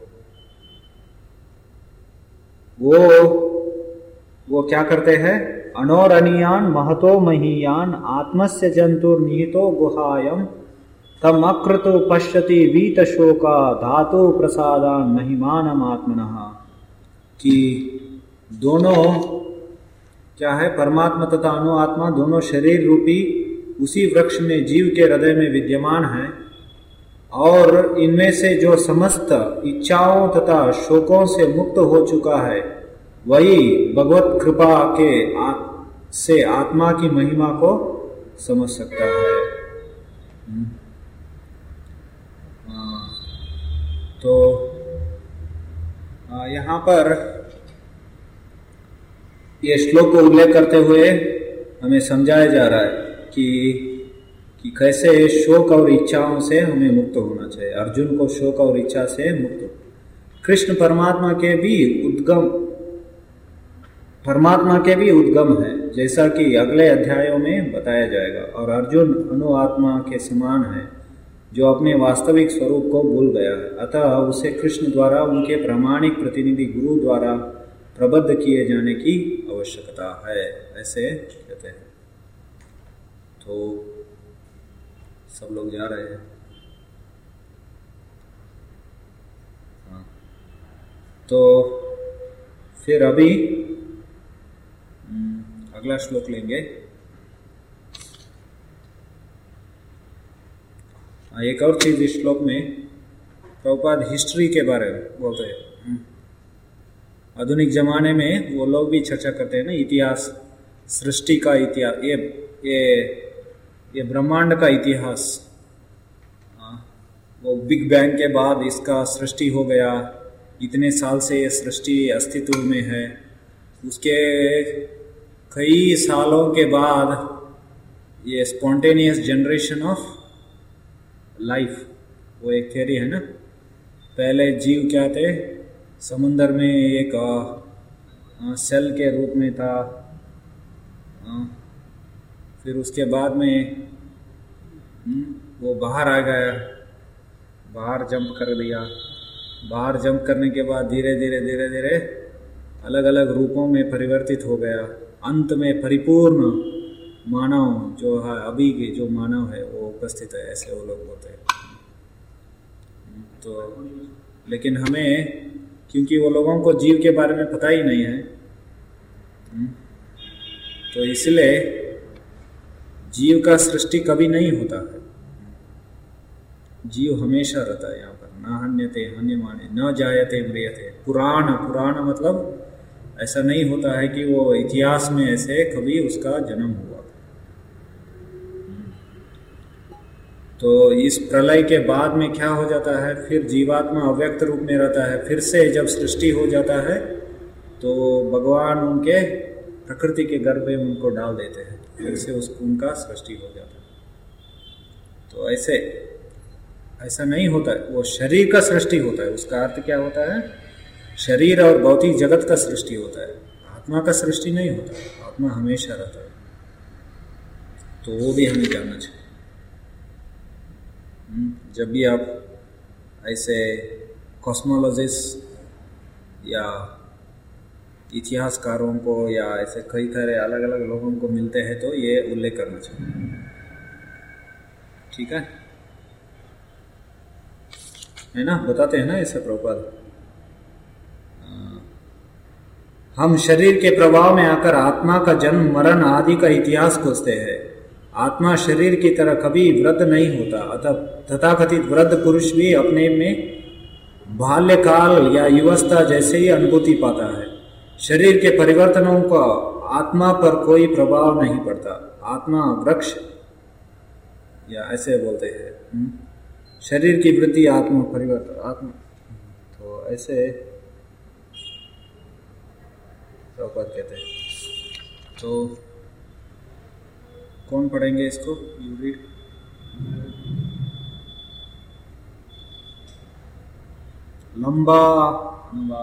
वो क्या करते हैं, अनोरणीयान महतो महीयान आत्मस्य जंतुर निहितो गुहायम तम अकृतो पश्यति वीत शोका धातु प्रसादान महिमानम आत्मनः, कि दोनों क्या है, परमात्मा तथा अनुआत्मा दोनों शरीर रूपी उसी वृक्ष में जीव के हृदय में विद्यमान है, और इनमें से जो समस्त इच्छाओं तथा शोकों से मुक्त हो चुका है वही भगवत कृपा के से आत्मा की महिमा को समझ सकता है। तो यहाँ पर ये श्लोक को उल्लेख करते हुए हमें समझाया जा रहा है कि कैसे शोक और इच्छाओं से हमें मुक्त होना चाहिए। अर्जुन को शोक और इच्छा से मुक्त, कृष्ण परमात्मा के भी उद्गम है, जैसा कि अगले अध्यायों में बताया जाएगा। और अर्जुन अनुआत्मा के समान है जो अपने वास्तविक स्वरूप को भूल गया है, अतः उसे कृष्ण द्वारा उनके प्रामाणिक प्रतिनिधि गुरु द्वारा प्रबद्ध किए जाने की आवश्यकता है, ऐसे कहते हैं। तो सब लोग जा रहे हैं। हाँ, तो फिर अभी अगला श्लोक लेंगे। एक और चीज इस श्लोक में प्रभुपाद हिस्ट्री के बारे में बोलते हैं। आधुनिक जमाने में वो लोग भी चर्चा करते हैं ना, इतिहास, सृष्टि का इतिहास, ये ब्रह्मांड का इतिहास। वो बिग बैंग के बाद इसका सृष्टि हो गया, इतने साल से ये सृष्टि अस्तित्व में है। उसके कई सालों के बाद ये स्पॉन्टेनियस जनरेशन ऑफ लाइफ, वो एक थियरी है ना। पहले जीव क्या थे, समुद्र में एक सेल के रूप में था, फिर उसके बाद में वो बाहर आ गया, बाहर जंप कर दिया। बाहर जंप करने के बाद धीरे धीरे अलग अलग रूपों में परिवर्तित हो गया। अंत में परिपूर्ण मानव जो है, अभी के जो मानव है वो उपस्थित है, ऐसे वो लोग बोलते हैं। तो लेकिन हमें, क्योंकि वो लोगों को जीव के बारे में पता ही नहीं है, तो इसलिए जीव का सृष्टि कभी नहीं होता है। जीव हमेशा रहता है यहाँ पर। न हन्यते हन्यमाने न जायते म्रियते। पुराण मतलब ऐसा नहीं होता है कि वो इतिहास में ऐसे कभी उसका जन्म हुआ। तो इस प्रलय के बाद में क्या हो जाता है, फिर जीवात्मा अव्यक्त रूप में रहता है। फिर से जब सृष्टि हो जाता है तो भगवान उनके प्रकृति के गर्भ में उनको डाल देते हैं, फिर से उनका सृष्टि हो जाता है। तो ऐसा नहीं होता है, वो शरीर का सृष्टि होता है। उसका अर्थ क्या होता है, शरीर और भौतिक जगत का सृष्टि होता है, आत्मा का सृष्टि नहीं होता है। आत्मा हमेशा रहता है। तो वो भी हमें जानना चाहिए। जब भी आप ऐसे कॉस्मोलॉजिस्ट या इतिहासकारों को या ऐसे कई तरह अलग अलग लोगों को मिलते हैं तो ये उल्लेख करना चाहिए, ठीक है ना। बताते हैं ना ऐसे प्रभुपाद, हम शरीर के प्रभाव में आकर आत्मा का जन्म मरण आदि का इतिहास खोजते हैं। आत्मा शरीर की तरह कभी वृद्ध नहीं होता, अतः तथाकथित वृद्ध पुरुष भी अपने में बाल्यकाल या युवस्था जैसे ही अनुभूति पाता है। शरीर के परिवर्तनों का आत्मा पर कोई प्रभाव नहीं पड़ता। आत्मा वृक्ष या ऐसे बोलते हैं, शरीर की वृद्धि आत्मा परिवर्तन आत्मा, तो ऐसे प्रभुपाद कहते हैं। तो कौन पढ़ेंगे इसको? You read. लंबा लंबा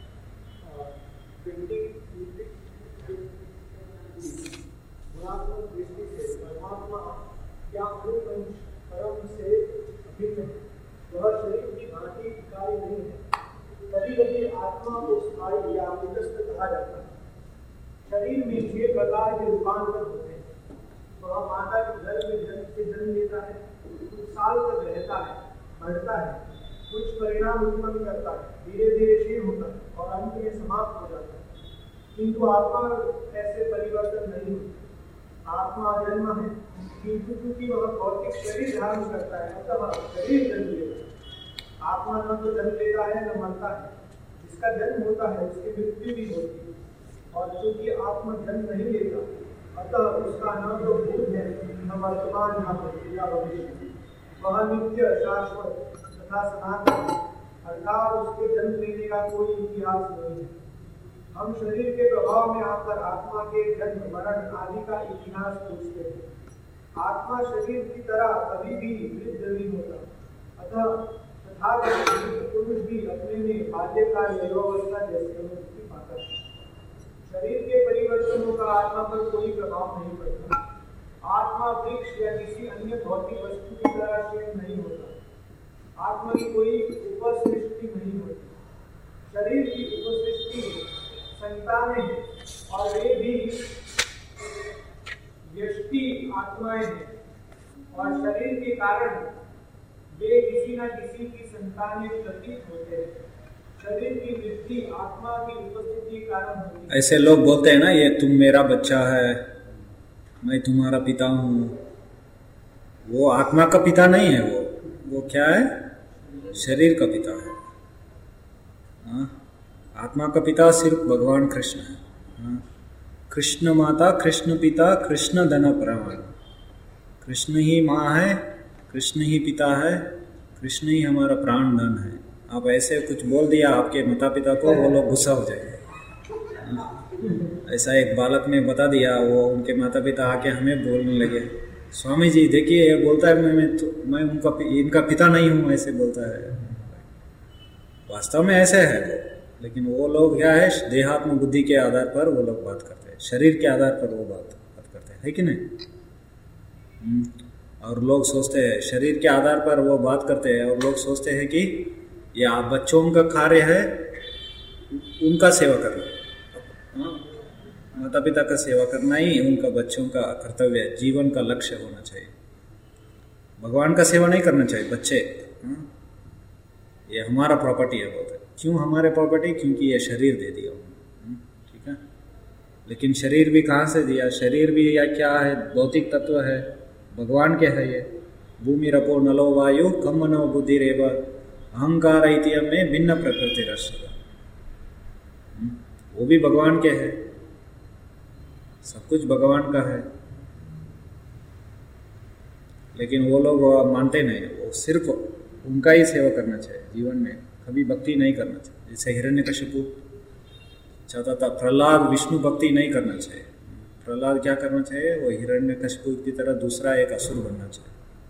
गुणात्मक दृष्टि से परमात्मा क्या अनुपंच परम से अभिन्न है? वह शरीर की भांति इकाई नहीं है। कभी कभी आत्मा को स्थायी या उदस्त कहा जाता है। शरीर में 6 प्रकार के रूपांतर होते हैं। वह माता के गर्भ में जन्म लेता है, कुछ साल तक रहता है, बढ़ता है, कुछ परिणाम उत्पन्न करता है, धीरे धीरे क्षीण होता है और अंत में समाप्त हो जाता है। किंतु आत्मा ऐसे परिवर्तन नहीं होता। आत्मा जन्म है, किंतु क्योंकि वह भौतिक शरीर धारण करता है, अतः शरीर जन्म लेता है। आत्मा न तो जन्म लेता है न मरता है। जिसका जन्म होता है उसकी मृत्यु भी होती है। और चूंकि आत्मा जन्म नहीं लेता, अतः उसका न तो भूत है न वर्तमान न भविष्य। वह नित्य शाश्वत तथा सनातन, अर्थात उसके जन्म लेने का कोई इतिहास नहीं है। हम शरीर के प्रभाव में आकर आत्मा के जन्म मरण आदि का इतिहास पूछते हैं। आत्मा शरीर की तरह कभी भी वृद्ध नहीं होता। अतः तथाकथित पुरुष भी अपने में बाल्यकाल यौवनावस्था जैसे अनुभूति पाता है। शरीर के परिवर्तनों का आत्मा पर कोई प्रभाव नहीं पड़ता। आत्मा वृक्ष या किसी अन्य भौतिक वस्तु की तरह क्षीण नहीं होता। आत्मा की कोई उपसृष्टि नहीं होती। शरीर की उपसृष्टि संतानें हैं और वे भी व्यष्टि आत्माएं हैं, और शरीर के कारण वे किसी न किसी की संतानें प्रतीत होते हैं। शरीर की वृद्धि आत्मा की उपस्थिति के कारण होती है। ऐसे लोग बोलते हैं ना, ये तुम मेरा बच्चा है, मैं तुम्हारा पिता हूँ। वो आत्मा का पिता नहीं है, वो क्या है? शरीर का पिता है। हाँ? आत्मा का पिता सिर्फ भगवान कृष्ण है। हाँ? कृष्ण माता, कृष्ण पिता, कृष्ण धन परमात्मा। कृष्ण ही माँ है, कृष्ण ही पिता है, कृष्ण ही हमारा प्राण धन है। आप ऐसे कुछ बोल दिया आपके माता पिता को, वो लोग गुस्सा हो जाएंगे। हाँ? ऐसा एक बालक ने बता दिया, वो उनके माता पिता आके हमें बोलने लगे, स्वामी जी देखिए ये बोलता है मैं इनका पिता नहीं हूँ, ऐसे बोलता है। वास्तव में ऐसे है, लेकिन वो लोग क्या है, देहात्म बुद्धि के आधार पर वो लोग बात करते हैं, शरीर के आधार पर वो बात करते हैं, है कि नहीं? और लोग सोचते हैं शरीर के आधार पर वो बात करते हैं, और लोग सोचते हैं कि ये बच्चों का कार्य है उनका सेवा करना, माता पिता का सेवा करना ही उनका बच्चों का कर्तव्य है, जीवन का लक्ष्य होना चाहिए। भगवान का सेवा नहीं करना चाहिए बच्चे। ये हमारा प्रॉपर्टी है, बोलते क्यों हमारे प्रॉपर्टी? क्योंकि ये शरीर दे दिया उन्होंने, ठीक है। लेकिन शरीर भी कहाँ से दिया? शरीर भी या क्या है? भौतिक तत्व है, भगवान के है ये। भूमि रपो नलो वायु कम मनो बुद्धि रेव अहंकार इतियम में भिन्न प्रकृति रस, वो भी भगवान के है, सब कुछ भगवान का है। लेकिन वो लोग मानते नहीं, वो सिर्फ उनका ही सेवा करना चाहिए, जीवन में कभी भक्ति नहीं करना चाहिए। जैसे हिरण्यकशिपु चाहता था, प्रहलाद विष्णु भक्ति नहीं करना चाहिए। प्रहलाद क्या करना चाहिए? वो हिरण्यकशिपु की तरह दूसरा एक असुर बनना चाहिए,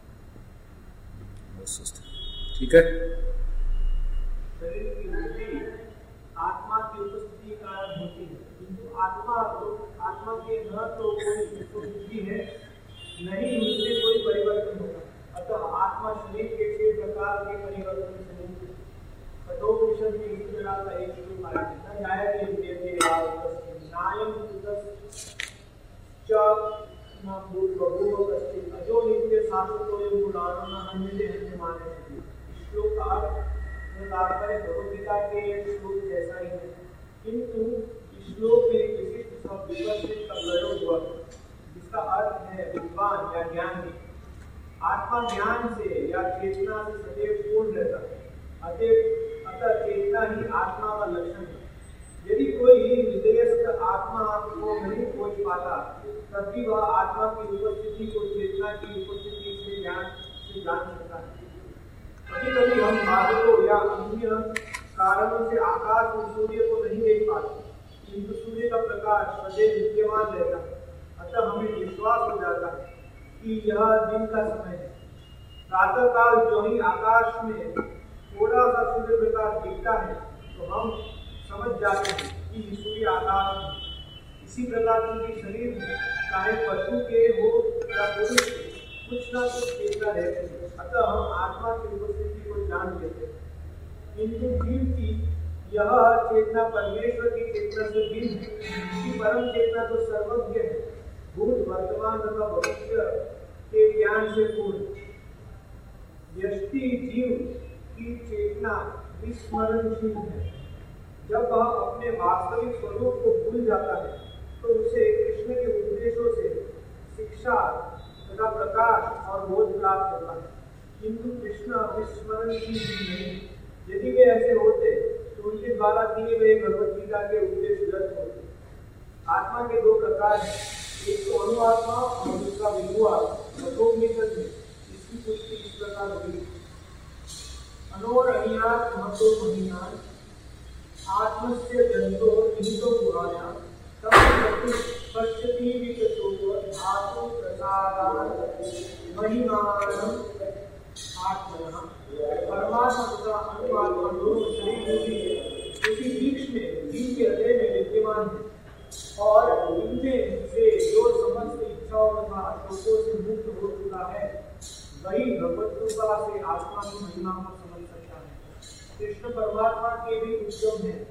वो सोचते। ठीक है, शरीर की वृद्धि आत्मा की उपस्थिति के कारण होती है, किंतु आत्मा के न तो कोई उपस्थिति है, नहीं उसमें कोई परिवर्तन होगा। अतः आत्मा शरीर के 6 प्रकार के परिवर्तन से मुक्त है। कठोपनिषद में इस तरह का एक श्लोक आया है, न जायते विद्यते नायं कुतश्च न भूर्भुवः कश्चित् अजो नित्य शाश्वतोऽयं पुराणो न हन्यते हन्यमाने। श्लोक का तात्पर्य भगवद्गीता के श्लोक जैसा ही है, किंतु इस श्लोक में विशिष्ट शब्द विवक्षित का प्रयोग हुआ, जिसका अर्थ है विद्वान या ज्ञानी। आत्मा ज्ञान से या चेतना से सदैव पूर्ण रहता है, अतः चेतना ही आत्मा का लक्षण है। यदि कोई हृदयस्थ आत्मा को नहीं खोज पाता, तब भी वह आत्मा की उपस्थिति को चेतना की उपस्थिति से जान सकता है। कभी कभी हम बादलों या अन्य कारणों से आकाश में सूर्य को नहीं देख पाते, किंतु सूर्य का प्रकाश सदैव विद्यमान रहता है। अतः हमें विश्वास हो जाता है कि यह दिन का समय है। प्रातः काल जो ही आकाश में थोड़ा सा सूर्य प्रकाश दिखता है तो हम समझ जाते हैं कि सूर्य आकाश में। इसी प्रकार क्योंकि शरीर में चाहे पशु के हो या पुरुष के कुछ ना कुछ चेतना रहती है, अतः हम आत्मा की उपस्थिति को जान लेते हैं। किंतु जीव की यह चेतना परमेश्वर की चेतना से भिन्न है। इसकी परम चेतना तो सर्वज्ञ है, भूत वर्तमान तथा भविष्य के ज्ञान से पूर्ण। व्यष्टि जीव की चेतना विस्मरणशील है। जब वह अपने वास्तविक स्वरूप को भूल जाता है तो उसे कृष्ण के उपदेशों से शिक्षा तथा प्रकाश और बोध प्राप्त होता है, किंतु कृष्ण विस्मरणशील नहीं। यदि वे ऐसे होते तो उनके द्वारा दिए गए भगवद गीता के उपदेश व्यर्थ होते। आत्मा के दो प्रकार हैं, एक तो अनुआत्मा और दूसरा विभुआत्मा। कठोपनिषद में इसकी पुष्टि इस प्रकार हुई। अनोरणीयात् महतो महीयान् आत्मस्य जंतो निहितो पुराणा तब पश्यति विकसो धातु प्रसादान् महिमानं आत्मनः। परमात्मा तथा अनुआत्मा दोनों शरीर उसी वृक्ष में जीव के हृदय में विद्यमान है और इनमें से जो समस्त इच्छाओं तथा शोकों से मुक्त हो चुका है वही भगवत कृपा से आत्मा की महिमा को समझ सकता है। कृष्ण परमात्मा के भी उद्यम है,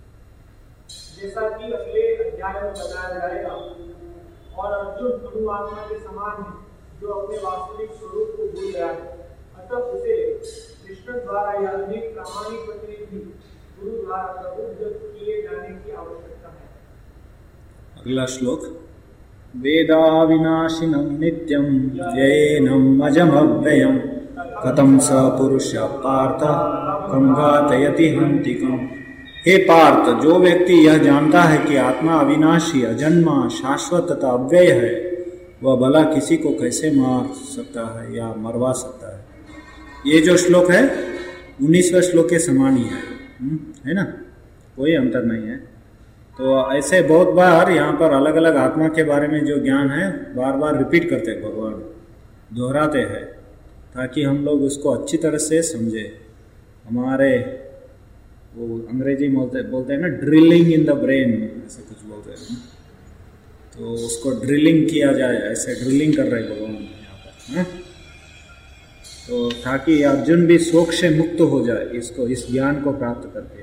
जैसा कि अगले अध्याय में बताया जाएगा। और अर्जुन अनुआत्मा के समान है जो अपने वास्तविक स्वरूप को भूल गया है। अतः उसे कृष्ण द्वारा या अनेक प्रामाणिक प्रतिनिधि गुरु द्वारा प्रबुद्ध किए जाने की आवश्यकता है। अगला श्लोक। वेदा विनाशिनं नित्यं येनम् अजमव्ययम् कथं स पुरुष पार्थ कं घातयति हन्तिकम्। हे पार्थ, जो व्यक्ति यह जानता है कि आत्मा अविनाशी, अजन्मा, शाश्वत तथा अव्यय है, वह भला किसी को कैसे मार सकता है या मरवा सकता है। ये जो श्लोक है 19वें श्लोक के समान ही है ना, कोई अंतर नहीं है। तो ऐसे बहुत बार यहाँ पर अलग अलग आत्मा के बारे में जो ज्ञान है बार बार रिपीट करते हैं, भगवान दोहराते हैं ताकि हम लोग उसको अच्छी तरह से समझे। हमारे वो अंग्रेजी में बोलते हैं ना, ड्रिलिंग इन द ब्रेन, ऐसे कुछ बोलते हैं। तो उसको ड्रिलिंग किया जाए, ऐसे ड्रिलिंग कर रहे भगवान यहाँ पर, है? तो ताकि अर्जुन भी शोक से मुक्त हो जाए इसको, इस ज्ञान को प्राप्त करके।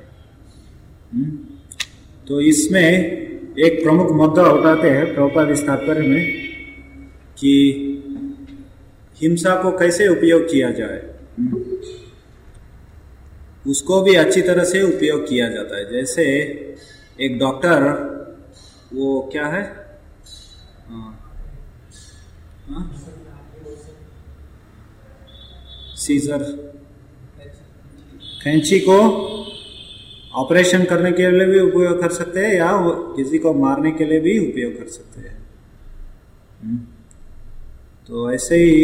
तो इसमें एक प्रमुख मुद्दा उठाते हैं प्रभुपाद इस तात्पर्य में कि हिंसा को कैसे उपयोग किया जाए, उसको भी अच्छी तरह से उपयोग किया जाता है। जैसे एक डॉक्टर, वो क्या है, सीजर, कैंची को ऑपरेशन करने के लिए भी उपयोग कर सकते हैं या किसी को मारने के लिए भी उपयोग कर सकते हैं। तो ऐसे ही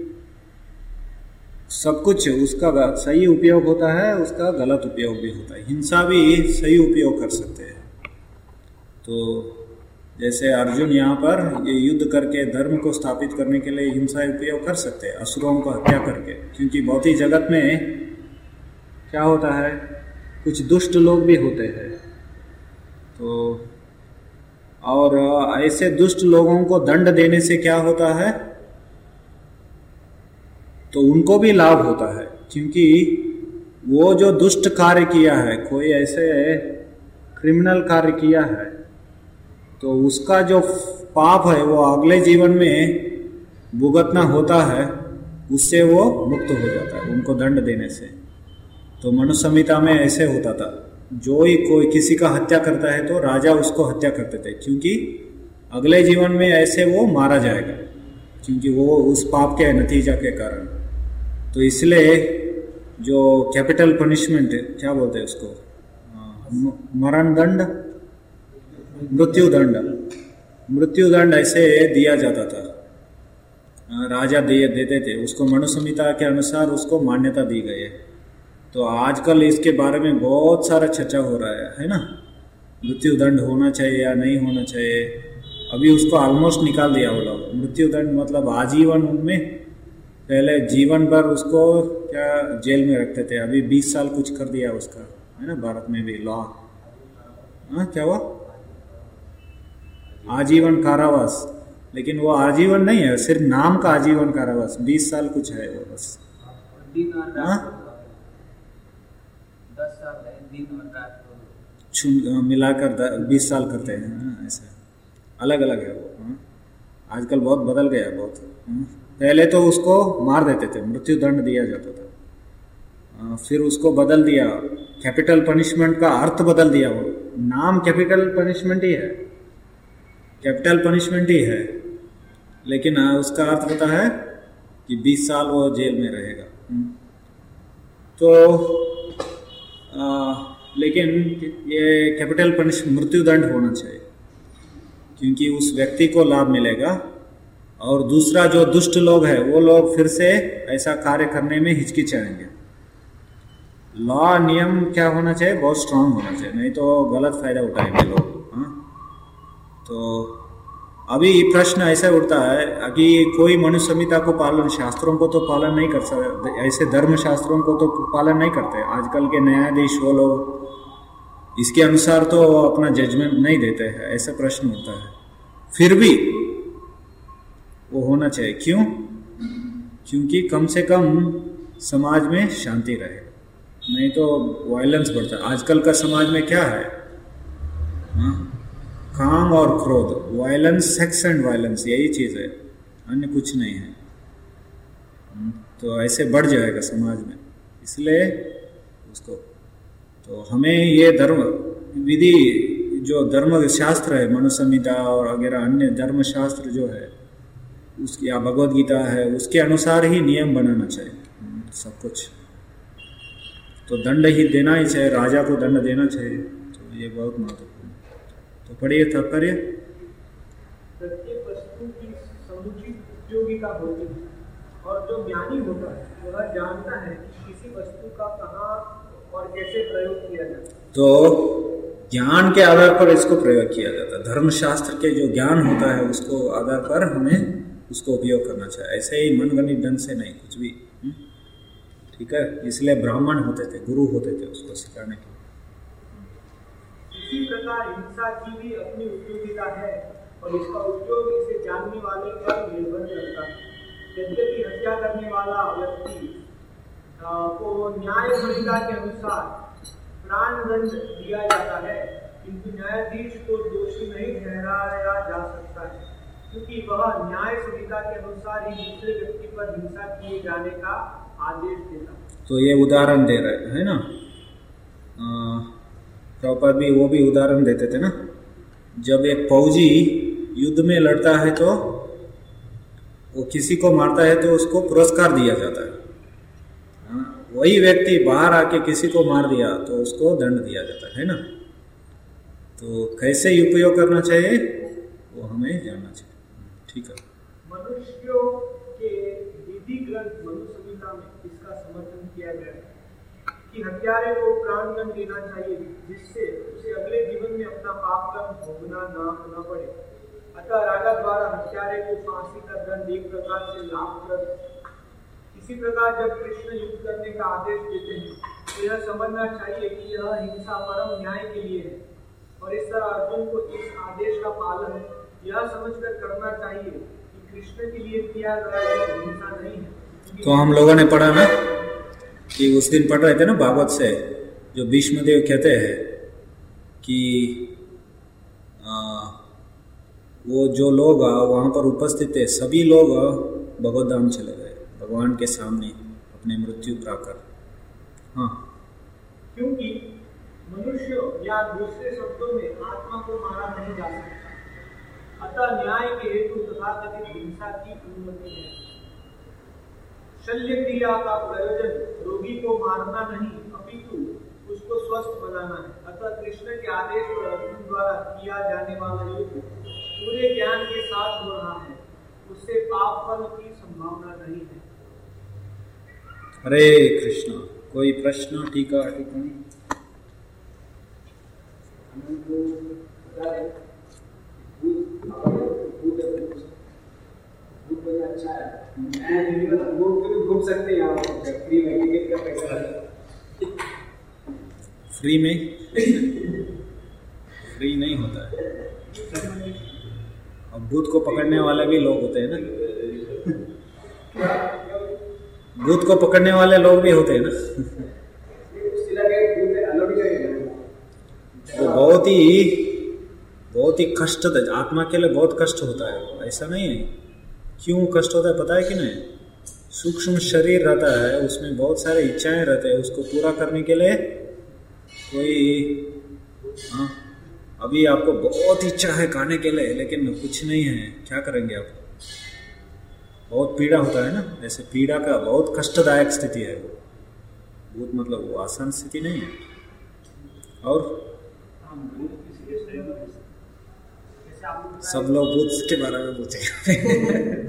सब कुछ उसका सही उपयोग होता है, उसका गलत उपयोग भी होता है। हिंसा भी सही उपयोग कर सकते हैं। तो जैसे अर्जुन यहाँ पर ये युद्ध करके धर्म को स्थापित करने के लिए हिंसा उपयोग कर सकते हैं, असुरों को हत्या करके। क्योंकि भौतिक जगत में क्या होता है, कुछ दुष्ट लोग भी होते हैं। तो और ऐसे दुष्ट लोगों को दंड देने से क्या होता है, तो उनको भी लाभ होता है। क्योंकि वो जो दुष्ट कार्य किया है, कोई ऐसे क्रिमिनल कार्य किया है, तो उसका जो पाप है वो अगले जीवन में भुगतना होता है, उससे वो मुक्त हो जाता है उनको दंड देने से। तो मनुष्य संहिता में ऐसे होता था, जो ही कोई किसी का हत्या करता है तो राजा उसको हत्या करते थे, क्योंकि अगले जीवन में ऐसे वो मारा जाएगा, क्योंकि वो उस पाप के नतीजा के कारण। तो इसलिए जो कैपिटल पनिशमेंट क्या बोलते हैं उसको, मरण दंड मृत्युदंड ऐसे दिया जाता था, राजा देते थे उसको, मनु संहिता के अनुसार उसको मान्यता दी गई है। तो आजकल इसके बारे में बहुत सारा चर्चा हो रहा है ना, मृत्युदंड होना चाहिए या नहीं होना चाहिए। अभी उसको ऑलमोस्ट निकाल दिया वो लोग, मृत्युदंड मतलब आजीवन। उनमें पहले जीवन भर उसको क्या जेल में रखते थे, अभी 20 साल कुछ कर दिया उसका, है ना, भारत में भी लॉ। क्या हुआ? आजीवन कारावास, लेकिन वो आजीवन नहीं है, सिर्फ नाम का आजीवन कारावास, 20 साल कुछ है वो बस। 10 साल है, दिन और रात मिलाकर 20 साल करते हैं, ऐसे अलग अलग है वो। आजकल बहुत बदल गया बहुत। पहले तो उसको मार देते थे, मृत्युदंड दिया जाता था, फिर उसको बदल दिया, कैपिटल पनिशमेंट का अर्थ बदल दिया। वो नाम कैपिटल पनिशमेंट ही है, कैपिटल पनिशमेंट ही है, लेकिन उसका अर्थ होता है कि 20 साल वो जेल में रहेगा। तो लेकिन ये कैपिटल पनिशमेंट मृत्युदंड होना चाहिए, क्योंकि उस व्यक्ति को लाभ मिलेगा, और दूसरा जो दुष्ट लोग हैं वो लोग फिर से ऐसा कार्य करने में हिचकिचाएंगे। लॉ नियम क्या होना चाहिए? बहुत स्ट्रांग होना चाहिए, नहीं तो गलत फायदा उठाएंगे लोग। तो अभी प्रश्न ऐसा उठता है कि कोई मनु संहिता को पालन, शास्त्रों को तो पालन नहीं कर सकते, ऐसे धर्म शास्त्रों को तो पालन नहीं करते। आजकल के न्यायाधीश वो लोग इसके अनुसार तो अपना जजमेंट नहीं देते हैं, ऐसा प्रश्न उठता है। फिर भी वो होना चाहिए, क्यों? क्योंकि कम से कम समाज में शांति रहे, नहीं तो वायलेंस बढ़ता है। आजकल का समाज में क्या है? काम और क्रोध, वायलेंस, सेक्स एंड वायलेंस, यही चीज़ है, अन्य कुछ नहीं है। तो ऐसे बढ़ जाएगा समाज में, इसलिए उसको तो हमें ये धर्म विधि, जो धर्म शास्त्र है, मनु संहिता और वगैरह अन्य धर्म शास्त्र जो है, उसकी या भगवद गीता है, उसके अनुसार ही नियम बनाना चाहिए सब कुछ। तो दंड ही देना ही चाहिए, राजा को दंड देना चाहिए। तो ये बहुत महत्वपूर्ण। तो पढ़िए तात्पर्य। प्रत्येक वस्तु की समुचित उपयोगिता होती है, और जो ज्ञानी होता है वह जानता है कि किसी वस्तु का कहाँ और कैसे प्रयोग किया जाता है। तो ज्ञान के आधार पर इसको प्रयोग किया जाता है। धर्मशास्त्र के जो ज्ञान होता है उसको आधार पर हमें उसको उपयोग करना चाहिए, ऐसे ही मनगणित ढंग से नहीं कुछ भी। ठीक है, इसलिए ब्राह्मण होते थे, गुरु होते थे उसको सिखाने के। इसी प्रकार हिंसा की भी अपनी उपयोगिता है, और इसका उपयोग इसे जानने वाले पर निर्भर करता है। यद्यपि हत्या करने वाला व्यक्ति को न्याय संहिता के अनुसार प्राणदंड दिया जाता है, किंतु न्यायाधीश को दोषी नहीं ठहराया जा सकता है, क्योंकि वह न्याय संहिता के अनुसार ही दूसरे व्यक्ति पर हिंसा किए जाने का आदेश देता है। तो ये उदाहरण दे रहे है ना, प्रॉपर भी वो भी उदाहरण देते थे ना, जब एक फौजी युद्ध में लड़ता है तो वो किसी को मारता है तो उसको पुरस्कार दिया जाता है। वही व्यक्ति बाहर आके किसी को मार दिया तो उसको दंड दिया जाता है ना। तो कैसे उपयोग करना चाहिए वो हमें जानना चाहिए। ठीक है, मनुष्यों के विधि ग्रंथ मनु संहिता में इसका समर्थन किया गया है कि हत्यारे को प्राणदंड देना चाहिए, जिससे उसे अगले जीवन में अपना पाप कर्म भोगना न पड़े। अतः राजा द्वारा हत्यारे को फांसी का दंड एक प्रकार से लाभप्रद। इसी प्रकार जब कृष्ण युद्ध करने का आदेश देते हैं तो यह समझना चाहिए कि यह हिंसा परम न्याय के लिए है, और इस तरह अर्जुन को इस आदेश का पालन यह समझकर करना चाहिए कि कृष्ण के लिए किया गया हिंसा नहीं है। तो हम लोगों ने पढ़ा ना कि उस दिन पढ़ रहे थे ना भागवत से, जो भीष्मदेव कहते हैं कि वो जो लोग वहाँ पर उपस्थित थे सभी लोग भगवत धाम चले गए, भगवान के सामने अपने मृत्यु प्राकर। हाँ, क्योंकि मनुष्य या दूसरे शब्दों में आत्मा को मारा नहीं जा सकता, अतः न्याय के हेतु तथाकथित हिंसा की अनुमति है। शल्य क्रिया का प्रयोजन रोगी को मारना नहीं, अपितु उसको स्वस्थ बनाना है। अतः कृष्ण के आदेश और अर्जुन द्वारा किया जाने वाला युद्ध पूरे ज्ञान के साथ हो रहा है, उससे पाप फल की संभावना नहीं है। हरे कृष्ण। कोई प्रश्न? टीका टिप्पणी? अच्छा है, घूम सकते हैं यहाँ फ्री में, टिकट का पैसा फ्री में फ्री नहीं होता है। अब भूत को पकड़ने वाले भी लोग होते हैं ना, भूत को पकड़ने वाले लोग भी होते हैं ना। वो बहुत ही कष्ट, आत्मा के लिए बहुत कष्ट होता है। ऐसा नहीं है, क्यों कष्ट होता है पता है कि नहीं? सूक्ष्म शरीर रहता है, उसमें बहुत सारे इच्छाएं रहते हैं, उसको पूरा करने के लिए कोई अभी आपको बहुत इच्छा है खाने के लिए, लेकिन कुछ नहीं है, क्या करेंगे आप? बहुत पीड़ा होता है ना। ऐसे पीड़ा का बहुत कष्टदायक स्थिति है वो। भूत मतलब वो आसान स्थिति नहीं है। और सब लोग भूत के बारे में पूछेंगे।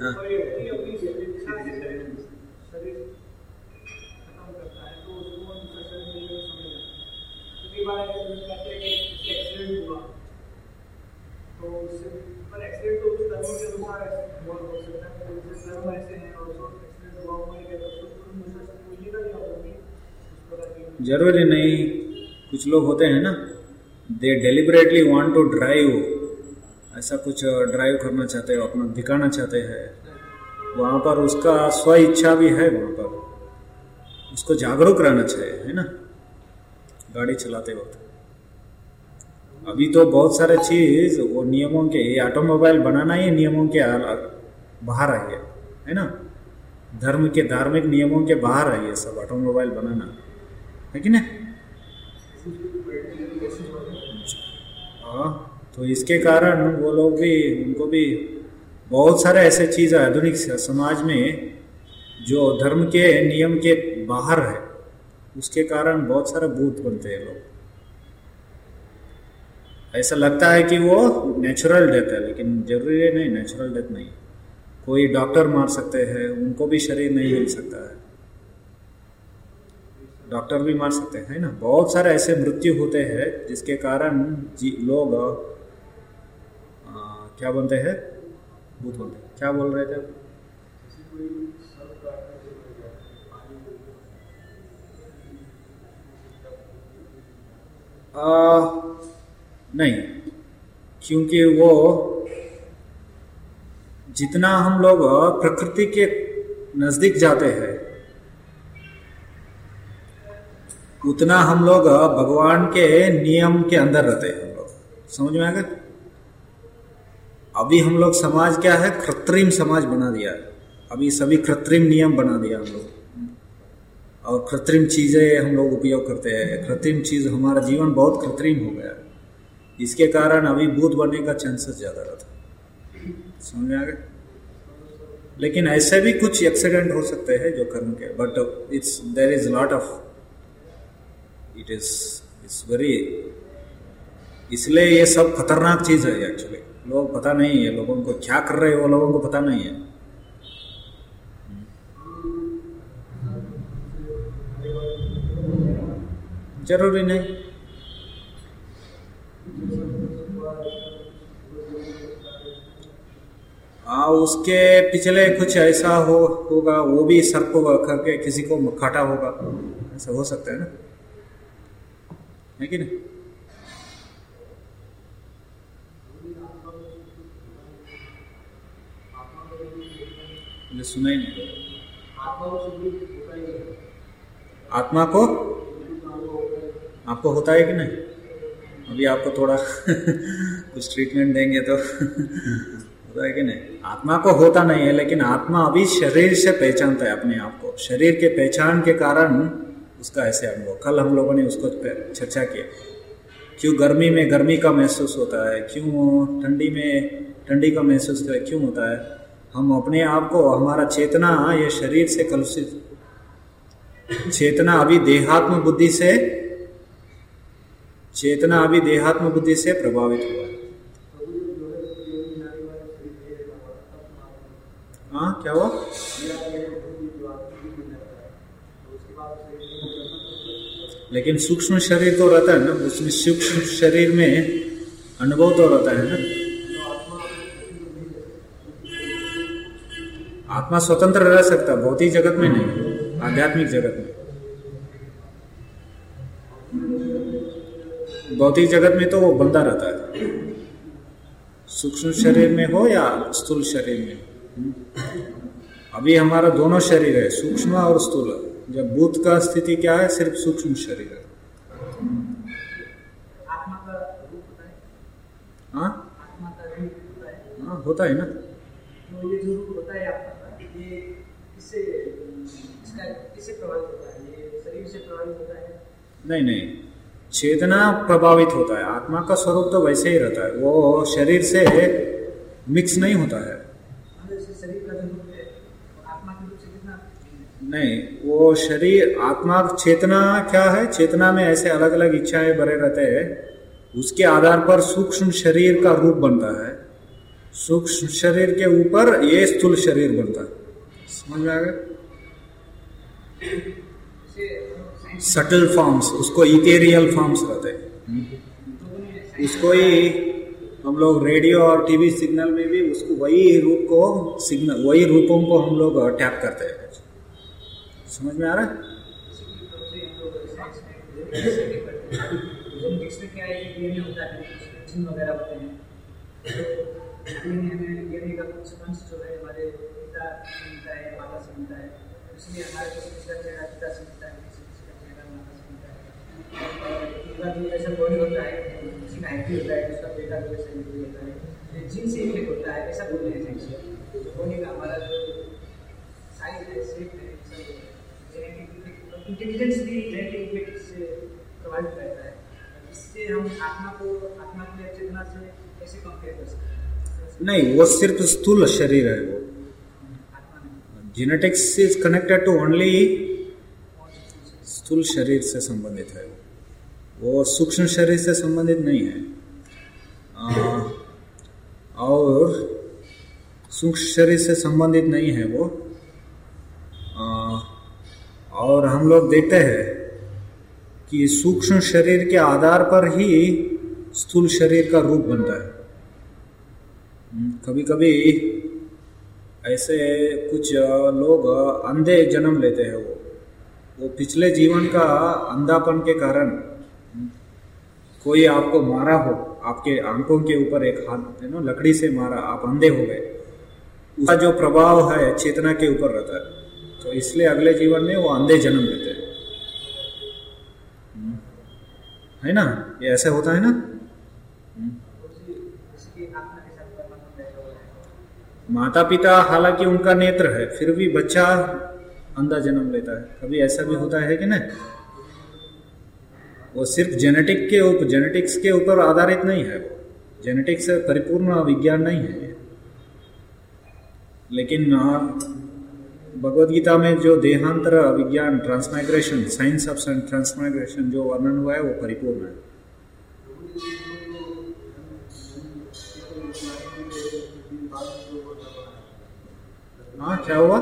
जरूरी नहीं, कुछ लोग होते हैं ना, they deliberately want to drive, ऐसा कुछ ड्राइव करना चाहते हो, अपना दिखाना चाहते हैं, वहाँ पर उसका स्व इच्छा भी है, वहाँ पर उसको जागरूक रहना चाहिए, है ना, गाड़ी चलाते वक्त। अभी तो बहुत सारे चीज वो नियमों के, ये ऑटोमोबाइल बनाना ही नियमों के बाहर आई है ना, धर्म के धार्मिक नियमों के बाहर आई है सब ऑटोमोबाइल बनाना, है कि नहीं? हाँ, तो इसके कारण वो लोग भी, उनको भी बहुत सारे ऐसे चीज आधुनिक समाज में जो धर्म के नियम के बाहर है, उसके कारण बहुत सारे भूत बनते हैं लोग। ऐसा लगता है कि वो नेचुरल डेथ है, लेकिन जरूरी नहीं, नेचुरल डेथ नहीं। कोई डॉक्टर मार सकते हैं, उनको भी शरीर नहीं मिल सकता है, डॉक्टर भी मार सकते हैं, है ना। बहुत सारे ऐसे मृत्यु होते हैं जिसके कारण लोग क्या बनते हैं, भूत बनते हैं। क्या बोल रहे थे? नहीं, क्योंकि वो जितना हम लोग प्रकृति के नजदीक जाते हैं, उतना हम लोग भगवान के नियम के अंदर रहते हैं। हम लोग समझ में आ गया? अभी हम लोग समाज क्या है, कृत्रिम समाज बना दिया है। अभी सभी कृत्रिम नियम बना दिया हम लोग, और कृत्रिम चीजें हम लोग उपयोग करते हैं। कृत्रिम चीज, हमारा जीवन बहुत कृत्रिम हो गया है। इसके कारण अभी भूत बनने का चांसेस ज्यादा रहता है। समझ में आ गया? लेकिन ऐसे भी कुछ एक्सीडेंट हो सकते हैं जो कर्म के, but it's there is lot of it's very, इसलिए ये सब खतरनाक चीज है एक्चुअली। लोग पता नहीं है, लोगों को क्या कर रहे हैं वो लोगों को पता नहीं है। जरूरी नहीं। उसके पिछले कुछ ऐसा होगा, वो भी सर्प करके किसी को काटा होगा, ऐसा हो सकता है ना, है कि नहीं? मुझे सुना ही नहीं। आत्मा को आपको होता है कि नहीं? अभी आपको थोड़ा कुछ ट्रीटमेंट देंगे तो होता है कि नहीं? आत्मा को होता नहीं है, लेकिन आत्मा अभी शरीर से पहचानता है अपने आप को। शरीर के पहचान के कारण उसका ऐसे अनुभव, कल हम लोगों ने उसको चर्चा किया। क्यों गर्मी में गर्मी का महसूस होता है, क्यों ठंडी में ठंडी का महसूस क्यों होता है? हम अपने आप को, हमारा चेतना ये शरीर से कलुषित, चेतना अभी देहात्म बुद्धि से चेतना अभी देहात्म बुद्धि से प्रभावित हुआ है। हाँ, क्या हुआ? लेकिन सूक्ष्म शरीर तो रहता है ना, उसमें सूक्ष्म शरीर में अनुभव तो रहता है ना। आत्मा स्वतंत्र रह सकता, भौतिक जगत में नहीं, आध्यात्मिक जगत में। भौतिक जगत में तो वो बंधा रहता है, सूक्ष्म शरीर में हो या स्थूल शरीर में। अभी हमारा दोनों शरीर है, सूक्ष्म और स्थूल। जब भूत का स्थिति क्या है, सिर्फ सूक्ष्म शरीर है। आत्मा का रूप होता है। हाँ, आत्मा का रूप होता है। हाँ, होता है ना। तो ये जो रूप होता है आत्मा का, ये किससे प्रभावित होता है? ये शरीर से प्रभावित होता है? नहीं, चेतना प्रभावित होता है। आत्मा का स्वरूप तो वैसे ही रहता है, वो शरीर से मिक्स नहीं होता है। शरीर का जो रूप है आत्मा के रूप से कितना नहीं, वो शरीर आत्मा चेतना क्या है, चेतना में ऐसे अलग अलग इच्छाएं भरे रहते हैं, उसके आधार पर सूक्ष्म शरीर का रूप बनता है। सूक्ष्म शरीर के ऊपर ये स्थूल शरीर बनता है। समझ में आ गया? सटल फॉर्म्स, उसको इथेरियल फॉर्म्स कहते हैं। उसको ही हम लोग रेडियो और टीवी सिग्नल में भी उसको वही रूप को सिग्नल, वही रूपों को हम लोग टैप करते हैं। समझ में आ रहा है? क्या है कि डीएनए होता है, जीन वगैरह होते हैं। डीएनए में डीएनए का कुछ अंश जो है हमारे पिता से मिलता है, माता से मिलता है, इसलिए हमारे किसी का चेहरा पिता से मिलता है, किसी का चेहरा माता से मिलता है। किसी का जैसा बॉडी होता है, किसी का हैप्पी होता है, उसका बेटा जो ऐसे होता है, जीन से इफेक्ट होता है, ऐसा बोलते हैं। बॉडी का हमारा जो साइज है, शेप है, इंटेलिजेंस भी जेनेटिक इफेक्ट से प्रभावित रहता है। इससे हम आत्मा की चेतना से कैसे कंपेयर कर सकते हैं? नहीं, वो सिर्फ स्थूल शरीर है। वो genetics is connected to only स्थूल शरीर से संबंधित है, वो सूक्ष्म शरीर से संबंधित नहीं है। और सूक्ष्म शरीर से संबंधित नहीं है वो। और हम लोग देखते हैं कि सूक्ष्म शरीर के आधार पर ही स्थूल शरीर का रूप बनता है। कभी कभी ऐसे कुछ लोग अंधे जन्म लेते हैं। वो पिछले जीवन का अंधापन के कारण, कोई आपको मारा हो, आपके आंखों के ऊपर एक हाथ लकड़ी से मारा, आप अंधे हो गए, उसका जो प्रभाव है चेतना के ऊपर रहता है। तो इसलिए अगले जीवन में वो अंधे जन्म लेते हैं, है ना? ये ऐसे होता है ना। माता पिता हालांकि उनका नेत्र है, फिर भी बच्चा अंधा जन्म लेता है। कभी ऐसा भी होता है कि नहीं? वो सिर्फ जेनेटिक्स के ऊपर आधारित नहीं है। वो जेनेटिक्स से परिपूर्ण विज्ञान नहीं है। लेकिन भगवद गीता में जो देहांतर विज्ञान, ट्रांसमाइग्रेशन, साइंस ऑफ ट्रांसमाइग्रेशन जो वर्णन हुआ है, वो परिपूर्ण है। हाँ, क्या हुआ?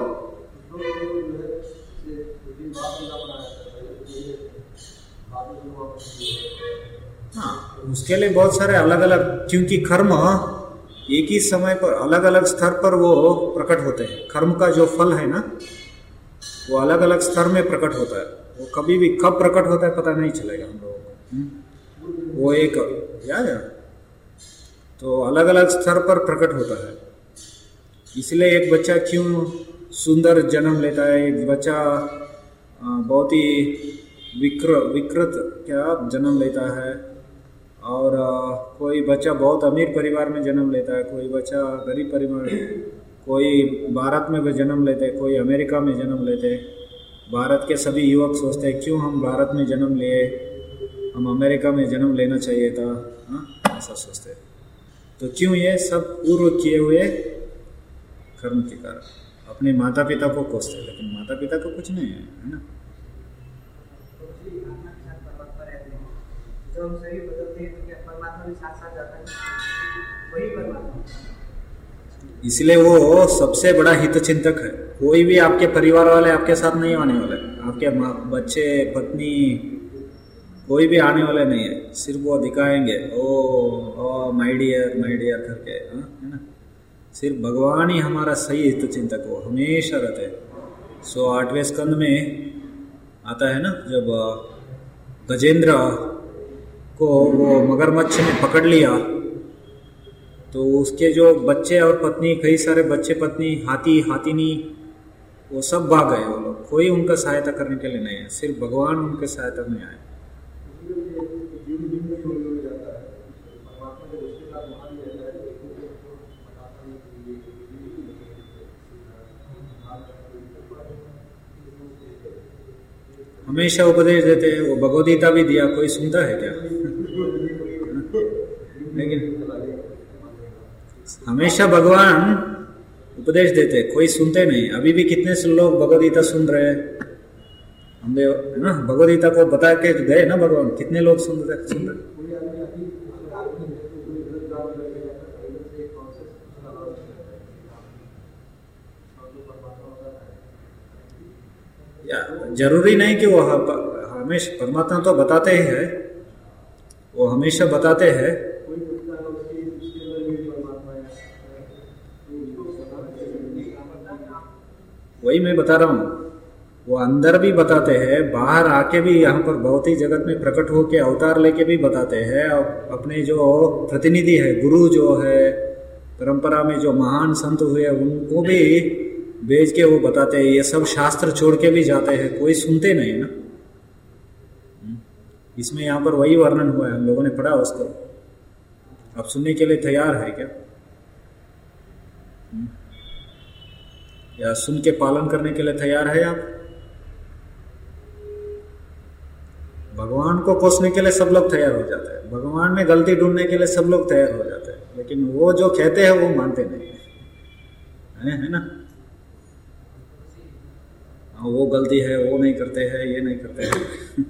हाँ, उसके लिए बहुत सारे अलग अलग, क्योंकि कर्म एक ही समय पर अलग अलग स्तर पर वो प्रकट होते हैं। कर्म का जो फल है ना, वो अलग अलग स्तर में प्रकट होता है। वो कभी भी कब प्रकट होता है पता नहीं चलेगा हम लोगों को। वो एक याद है, तो अलग अलग स्तर पर प्रकट होता है। इसलिए एक बच्चा क्यों सुंदर जन्म लेता है, एक बच्चा बहुत ही विकृत क्या जन्म लेता है, और कोई बच्चा बहुत अमीर परिवार में जन्म लेता है, कोई बच्चा गरीब परिवार, कोई भारत में जन्म लेते, कोई अमेरिका में जन्म लेते। भारत के सभी युवक सोचते हैं क्यों हम भारत में जन्म लिए, हम अमेरिका में जन्म लेना चाहिए था। हाँ, ऐसा सोचते हैं। तो क्यों? ये सब पूर्व किए हुए कर्म के कारण अपने माता पिता को कोसते, लेकिन माता पिता को कुछ नहीं है, है ना? जब हम शरीर बदलते हैं तो क्या परमात्मा भी साथ साथ जाता है? वही परमात्मा। इसलिए वो सबसे बड़ा हित चिंतक है। कोई भी आपके परिवार वाले आपके साथ नहीं आने वाले, आपके बच्चे पत्नी कोई भी आने वाले नहीं है। सिर्फ वो दिखाएंगे ओ माय डियर करके, है ना। सिर्फ भगवान ही हमारा सही हित चिंतक, वो हमेशा रहते हैं। सो 8वें स्कंद में आता है ना, जब गजेंद्र को वो मगरमच्छ ने पकड़ लिया तो उसके जो बच्चे और पत्नी, कई सारे बच्चे पत्नी, हाथी हाथीनी, वो सब भाग गए। वो लोग, कोई उनका सहायता करने के लिए नहीं है, सिर्फ भगवान उनके सहायता में आए। हमेशा उपदेश देते हैं। वो भगवद गीता भी दिया, कोई सुनता है क्या? लेकिन हमेशा भगवान उपदेश देते, कोई सुनते नहीं। अभी भी कितने लोग भगवद गीता सुन रहे हैं, हम है ना। भगवद गीता को बता के गए ना भगवान, कितने लोग सुन रहे। या जरूरी नहीं कि वो हमेशा परमात्मा तो बताते ही है, वो हमेशा बताते हैं। वही मैं बता रहा हूँ, वो अंदर भी बताते हैं, बाहर आके भी यहाँ पर भौतिक जगत में प्रकट होके अवतार लेके भी बताते हैं। और अपने जो प्रतिनिधि है, गुरु जो है, परंपरा में जो महान संत हुए, उनको भी भेज के वो बताते हैं। ये सब शास्त्र छोड़ के भी जाते हैं, कोई सुनते नहीं ना। इसमें यहाँ पर वही वर्णन हुआ है, हम लोगों ने पढ़ा उसको। अब सुनने के लिए तैयार है क्या? या सुन के पालन करने के लिए तैयार है आप? भगवान को कोसने के लिए सब लोग तैयार हो जाते हैं, भगवान में गलती ढूंढने के लिए सब लोग तैयार हो जाते हैं, लेकिन वो जो कहते हैं वो मानते नहीं है ना। वो गलती है, वो नहीं करते हैं, ये नहीं करते हैं।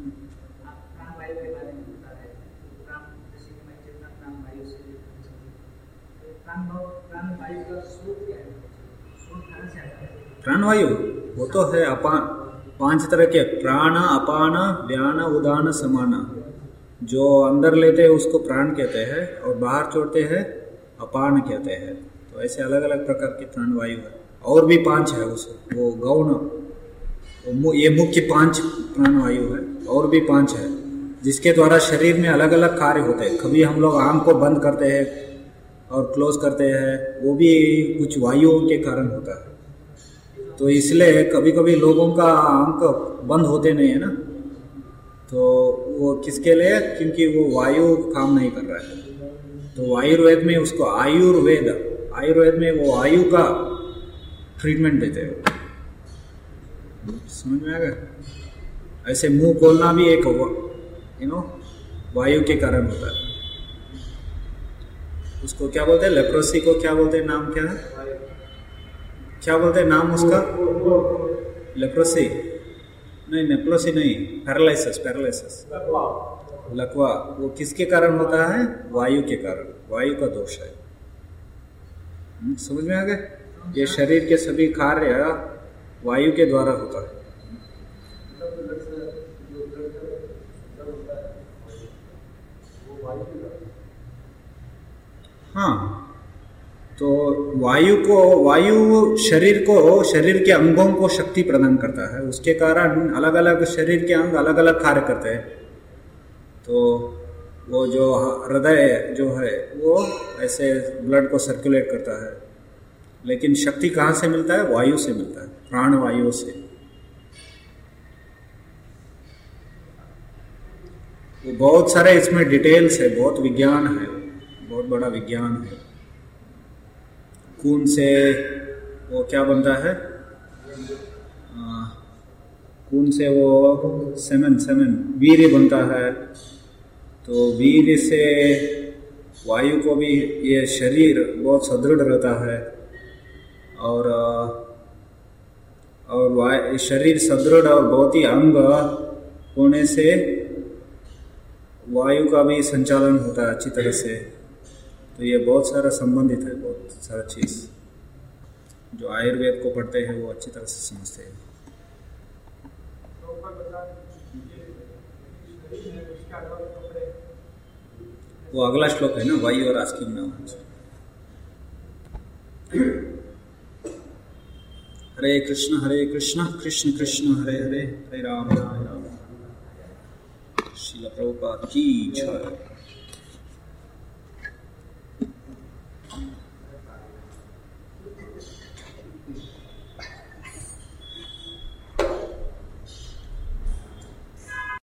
प्राणवायु वो तो है अपान, 5 तरह के प्राण, अपान, व्यान, उदान, समान। जो अंदर लेते हैं उसको प्राण कहते हैं और बाहर छोड़ते हैं अपान कहते हैं। तो ऐसे अलग अलग प्रकार के प्राणवायु है। और भी 5 है उसको, वो गौण, ये मुख्य 5 प्राणवायु है। और भी 5 है जिसके द्वारा शरीर में अलग अलग कार्य होते हैं। कभी हम लोग आंख को बंद करते हैं और क्लोज करते हैं, वो भी कुछ वायुओं के कारण होता है। तो इसलिए कभी कभी लोगों का आंख बंद होते नहीं है ना, तो वो किसके लिए? क्योंकि वो वायु काम नहीं कर रहा है। तो आयुर्वेद में उसको आयुर्वेद में वो वायु का ट्रीटमेंट देते हैं। समझ में आ गया? ऐसे मुंह खोलना भी एक वायु के कारण होता है। उसको क्या बोलते हैं? लेप्रोसी को क्या बोलते हैं? नाम क्या है? क्या बोलते हैं नाम उसका? लेप्रोसी नहीं, नेप्रोसी नहीं, पैरालिसिस, लकवा। वो किसके कारण होता है? वायु के कारण, वायु का दोष है। समझ में आ गया? ये शरीर के सभी कार्य वायु के द्वारा होता है। हाँ, तो वायु शरीर के अंगों को शक्ति प्रदान करता है। उसके कारण अलग अलग शरीर के अंग अलग अलग कार्य करते हैं। तो वो जो हृदय जो है वो ऐसे ब्लड को सर्कुलेट करता है, लेकिन शक्ति कहाँ से मिलता है? वायु से मिलता है, प्राण वायु से। वो बहुत सारे इसमें डिटेल्स है, बहुत विज्ञान है, बहुत बड़ा विज्ञान है। खून से वो क्या बनता है? खून से वो सेमन वीर्य बनता है। तो वीर्य से वायु को भी, ये शरीर बहुत सुदृढ़ रहता है। और शरीर सुदृढ़ और बहुत ही अंग होने से वायु का भी संचालन होता है अच्छी तरह से। तो ये बहुत सारा संबंधित है, बहुत सारा चीज़ जो आयुर्वेद को पढ़ते हैं वो अच्छी तरह से समझते हैं। वो अगला श्लोक है ना, वायु और आस्किंग नाउ। हरे कृष्ण कृष्ण कृष्ण हरे हरे, हरे राम श्रील प्रभुपाद की जय।